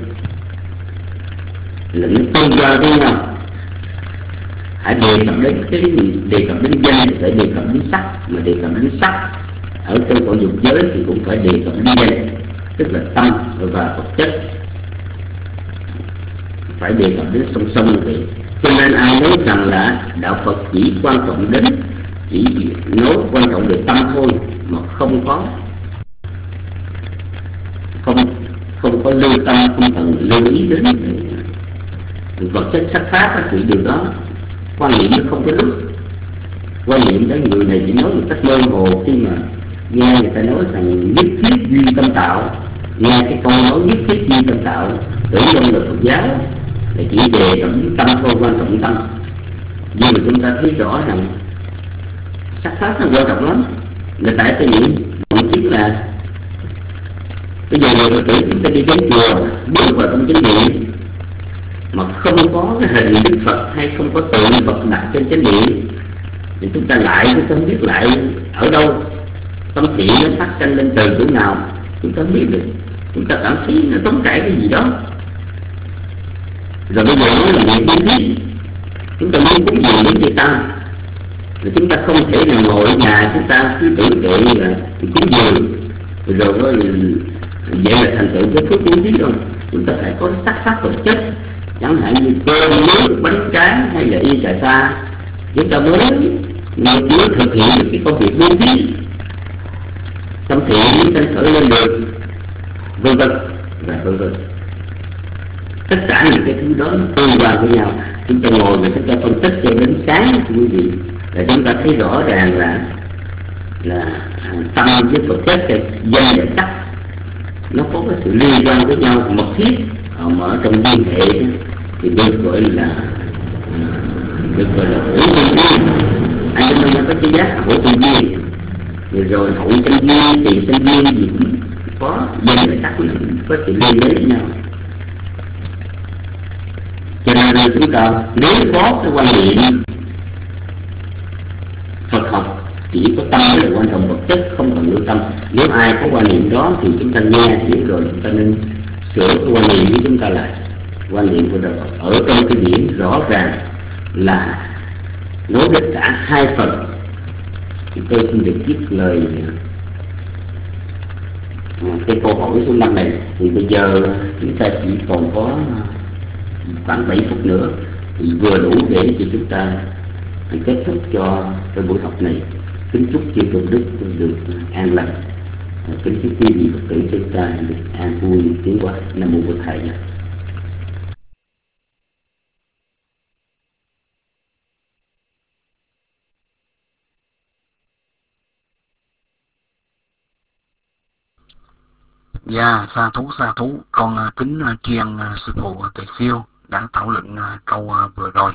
là nó tương quan với nhau. Hãy đề cập đến cái gì, đề cập đến danh thì phải đề cập đến sắc, mà đề cập đến sắc ở trong cõi dục giới thì cũng phải đề cập đến danh, tức là tâm và vật chất, phải đề cập đến song song như vậy. Cho nên ai nói rằng là đạo Phật chỉ quan trọng đến, chỉ nói quan trọng về tâm thôi mà không có không không có lưu tâm, không cần lưu ý đến vật chất sắc pháp thì điều đó quan niệm nó không có lúc. Quan niệm đến người này chỉ nói một cách mơ hồ khi mà nghe người ta nói rằng nhất thiết duy tâm tạo, nghe cái câu nói nhất thiết duy tâm tạo tưởng đâu là Phật giáo là chỉ đề cập đến tâm thôi, quan trọng tâm. Nhưng mà chúng ta thấy rõ rằng sắc pháp nó quan trọng lắm. Người ta phải nghĩ bằng chứng là bây giờ người Phật tử chúng ta đi đến chùa, bước vào trong chánh điện mà không có cái hình Đức Phật hay không có tượng Phật đặt trên chánh điện thì chúng ta lại chúng ta không biết lại ở đâu, tâm thiện nó phát sanh lên từ chỗ nào chúng ta không biết được. Chúng ta cảm thấy nó trống trải cái gì đó. Rồi bây giờ nói là niệm kiến thiết, chúng ta muốn cúng dường đến chư tăng, rồi chúng ta không thể nào ngồi ở nhà chúng ta cứ tưởng tượng là cúng dường rồi đó vậy là thành tựu cái phước kiến thiết rồi. Chúng ta phải có sắc pháp vật chất, chẳng hạn như cơm nước bánh tráng hay là y trà sa, chúng ta mới mới thực hiện được cái công việc kiến thiết, tâm thiện sanh khởi lên được, vân vân và vân vân. Tất cả những cái thứ đó nó tương quan với nhau. Chúng ta ngồi và chúng ta phân tích cho đến sáng quý vị là chúng ta thấy rõ ràng là là à, tâm với vật chất cái danh và sắc nó có cái sự liên quan với nhau mật thiết ở mở trong liên hệ thì được gọi là à, được gọi là hữu tương duyên. Anh trong nó có cái giá hữu tương duyên, rồi rồi hậu chân duyên, tiền sinh duyên gì cũng có danh và sắc nó có sự liên đới với nhau. Cho nên là chúng ta nếu có cái quan niệm Phật học chỉ có tâm là quan trọng, vật chất không cần lưu tâm. Nếu ai có quan niệm đó thì chúng ta nghe hiểu rồi, chúng ta nên sửa cái quan niệm của chúng ta lại. Quan niệm của Đạo Phật ở trong cái điển rõ ràng là nói đến cả hai phần. Thì tôi xin được tiếp lời cái câu hỏi số năm này. Thì bây giờ chúng ta chỉ còn có khoảng bảy phút nữa thì vừa đủ để cho chúng ta kết thúc cho cái buổi học này. Kính chúc chư Tôn Đức được an lành, kính chúc quý vị Phật tử chúng ta được an vui tiến hóa. Nam mô Bổn Thầy. Dạ, sa thú sa thú, con uh, kính uh, tri ân uh, sư phụ uh, Tề Siêu đã thảo luận uh, câu uh, vừa rồi.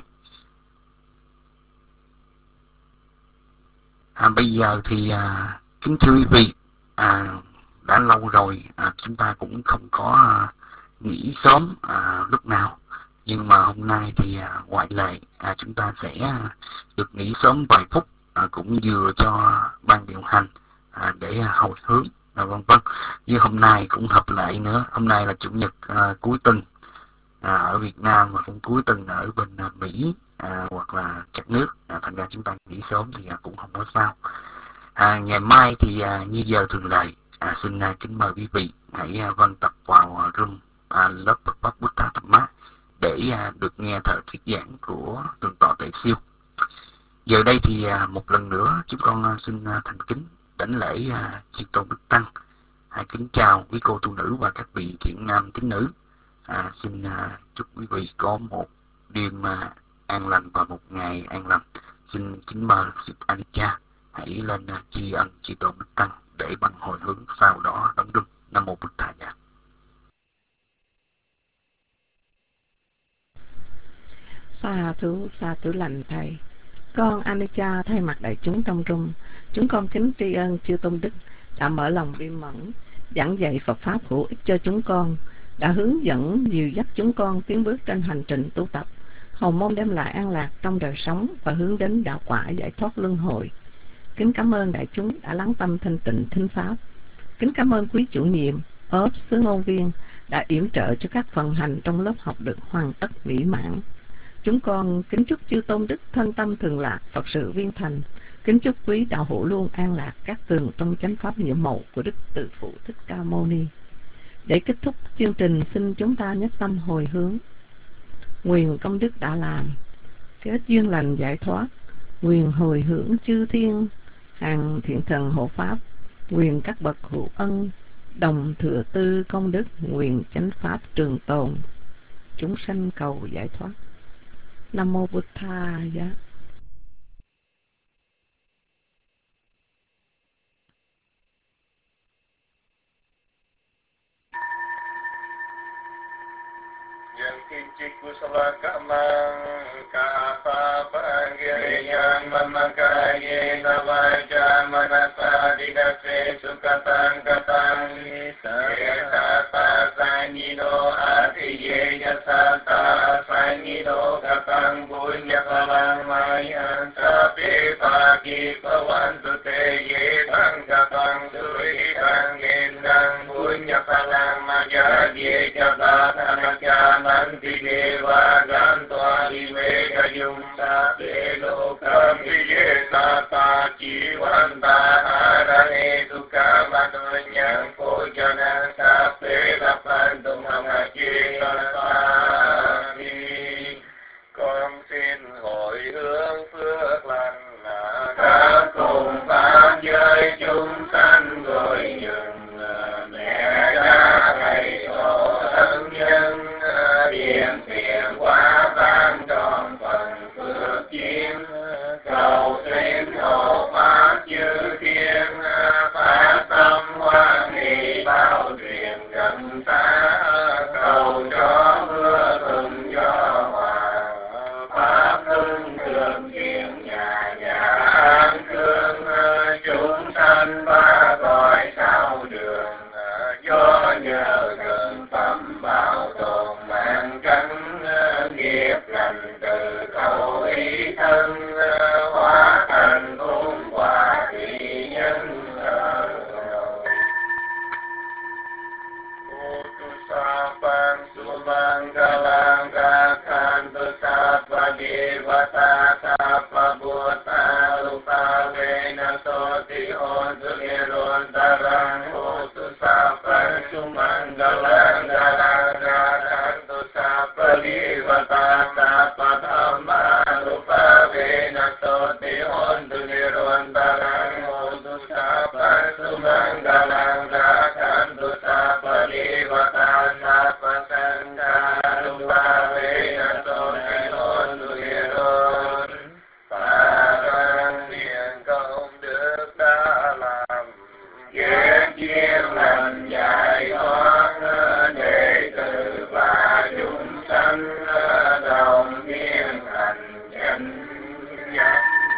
À, bây giờ thì à, kính thưa quý vị, à, đã lâu rồi à, chúng ta cũng không có à, nghỉ sớm à, lúc nào, nhưng mà hôm nay thì à, ngoại lệ, à, chúng ta sẽ à, được nghỉ sớm vài phút, à, cũng vừa cho ban điều hành à, để à, hồi hướng à, vân vân. Như hôm nay cũng hợp lệ nữa, hôm nay là chủ nhật à, cuối tuần à, ở Việt Nam và cũng cuối tuần ở bên à, Mỹ. À, hoặc là các nước, à, thành ra chúng ta nghỉ sớm thì à, cũng không có sao. À, ngày mai thì à, như giờ thường lệ, à, xin à, kính mời quý vị hãy à, vân tập vào à, room à, lớp Phật Pháp Buddha Dhamma để à, được nghe thờ thuyết giảng của Thượng tọa Tề Siêu. Giờ đây thì à, một lần nữa chúng con à, xin à, thành kính đảnh lễ à, chư tôn đức tăng. À, kính chào quý cô tu nữ và các vị thiện nam tín nữ. À, xin à, chúc quý vị có một đêm à, an lành và một ngày an lành. Xin kính mời Sư Anicca hãy lên uh, tri ân chư tôn đức tăng để bằng hồi hướng sau đó đóng đinh. Nam mô Bụt Thầy. Sa thú sa thú lành thầy. Con Anicca thay mặt đại chúng trong room, chúng con kính tri ân chư tôn đức đã mở lòng bi mẫn giảng dạy Phật pháp hữu ích cho chúng con, đã hướng dẫn dìu dắt chúng con tiến bước trên hành trình tu tập, hầu mong đem lại an lạc trong đời sống và hướng đến đạo quả giải thoát luân hồi. Kính cảm ơn đại chúng đã lắng tâm thanh tịnh thính pháp. Kính cảm ơn quý chủ nhiệm, ốp xứ ngôn viên đã yểm trợ cho các phần hành trong lớp học được hoàn tất mỹ mãn. Chúng con kính chúc chư tôn đức thân tâm thường lạc, Phật sự viên thành. Kính chúc quý đạo hữu luôn an lạc các tường trong chánh pháp nhiệm màu của Đức Từ Phụ Thích Ca Mâu Ni. Để kết thúc chương trình, xin chúng ta nhất tâm hồi hướng. Nguyện công đức đã làm, kết duyên lành giải thoát, nguyện hồi hướng chư thiên hàng thiện thần hộ pháp, nguyện các bậc hữu ân đồng thừa tư công đức, nguyện chánh pháp trường tồn, chúng sanh cầu giải thoát. Nam mô Bụt Thầy. Kusalakamang kapapangiriyan mamakaye navaja manasa didase sukatang katang yasata sanyido atiye yasata sanyido katang bunya palang mayan sapi pagi pawantu te ye tang katang sui tang gendang bunya palang maya ye jabat anakya nanti Deva Gantoa Viveka Yumsa Pelo Kampiye Tata Jivanta Harane Tukha Matanyang Pojana Sape Lapantu Mamaji Sami. Con xin hồi hướng phước lành đã cùng pháp giới chúng sanh gọi dừng mẹ cha thầy tổ thân nhân điện tiền quá ban tròn phần phước chiến cầu xin hộ pháp chư thiên so ti on tu ni ron tarang ho tu sa pa sumang galang galang galang tu sa pa li va ta sa pa dhamma rupa ve na so ti on tu ni ron tarang ho tu sa pa sumang galang galang tu sa pa li va ta sa pa sang ca rupa ve na so ti on tu ni ron chiên lành giải thoát đệ tử và chúng sanh đồng viên thành chánh giác.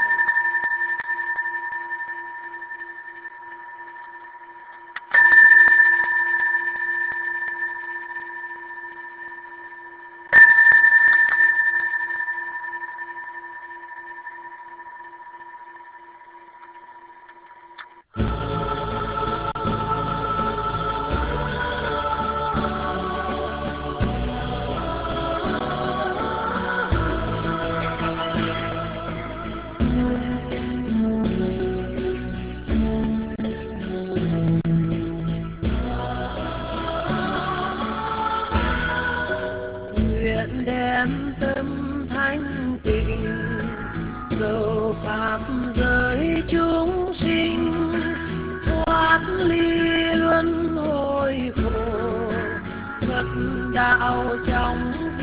Pháp giới chúng sinh thoát ly luân hồi khổ, Phật đạo trong